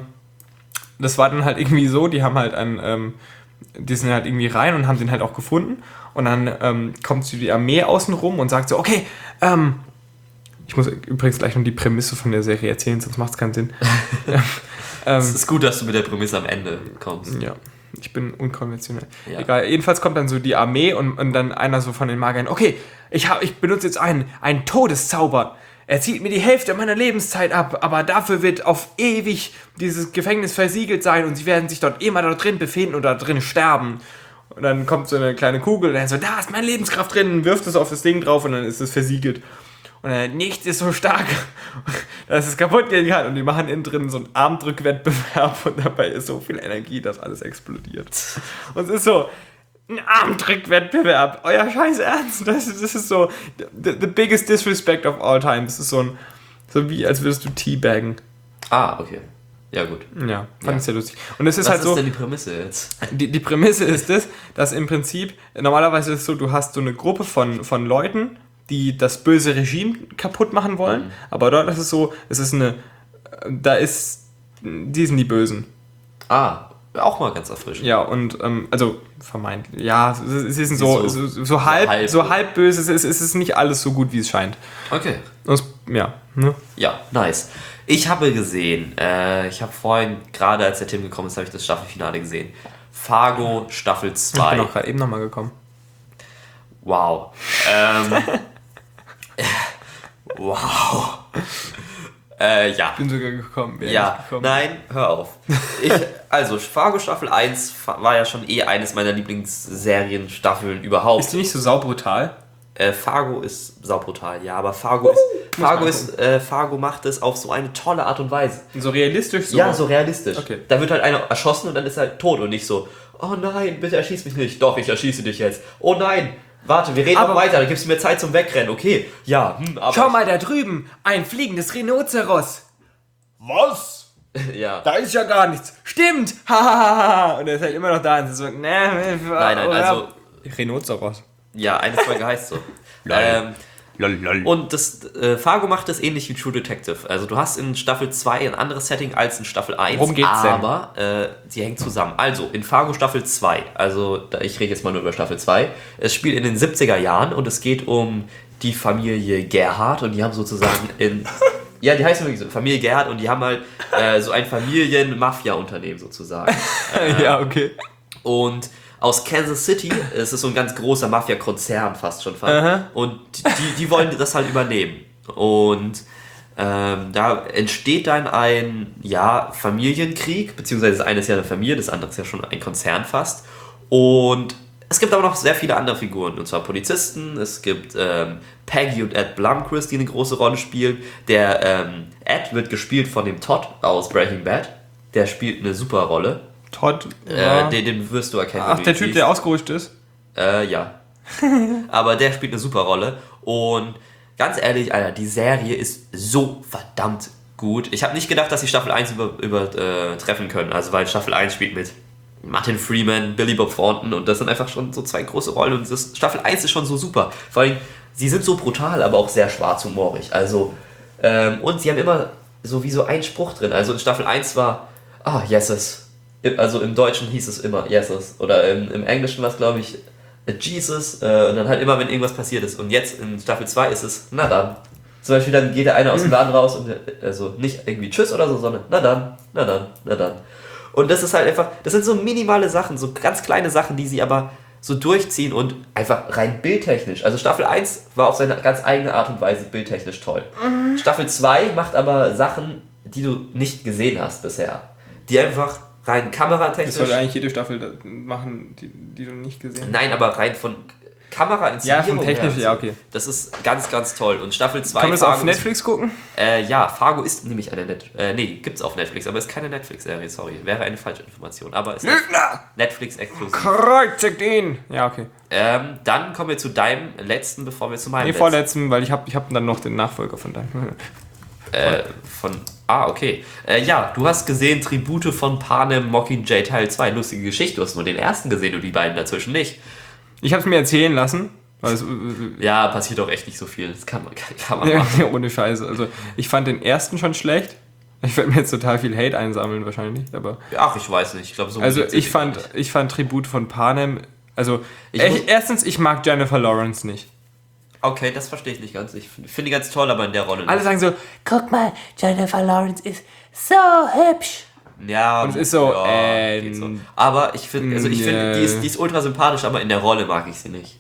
das war dann halt irgendwie so, die haben halt einen, ähm, die sind halt irgendwie rein und haben den halt auch gefunden. Und dann ähm, kommt so die Armee außen rum und sagt so, okay, ähm, ich muss übrigens gleich noch die Prämisse von der Serie erzählen, sonst macht es keinen Sinn. ähm, Es ist gut, dass du mit der Prämisse am Ende kommst. ja, ich bin unkonventionell. Ja. Egal, jedenfalls kommt dann so die Armee und, und dann einer so von den Magiern, okay, ich, hab, ich benutze jetzt einen, einen Todeszauber. Er zieht mir die Hälfte meiner Lebenszeit ab, aber dafür wird auf ewig dieses Gefängnis versiegelt sein und sie werden sich dort immer dort drin befinden oder drin sterben. Und dann kommt so eine kleine Kugel und dann so, da ist meine Lebenskraft drin, wirft es auf das Ding drauf und dann ist es versiegelt. Und dann, nichts ist so stark, dass es kaputt gehen kann. Und die machen innen drin so einen Armdrückwettbewerb und dabei ist so viel Energie, dass alles explodiert. Und es ist so, ein Armdrückwettbewerb, euer scheiß Ernst. Das ist, das ist so the, the biggest disrespect of all time. Das ist so ein, so wie als würdest du teabaggen. Ah, okay. Ja, gut. Ja, fand Ja. ich sehr lustig. Und es ist Was halt ist so, denn die Prämisse jetzt? die, die Prämisse ist es, dass im Prinzip, normalerweise ist es so, du hast so eine Gruppe von, von Leuten, die das böse Regime kaputt machen wollen, Mhm. aber dort ist es so, es ist eine, da ist, die sind die Bösen. Ah, auch mal ganz erfrischend. Ja, und, ähm, also, vermeintlich, ja, sie sie sind so, So- so, so, halb, halb- so halb böse, es ist, es ist nicht alles so gut, wie es scheint. Okay. Und es, ja, ne? Ja, nice. Ich habe gesehen, äh, ich habe vorhin, gerade als der Tim gekommen ist, habe ich das Staffelfinale gesehen. Fargo Staffel Ich zwei. bin auch gerade eben nochmal gekommen. Wow. Ähm, wow. Äh, ja. Bin sogar gekommen. wäre Ja, nicht gekommen. nein, hör auf. Ich, also, Fargo Staffel eins fa- war ja schon eh eines meiner Lieblingsserien-Staffeln überhaupt. Ist die nicht so saubrutal? Äh, Fargo ist saubrutal, ja, aber Fargo ist. Fargo man ist, äh, Fargo macht es auf so eine tolle Art und Weise. So realistisch? So. Ja, so realistisch. Okay. Da wird halt einer erschossen und dann ist er halt tot und nicht so, oh nein, bitte erschieß mich nicht. Doch, ich erschieße dich jetzt. Oh nein, warte, wir reden Aber- noch weiter, dann gibst du mir Zeit zum Wegrennen. Okay, ja, hm, aber. Schau mal da drüben, ein fliegendes Rhinoceros. Was? Ja. Da ist ja gar nichts. Stimmt. Hahaha. Und er ist halt immer noch da und so, ne, nein, Nein, nein, also. Rhinoceros. Ja, eine Folge heißt so. ähm, und das äh, Fargo macht das ähnlich wie True Detective. Also du hast in Staffel zwei ein anderes Setting als in Staffel eins. Worum geht's denn? Aber äh, sie hängen zusammen. Also in Fargo Staffel zwei, also da, ich rede jetzt mal nur über Staffel zwei, es spielt in den siebziger Jahren und es geht um die Familie Gerhardt und die haben sozusagen in... Ja, die heißen wirklich so, Familie Gerhardt und die haben halt äh, so ein Familien-Mafia-Unternehmen sozusagen. Ja, okay. Und aus Kansas City, es ist so ein ganz großer Mafia-Konzern fast schon fast. Aha. Und die, die wollen das halt übernehmen. Und ähm, da entsteht dann ein, ja, Familienkrieg, beziehungsweise das eine ist ja eine Familie, das andere ist ja schon ein Konzern fast. Und es gibt aber noch sehr viele andere Figuren, und zwar Polizisten, es gibt ähm, Peggy und Ed Blumquist, die eine große Rolle spielen. Der ähm, Ed wird gespielt von dem Todd aus Breaking Bad, der spielt eine super Rolle. Todd. Äh, Ja. den, den wirst du erkennen. Ach, wenn du der ihn Typ, siehst. der ausgerutscht ist? Äh, ja. Aber der spielt eine super Rolle. Und ganz ehrlich, Alter, die Serie ist so verdammt gut. Ich habe nicht gedacht, dass sie Staffel eins übertreffen über, äh, treffen können. Also, weil Staffel eins spielt mit Martin Freeman, Billy Bob Thornton und das sind einfach schon so zwei große Rollen. Und das, Staffel eins ist schon so super. Vor allem, sie sind so brutal, aber auch sehr schwarzhumorig. Also, ähm, und sie haben immer so wie so einen Spruch drin. Also in Staffel eins war, ah, yeses. Also im Deutschen hieß es immer yeses. Oder im, im Englischen war es, glaube ich, Jesus. Äh, und dann halt immer, wenn irgendwas passiert ist. Und jetzt in Staffel zwei ist es, na dann. Zum Beispiel dann geht der eine aus dem Laden raus und also nicht irgendwie Tschüss oder so, sondern na dann, na dann, na dann. Und das ist halt einfach, das sind so minimale Sachen, so ganz kleine Sachen, die sie aber so durchziehen und einfach rein bildtechnisch. Also Staffel eins war auf seine ganz eigene Art und Weise bildtechnisch toll. Mhm. Staffel zwei macht aber Sachen, die du nicht gesehen hast bisher. Die einfach rein Das kameratechnisch... sollte eigentlich jede Staffel da machen, die, die du nicht gesehen hast. Nein, aber rein von Kamera ins Ja, von technisch, ja, okay. Das ist ganz, ganz toll. Und Staffel zwei... Kann man das auf Netflix gucken? Äh, ja, Fargo ist nämlich eine Net... Äh, nee, gibt's auf Netflix, aber ist keine Netflix-Serie, sorry. Wäre eine falsche Information, aber ist Lügner! Netflix-exklusiv. Kreuzigt ihn! Ja, okay. Ähm, dann kommen wir zu deinem letzten, bevor wir zu meinem Nee, letzten... vorletzten, weil ich habe ich hab dann noch den Nachfolger von deinem. Äh, von... Ah, okay. Äh, ja, du hast gesehen Tribute von Panem Mockingjay Teil zwei. Lustige Geschichte. Du hast nur den ersten gesehen und die beiden dazwischen nicht. Ich habe es mir erzählen lassen. Weil es, Ja, passiert auch echt nicht so viel. Das kann man, kann, kann man ja, machen. ja, ohne Scheiße. Also, ich fand den ersten schon schlecht. Ich werde mir jetzt total viel Hate einsammeln wahrscheinlich. Aber Ach, ich weiß nicht. Ich glaube, so also beliebt sind ich die fand, gar nicht. ich fand Tribut von Panem. Also Ich ich, muss- erstens, ich mag Jennifer Lawrence nicht. Okay, das verstehe ich nicht ganz. Ich finde find die ganz toll, aber in der Rolle Alle nicht. sagen so, Guck mal, Jennifer Lawrence ist so hübsch. Ja, Und es ist so, ja, äh, geht so. Aber ich finde, also ich finde, die ist, die ist ultra sympathisch, aber in der Rolle mag ich sie nicht.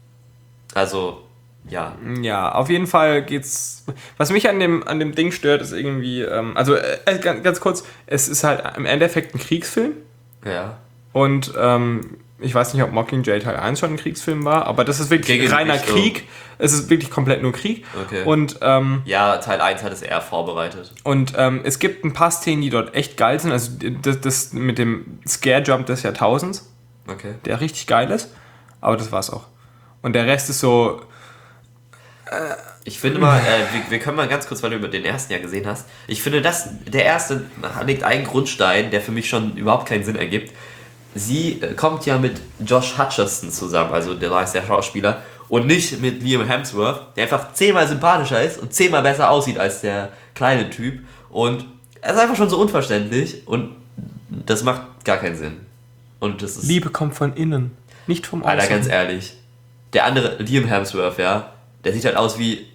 Also, ja. ja, auf jeden Fall geht's. Was mich an dem, an dem Ding stört, ist irgendwie, ähm, also äh, ganz, ganz kurz, es ist halt im Endeffekt ein Kriegsfilm. Ja. Und ähm, ich weiß nicht, ob Mockingjay Teil eins schon ein Kriegsfilm war, aber das ist wirklich Gegen reiner Richtung. Krieg. Es ist wirklich komplett nur Krieg. Okay. Und, ähm, Ja, Teil eins hat es eher vorbereitet. und ähm, es gibt ein paar Szenen, die dort echt geil sind. Also das, das mit dem Scare-Jump des Jahrtausends, Okay. der richtig geil ist. Aber das war's auch. Und der Rest ist so. Äh, Ich finde mal, äh, wir, wir können mal ganz kurz, weil du über den ersten ja gesehen hast, ich finde, das, der erste legt einen Grundstein, der für mich schon überhaupt keinen Sinn ergibt. Sie äh, kommt ja mit Josh Hutcherson zusammen, also der heißt der Schauspieler, und nicht mit Liam Hemsworth, der einfach zehnmal sympathischer ist und zehnmal besser aussieht als der kleine Typ. Und er ist einfach schon so unverständlich und das macht gar keinen Sinn. Und das ist, Liebe kommt von innen, nicht vom Außen. Alter, ganz ehrlich, der andere, Liam Hemsworth, ja, der sieht halt aus wie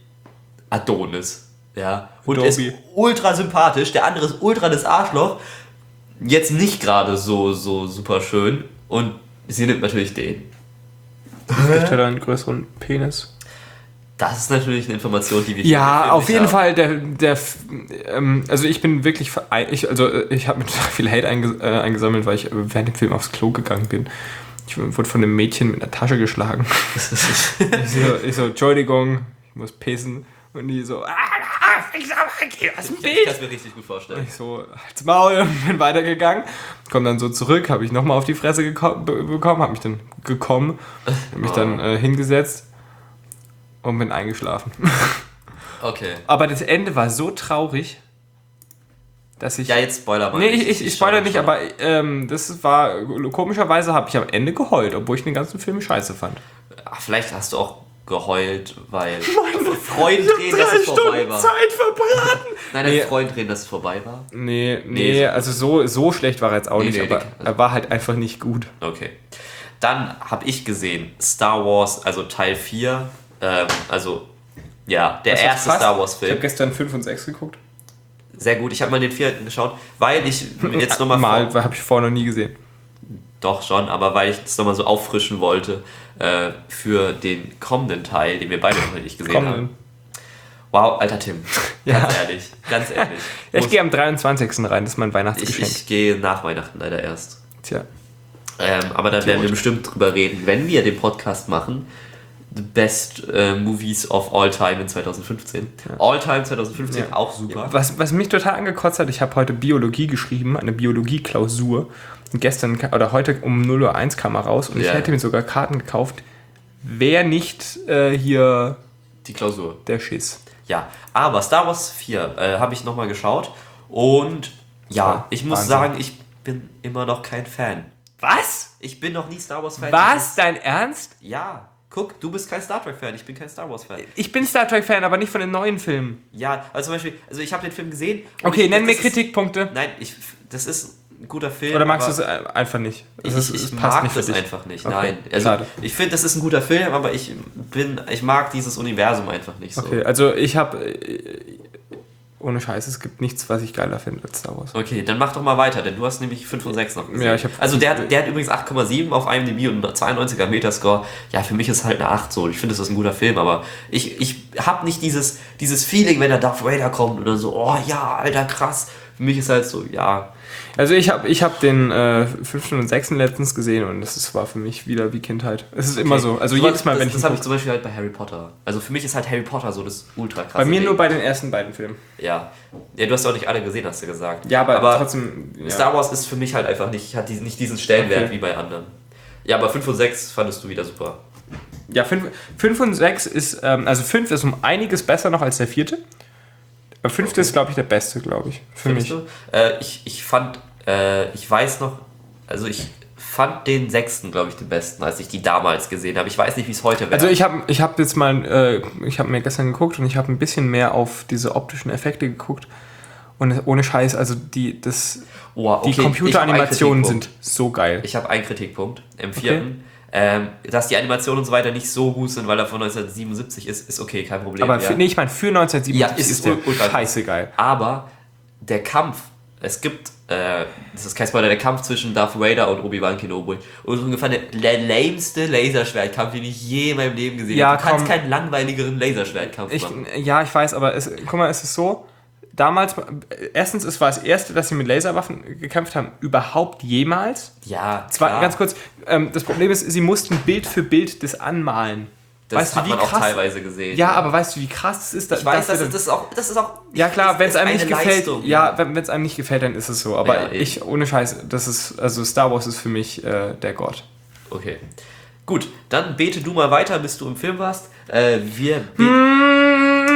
Adonis, ja, und Adobe. ist ultra sympathisch, der andere ist ultra das Arschloch, jetzt nicht gerade so, so super schön und sie nimmt natürlich den. Vielleicht hat er einen größeren Penis. Das ist natürlich eine Information, die wir Ja, hier auf nicht jeden haben. Fall, der, der, ähm, also ich bin wirklich, verei- ich, also ich habe mit viel Hate einge, äh, eingesammelt, weil ich während dem Film aufs Klo gegangen bin. Ich wurde von einem Mädchen mit einer Tasche geschlagen. ich, so, ich so, Entschuldigung, ich muss pissen. Und die so, ah, ich sag mal, geh aus dem Ich Bild. kann es mir richtig gut vorstellen. Ich so, halt's Maul, bin weitergegangen. Komm dann so zurück, habe ich nochmal auf die Fresse geko- be- bekommen, habe mich dann gekommen, habe mich dann äh, hingesetzt und bin eingeschlafen. Okay. Aber das Ende war so traurig, dass ich... Ja, jetzt Spoiler mal. nee, ich, ich, ich spoilere schau- nicht, schau. aber ähm, das war, komischerweise habe ich am Ende geheult, obwohl ich den ganzen Film scheiße fand. Ach, vielleicht hast du auch geheult, weil Freudentränen, dass es vorbei war. Zeit verbraten! Nein, Nee. nein, Freudentränen, dass es vorbei war. Nee, Nee, nee, so- also so, so schlecht war er jetzt auch Nee, nicht, nee, aber nee. er war halt einfach nicht gut. Okay. Dann habe ich gesehen Star Wars, also Teil vier, ähm, also ja, der Das erste war fast- Star Wars Ich habe Film. gestern fünf und sechs geguckt. Sehr gut, ich habe mal den vierten geschaut, weil ich jetzt nochmal... Mal, habe ich vorher noch nie gesehen. Doch schon, aber weil ich das nochmal so auffrischen wollte äh, für den kommenden Teil, den wir beide noch nicht gesehen Kommenden. haben. Wow, alter Tim, Ja. ganz ehrlich, ganz ehrlich. Ja, ich Muss- gehe am dreiundzwanzigsten rein, das ist mein ich, Weihnachtsgeschenk. ich gehe nach Weihnachten leider erst. Tja. Ähm, aber da werden wir bestimmt drüber reden, wenn wir den Podcast machen. The Best äh, Movies of All Time in zwanzig fünfzehn. All Time zwanzig fünfzehn, Ja. auch super. Was, was mich total angekotzt hat, ich habe heute Biologie geschrieben, eine Biologie-Klausur. Und gestern ka- oder heute um null Uhr eins kam er raus und ich Ja. hätte mir sogar Karten gekauft. Wer nicht äh, hier Die Klausur. der Schiss. Ja, aber Star Wars vier äh, habe ich nochmal geschaut und ja, Ja, ich muss Wahnsinn. sagen, ich bin immer noch kein Fan. Was? Ich bin noch nie Star Wars Fan. Was? Dein Ernst? Ja, guck, du bist kein Star Trek Fan, ich bin kein Star Wars Fan. Ich bin Star Trek-Fan, aber nicht von den neuen Filmen. Ja, also zum Beispiel, also ich habe den Film gesehen. und Okay, ich, nenn mir das ist- Kritikpunkte. Nein, ich, das ist ein guter Film. Oder magst du aber es äh, einfach nicht? Ich, Es ist- ich es passt mag nicht für das dich. einfach nicht, Okay, nein. Also schade. ich finde, das ist ein guter Film, aber ich bin, ich mag dieses Universum einfach nicht so. Okay, also ich habe... Ohne Scheiß, es gibt nichts, was ich geiler finde als Star Wars. Okay, dann mach doch mal weiter, denn du hast nämlich fünf und sechs noch gesehen. Ja, ich hab- also der, hat- der hat übrigens acht Komma sieben auf IMDb und einen zweiundneunziger Metascore. Ja, für mich ist halt eine acht so. Ich finde, das ist ein guter Film, aber ich, ich habe nicht dieses, dieses Feeling, wenn der Darth Vader kommt oder so, oh ja, alter, krass. Für mich ist halt so, ja, Also ich habe ich hab den äh, fünften und sechsten letztens gesehen und das ist, war für mich wieder wie Kindheit. Es ist immer okay. so. Also So, jedes Mal, das, wenn ich Das ihn habe ich guck. zum Beispiel halt bei Harry Potter. Also für mich ist halt Harry Potter so das ultra krasse Bei mir Ding. nur bei den ersten beiden Filmen. Ja. Ja, du hast ja auch nicht alle gesehen, hast du gesagt. Ja, aber, trotzdem... Ja. Star Wars ist für mich halt einfach nicht, hat diesen, nicht diesen Stellenwert Okay. wie bei anderen. Ja, aber fünf und sechs fandest du wieder super. Ja, fünf und sechs ist... Ähm, also fünf ist um einiges besser noch als der vierte. Aber fünfte ist, glaube ich, der beste, glaube ich. Für Findest mich. du? Äh, ich, ich fand, äh, ich weiß noch, also ich fand den sechsten, glaube ich, den besten, als ich die damals gesehen habe. Ich weiß nicht, wie es heute wäre. Also ich habe ich hab jetzt mal... Äh, ich habe mir gestern geguckt und ich habe ein bisschen mehr auf diese optischen Effekte geguckt. Und ohne Scheiß, also die, das, oh, okay, die Computeranimationen ich hab einen sind so geil. Ich habe einen Kritikpunkt im vierten. Ähm, dass die Animationen und so weiter nicht so gut sind, weil er von neunzehnhundertsiebenundsiebzig ist, ist okay, kein Problem. Aber ja. für, nee, ich meine, für neunzehnhundertsiebenundsiebzig Ja, ist ist der ultra- scheiße geil. Aber der Kampf, es gibt, äh, das ist kein Spoiler, der Kampf zwischen Darth Vader und Obi-Wan Kenobi. Und das ist ungefähr der, der lameste Laserschwertkampf, den ich je in meinem Leben gesehen Ja, habe. Du kannst komm. keinen langweiligeren Laserschwertkampf Ich, machen. ja, ich weiß, aber es, guck mal, es ist so, damals, erstens, es war das erste, dass sie mit Laserwaffen gekämpft haben, überhaupt jemals. Ja, Zwar, klar. ganz kurz, ähm, das Problem ist, sie mussten Bild für Bild das anmalen. das weißt hat du, wie man auch krass, teilweise gesehen. Ja, aber weißt du, wie krass es ist? ich weiß, dass das, wir ist, das, ist auch, das ist auch... ja klar, das wenn es ist einem nicht eine gefällt, Leistung, ja, wenn es einem nicht gefällt, dann ist es so. Aber Ja, eben. ich, ohne Scheiß, das ist, also Star Wars ist für mich äh, der Gott. Okay. Gut, dann bete du mal weiter, bis du im Film warst. Äh, wir beten... Hm,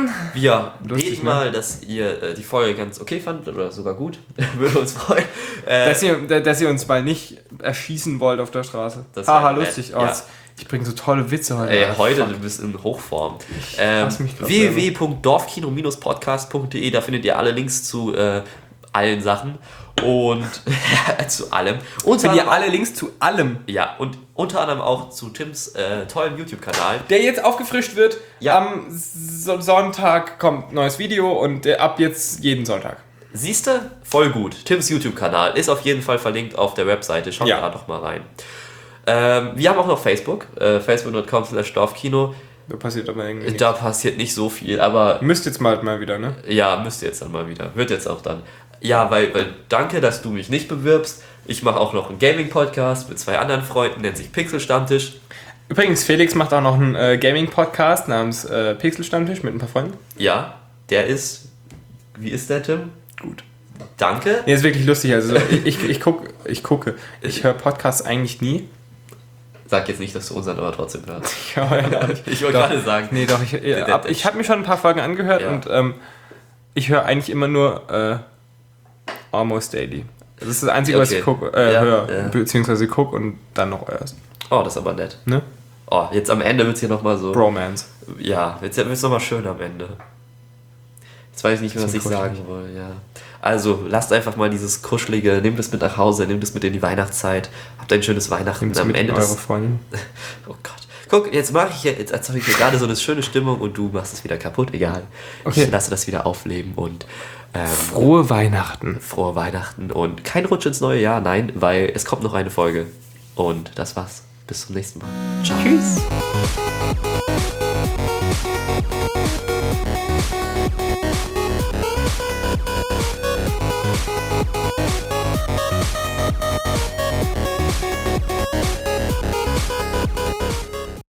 Zuhören. Wir Lustig, beten ne? mal, dass ihr äh, die Folge ganz okay fandet oder sogar gut. Würde uns freuen. Äh, Dass ihr, dass ihr uns mal nicht erschießen wollt auf der Straße. Das Haha, wäre nett, lustig. Oh, ja. das- Ich bringe so tolle Witze heute. Ey, Ah, heute, fuck. du bist in Hochform. Ähm, hasse mich grad w w w punkt dorfkino Bindestrich podcast punkt de, da findet ihr alle Links zu äh, allen Sachen und zu allem. Unter Findet ihr anderem, alle Links zu allem, ja, und unter anderem auch zu Tims äh, tollen YouTube-Kanal. der jetzt aufgefrischt wird. Ja. Am so Sonntag kommt ein neues Video und äh, ab jetzt jeden Sonntag. Siehste? Voll gut. Tims YouTube-Kanal ist auf jeden Fall verlinkt auf der Webseite. Schaut Ja. da doch mal rein. Ähm, wir haben auch noch Facebook. Äh, facebook punkt com slash dorfkino. Da passiert aber irgendwie nichts. Da passiert nicht so viel, aber Müsst jetzt mal mal wieder, ne? ja, müsst ihr jetzt dann mal wieder. Wird jetzt auch dann. Ja, weil, weil danke, dass du mich nicht bewirbst. Ich mache auch noch einen Gaming-Podcast mit zwei anderen Freunden, nennt sich Pixel Stammtisch. Übrigens, Felix macht auch noch einen äh, Gaming-Podcast namens äh, Pixel Stammtisch mit ein paar Freunden. Ja, der ist. Wie ist der, Tim? Gut. Danke. Nee, ist wirklich lustig. Also ich, ich, ich, guck, ich gucke. Ich höre Podcasts eigentlich nie. Sag jetzt nicht, dass du unseren aber trotzdem hörst. Ich höre ja gar nicht. Ich wollte Doch. gerade sagen. Nee, doch, ich, äh, ab, ich habe mir schon ein paar Folgen angehört Ja. und ähm, ich höre eigentlich immer nur äh, Almost Daily. Das ist das Einzige, was Okay. ich gucke, äh, Ja, höre, ja. beziehungsweise gucke und dann noch euers. Oh, das ist aber nett. Ne? Oh, jetzt am Ende wird es hier nochmal so. Bromance. Ja, jetzt wird es nochmal schön am Ende. Jetzt weiß ich nicht mehr, was ich Bisschen sagen will, ja. Also, lasst einfach mal dieses Kuschelige, nehmt es mit nach Hause, nehmt es mit in die Weihnachtszeit, habt ein schönes Weihnachten Nimmt's am mit Ende in eure des... Freundin. Oh Gott. Guck, jetzt mache ich hier, jetzt erzeuge ich hier gerade so eine schöne Stimmung und du machst es wieder kaputt, egal. Okay. Ich lasse das wieder aufleben und ähm, Frohe Weihnachten. frohe Weihnachten und kein Rutsch ins neue Jahr, nein, weil es kommt noch eine Folge. Und das war's. Bis zum nächsten Mal. Ciao. Tschüss. Thank